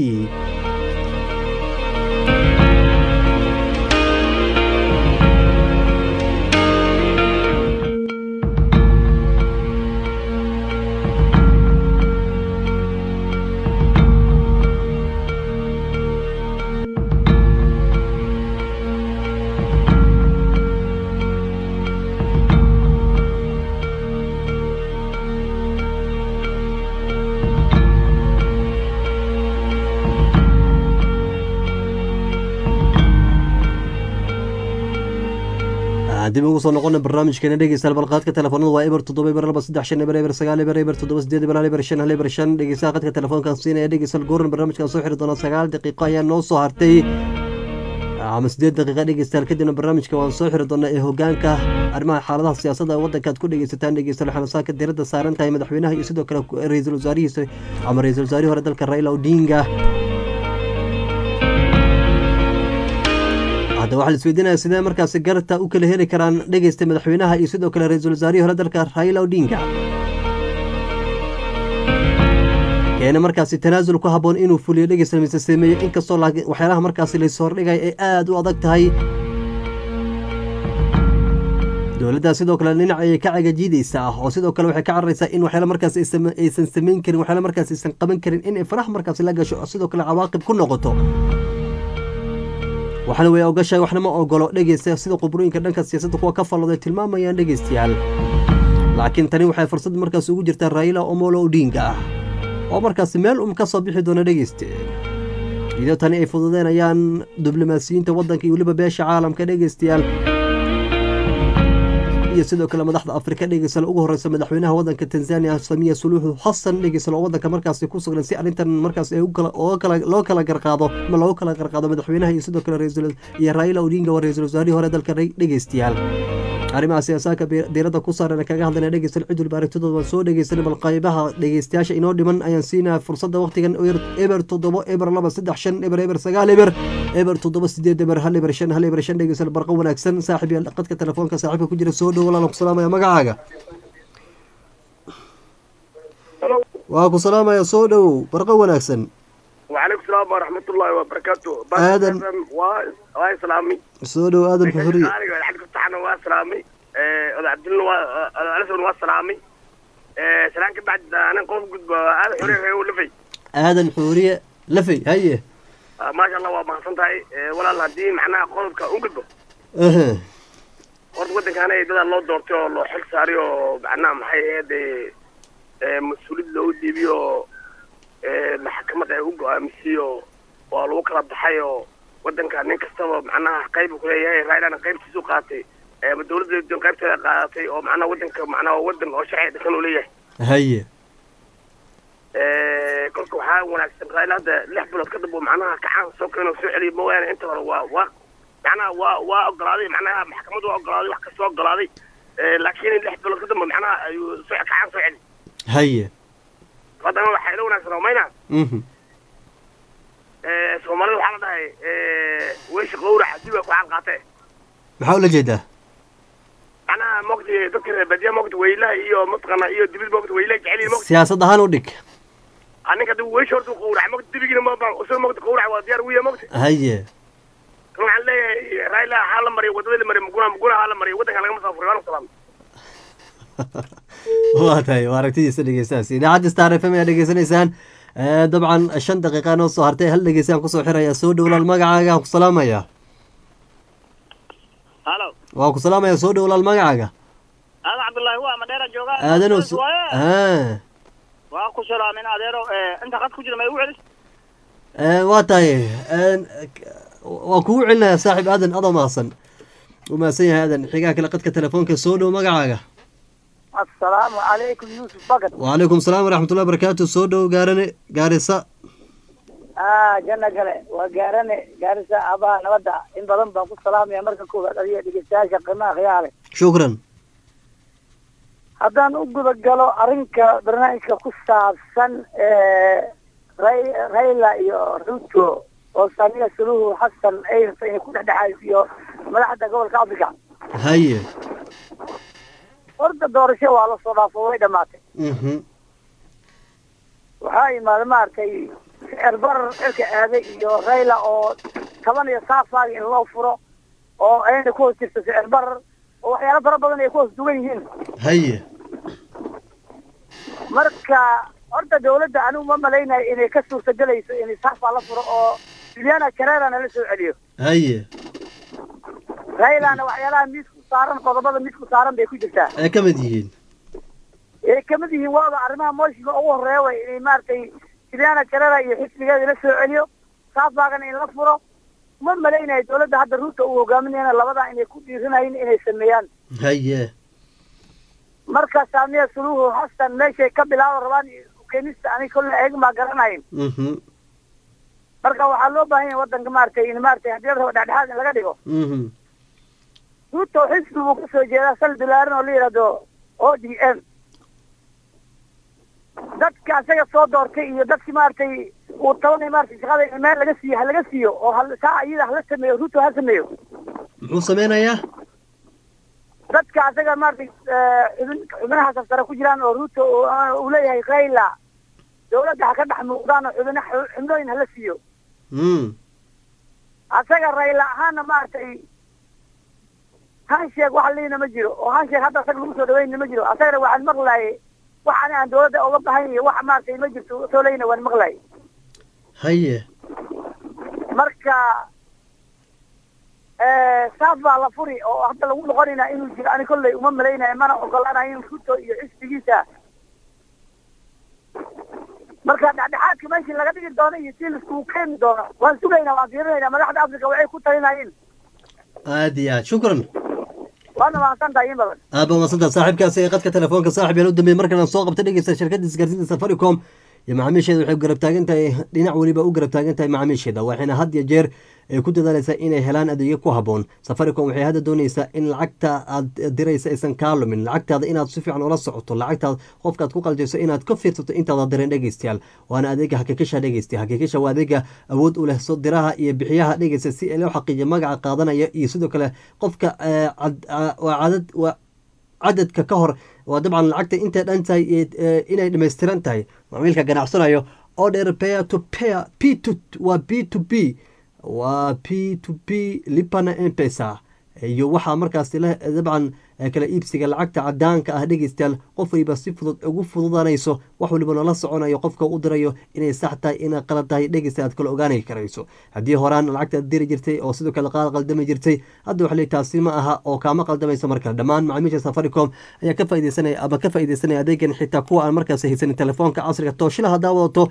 dib ugu soo noqona barnaamijkeena dhegeystayaal balqaadka telefoonada waa eber toddoba eber laba saddex shan eber eber sagaal eber eber toddoba sideed eber hal eber shan hal eber shan dhegeystaha qadka telefoonkan siinaya dhegeystayaal gooran barnaamijkan soo xiri doona sagaal daqiiqo ayaa noo soo hartay ama sideed daqiiqa dhegeystayaal kadibna barnaamijka waan soo xiri doonaa ee hogaanka arrimaha xaaladaha siyaasadda waddanka aad ku dhegeysataan dhegeystayaal waxaana saaka diiradda saaran tahay madaxweynaha iyo sidoo kale ra-iisul wasaarihiisa ama ra-iisul wasaarihii hore dalka Raila Odinga hadda waxaa la isweydiinaya sidee markaasi garta u kala heli karaan dhegeysta madaxweynaha iyo sidoo kale ra-iisul wasaarihii hore dalka Raila Odinga keena markaasi tanaasul ku habboon inuu fuliyo dhegeysta mise sameeyo inkastoo waxyaalaha markaasi la soo hordhigay ay aad u adag tahay dowladda sidoo kale dhinac ayay ka cagajiidaysaa oo sidoo kale waxay ka cararaysaa in waxyaala markaasi aysan samayn karin waxyaala markaasi aysan qaban karin in faraha markaasi la gasho sidoo kale cawaaqib ku noqoto waxaana way ogashahay waxna ma ogolo dhegeysta sida qubrooyinka dhanka siyaasadda kuwa ka fallooday tilmaamayaan dhegeystayaal laakiin tani waxay fursad markaas ugu jirtaa Raila Omolo Odinga ah oo markaasi meel um ka soo bixi doona dhegeysta iyadoo tani ay fududeynayaan diblomaasiyiinta waddanka iyo weliba beesha caalamka dhegeystayaal iyo sidoo kale madaxda Afrika dhegeystayaal ugu horeysa madaxweynaha waddanka Tanzania Samia Suluhu Hassan dhegeystayaal oo waddanka markaasi ku sugan si arrintan markaas ay u kala oo kala loo kala garqaado ma loo kala garqaado madaxweynaha iyo sidoo kale ra'iisul iyo Raila Odinga waa ra'iisul wasaarihii hore dalka dhegeystayaal arrimaha siyaasadka diiradda ku saaran kaga hadlayna dhegeystayaal cidul baaragtidooda waan soo dhegeysanay bal qaybaha dhegeystayaasha inoo dhiman ayaan siinaa fursadda waqtigan eber toddoba eber laba saddex shan eber eber sagaal eber eber toddoba sideed eber hal eber shan hal eber shan dhegeystayaal barqa wanaagsan saaxiib yaal qadka telefoonka saaxiibka ku jira soo dhow walaalan ku salaamaya magacaaga waa ku salaamaya soo dhow barqa wanaagsan وعليكم السلام ورحمة الله وبركاته. آدم واي سلامي. سودو آدم حفري. أنا الحمد لله واي سلامي. أنا عبد الله أنا سلام واي سلامي. سلام بعد أنا قوم قد هذا حورية ولا في. آدم حورية لفي هيه. ما شاء الله وما صنتهاي ولا الله دين معنا قوم كأنقذ. أها. ورد قد كان يدل الله دورته الله حل ساريو معنا محي هذا مسؤول لو ديبيو maxkamada ay u go'aamisiyo waa lagu kala baxayo wadanka nin kastaba macnaha qayb ku leeyahay Raila qaybtiisu qaatay ee dawladda qaybteeda qaadatay oo macnaha wadanka macnaha wadan oo sharci degan u leeyahay haye ee kolka waxa wanaagsan Raila hada lix bilood ka dib macnaha kacaan soo keenay soo celiyo mooyaan inta hore waa waa macnaha waa waa ogolaaday macnaha maxkamadu waa ogolaaday wax ka soo ogolaaday laakiin lix bilood ka dib macnaha ayuu soo kacaan soo celiyo haye هذا هو حلو ناس رومينا. اها. سومالي waxaa la dhahay ee weesh qowrac dib ku xalqaatay. Maxaa la jeedaa? Ana moqdi dadka badiya moqdi weylaha iyo matqana iyo dibid moqdi weylaha jecel moqdi. Siyaasad ahaan u dhig. Aniga dib weesh hortu qowrac moqdi dibigina ma baan usoo moqdi qowrac waa diyaar wiya moqdi. Haye. Waxaan leeyahay Raila hal mari wadada mari muguna muguna hal mari wadanka laga masaafuro waan salaam. waatahay waa aragtidiisa dhegeystayaasha idaacadda Star F M ayaa dhegeysanaysaan dabcan shan daqiiqa noo soo hartay hal dhegeystaan kusoo xiraya soo dhowlaal magacaaga ku salaamaya halo waa ku salaamaya soo dhowlaal magacaaga Aadan Cabdullaahi waa Madeera jooga Aadan ah waa ku salaamin adeero inta qad ku jira ma igu celis ee waa tahay waa kugu celinaya saaxiib Aadan adoo maasan umahadsan yahay aadan xigaa kale qadka telefoonka soo dhow magacaaga assalaamu calaykum yuusuf bagad wacalaykum salaam waraxmatullahi barakaatu soo dhow gaarane gaarisa ah janna gale waa gaarane gaarisa abaa nabadda in badan baan ku salaamaya marka koowaad adiga dhegeystayaasha qiimaha khiyaale shukran haddaan u guda galo arrinka barnaamijka ku saabsan rayla iyo ruto oo samiya suluhu xasan ay inay ku dhexdhexaysiyo madaxda gobolka africa haye horta doorasho waa la soo dhaafo way dhamaatay waxaa imaada maaragtay sicir barar cirka aaday iyo rayla oo toban iyo saafaaga in loo furo oo ayna ku hoos jirto sicir barar oo waxyaalo fara badan ay ku hoos dugan yihiin haye marka horta dawladda anigu ma malaynayo inay ka suurtagelayso in saafaa la furo oo juliana carerana la soo celiyo haye raylana waxyaalaha miisku saaran qodobada miisku saaran bay ku jirtaa ay ka mid yihiin ay ka mid yihiin waaba arrimaha mooshiga ugu horeeya way inay maaragtay juliana carera iyo xisbigeeda la soo celiyo saafaagana in la furo ma malaynayo dawladda hadda ruuta uu hogaaminayana labadaa inay ku dhiirinayin inay sameeyaan haye marka saamiya suluhu xasan meeshay ka bilaabo rabaan ukeenista ani kolle eegmaa garanayn marka waxaa loo baahan yahay wadanka maaragtay in maaragtay haddii la rabo dhexdhexaad in laga dhigo ruto xisbi buu kasoo jeedaa sal dulaaran oo la yidhahdo o d m dadka asaga soo doortay iyo dadki maaragtay uu tabanay maaragtay shaqada in meel laga siiyo ha laga siiyo oo ha saa iyada hala sameeyo ruto ha sameeyo muxuu sameynayaa dadka asaga maaragtay xubin xubinaha safsare ku jiraan oo ruto uu leeyahay rayla dawladda ha ka dhex muuqdaan oo xubina xubnooyin hala siiyo asaga rayla ahaana maaragtay hansheeg waxa liina ma jiro oo hansheeg hadda asaga lagu soo dhaweyna ma jiro asagana waxaan maqlaayay waxaana aan dawladda uga bahan yahay wax maaragtay ma jirto soo leyna waan maqlaayay haye marka saaf baa la furi oo hadda lagu noqonayna inuu jiro ani kolley uma malaynayo mana ogolaanayo in ruto iyo xisbigiisa marka dhexdhexaadka meeshii laga dhigi doono iyo si laiskugu keeni doono waan sugaynaa waan fiirinaynaa madaxda africa waxay ku talinayeen aad iyo aad shukran waana mahadsan tahay in badan aad baa mahadsantaha saaxiibkaasi ee qadka telefoonka saaxib yaan u dambeeyey markaan soo qabta dhegeysta shirkadda isgaarsiinta safaricom iyo macaamiisheeda waxay garab taagan tahay dhinac weliba u garab taagan tahay macaamiisheeda waxayna had iyo jeer ay ku dadaalaysaa inay helaan adeegyo ku habboon safaricom waxay hadda doonaysaa in lacagta aad diraysa aysan kaa lumin lacagtaada inaad si fiican ula socoto lacagtaad qofkaad ku qaljayso inaad ka fiirsato intaada diran dhegeystayaal waana adeega hakikisha dhegeysta hakikisha waa adeega awood u leh so diraha iyo bixiyaha dhegeysta si loo xaqiijiyo magaca qaadanaya iyo sidoo kale qofka cadad cadadka ka hor waa dabcan lacagta intay dhan tahay inay dhamaystiran tahay macmiilka ganacsanayo oo dheer pair to pair p to waa b to b waa p to p lipana mpesa iyo waxaa markaasi le dabcan kala iibsiga lacagta cadaanka ah dhegeystayaal qof waliba si fudud ugu fududanayso wax waliba nala soconayo qofka u dirayo inay sax tahay inay qalad tahay dhegeysta aad kala ogaanay karayso haddii horaan lacagta aad diri jirtay oo sidoo kale qaad qaldami jirtay hadda wax le taasi ma aha oo kaama qaldamayso markale dhammaan macaamiisha safaricom ayaa ka faaideysanaya ama ka faaideysanaya adeegan xitaa kuwa aan markaas haysanin telefoonka casriga tooshilaha daawadato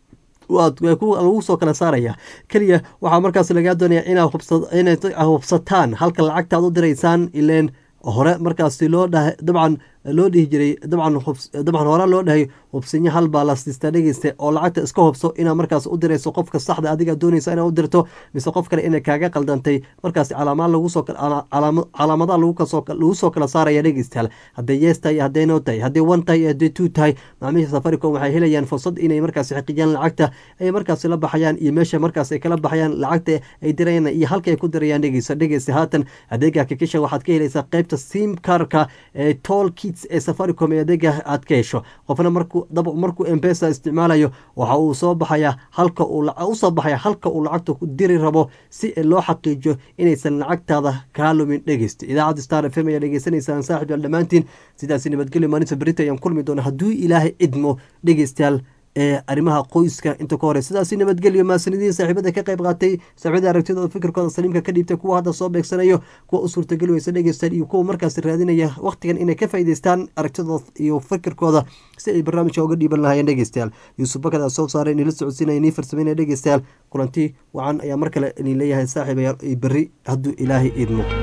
lagu soo kala saaraya keliya waxaa markaas lagaa doonaya inay hubsataan halka lacagta aad u diraysaan ileen hore markaasi loo dhahay dabcan loo dhihi jiray dabcan dabcan hore loo dhahay hubsinyo hal baa la siistaa dhegeysta oo lacagta iska hubso inaad markaas u dirayso qofka saxda adiga doonaysa inaad u dirto mise qof kale inay kaaga qaldantay markaasi calaamad lagu soo calaamadaha lagu kasoo lagu soo kala saaraya dhegeystayaal hadday yes tahay iyo hadday no tahay hadday one tahay iyo hadday two tahay macaamiisha safaricom waxay helayaan fursad inay markaasi xaqiijiyaan lacagta ay markaasi la baxayaan iyo meesha markaas ay kala baxayaan lacagta ay dirayaan iyo halka ay ku dirayaan dhegeysta dhegeysta haatan adeega hakikisha waxaad ka helaysaa qaybta sim karka ee toll kits ee safaricom ee adeega aad ka hesho qofna markuu dabc markuu mpesa isticmaalayo waxa uu soo baxaya halka uu usoo baxaya halka uu lacagta ku diri rabo si loo xaqiijiyo inaysan lacagtaada kaa lumin dhegeysta idaacadda star f m ayaa dhegeysanaysaan saaxib yaal dhammaantiin sidaasi nabadgelyo maalinta berita ayaan kulmi doona hadduu ilaahay idmo dhegeystayaal ee arrimaha qoyska inta ka hore sidaasi nabadgelyo maasanidiin saaxiibada ka qayb qaatay saaxiibada aragtidooda fikirkooda saliimka ka dhiibtay kuwa hadda soo beegsanayo kuwa u suurtageli weysa dhegeystaan iyo kuwa markaas raadinaya waqtigan inay ka faa'iidaystaan aragtidooda iyo fikirkooda si ay barnaamijka uga dhiiban lahaayeen dhegeystayaal yuusuf bakada soo saaray inila socodsiinaya inii farsameynaya dhegeystayaal kulanti wacan ayaa mar kale inii leeyahay saaxiibayaal berri hadduu ilaahay idmo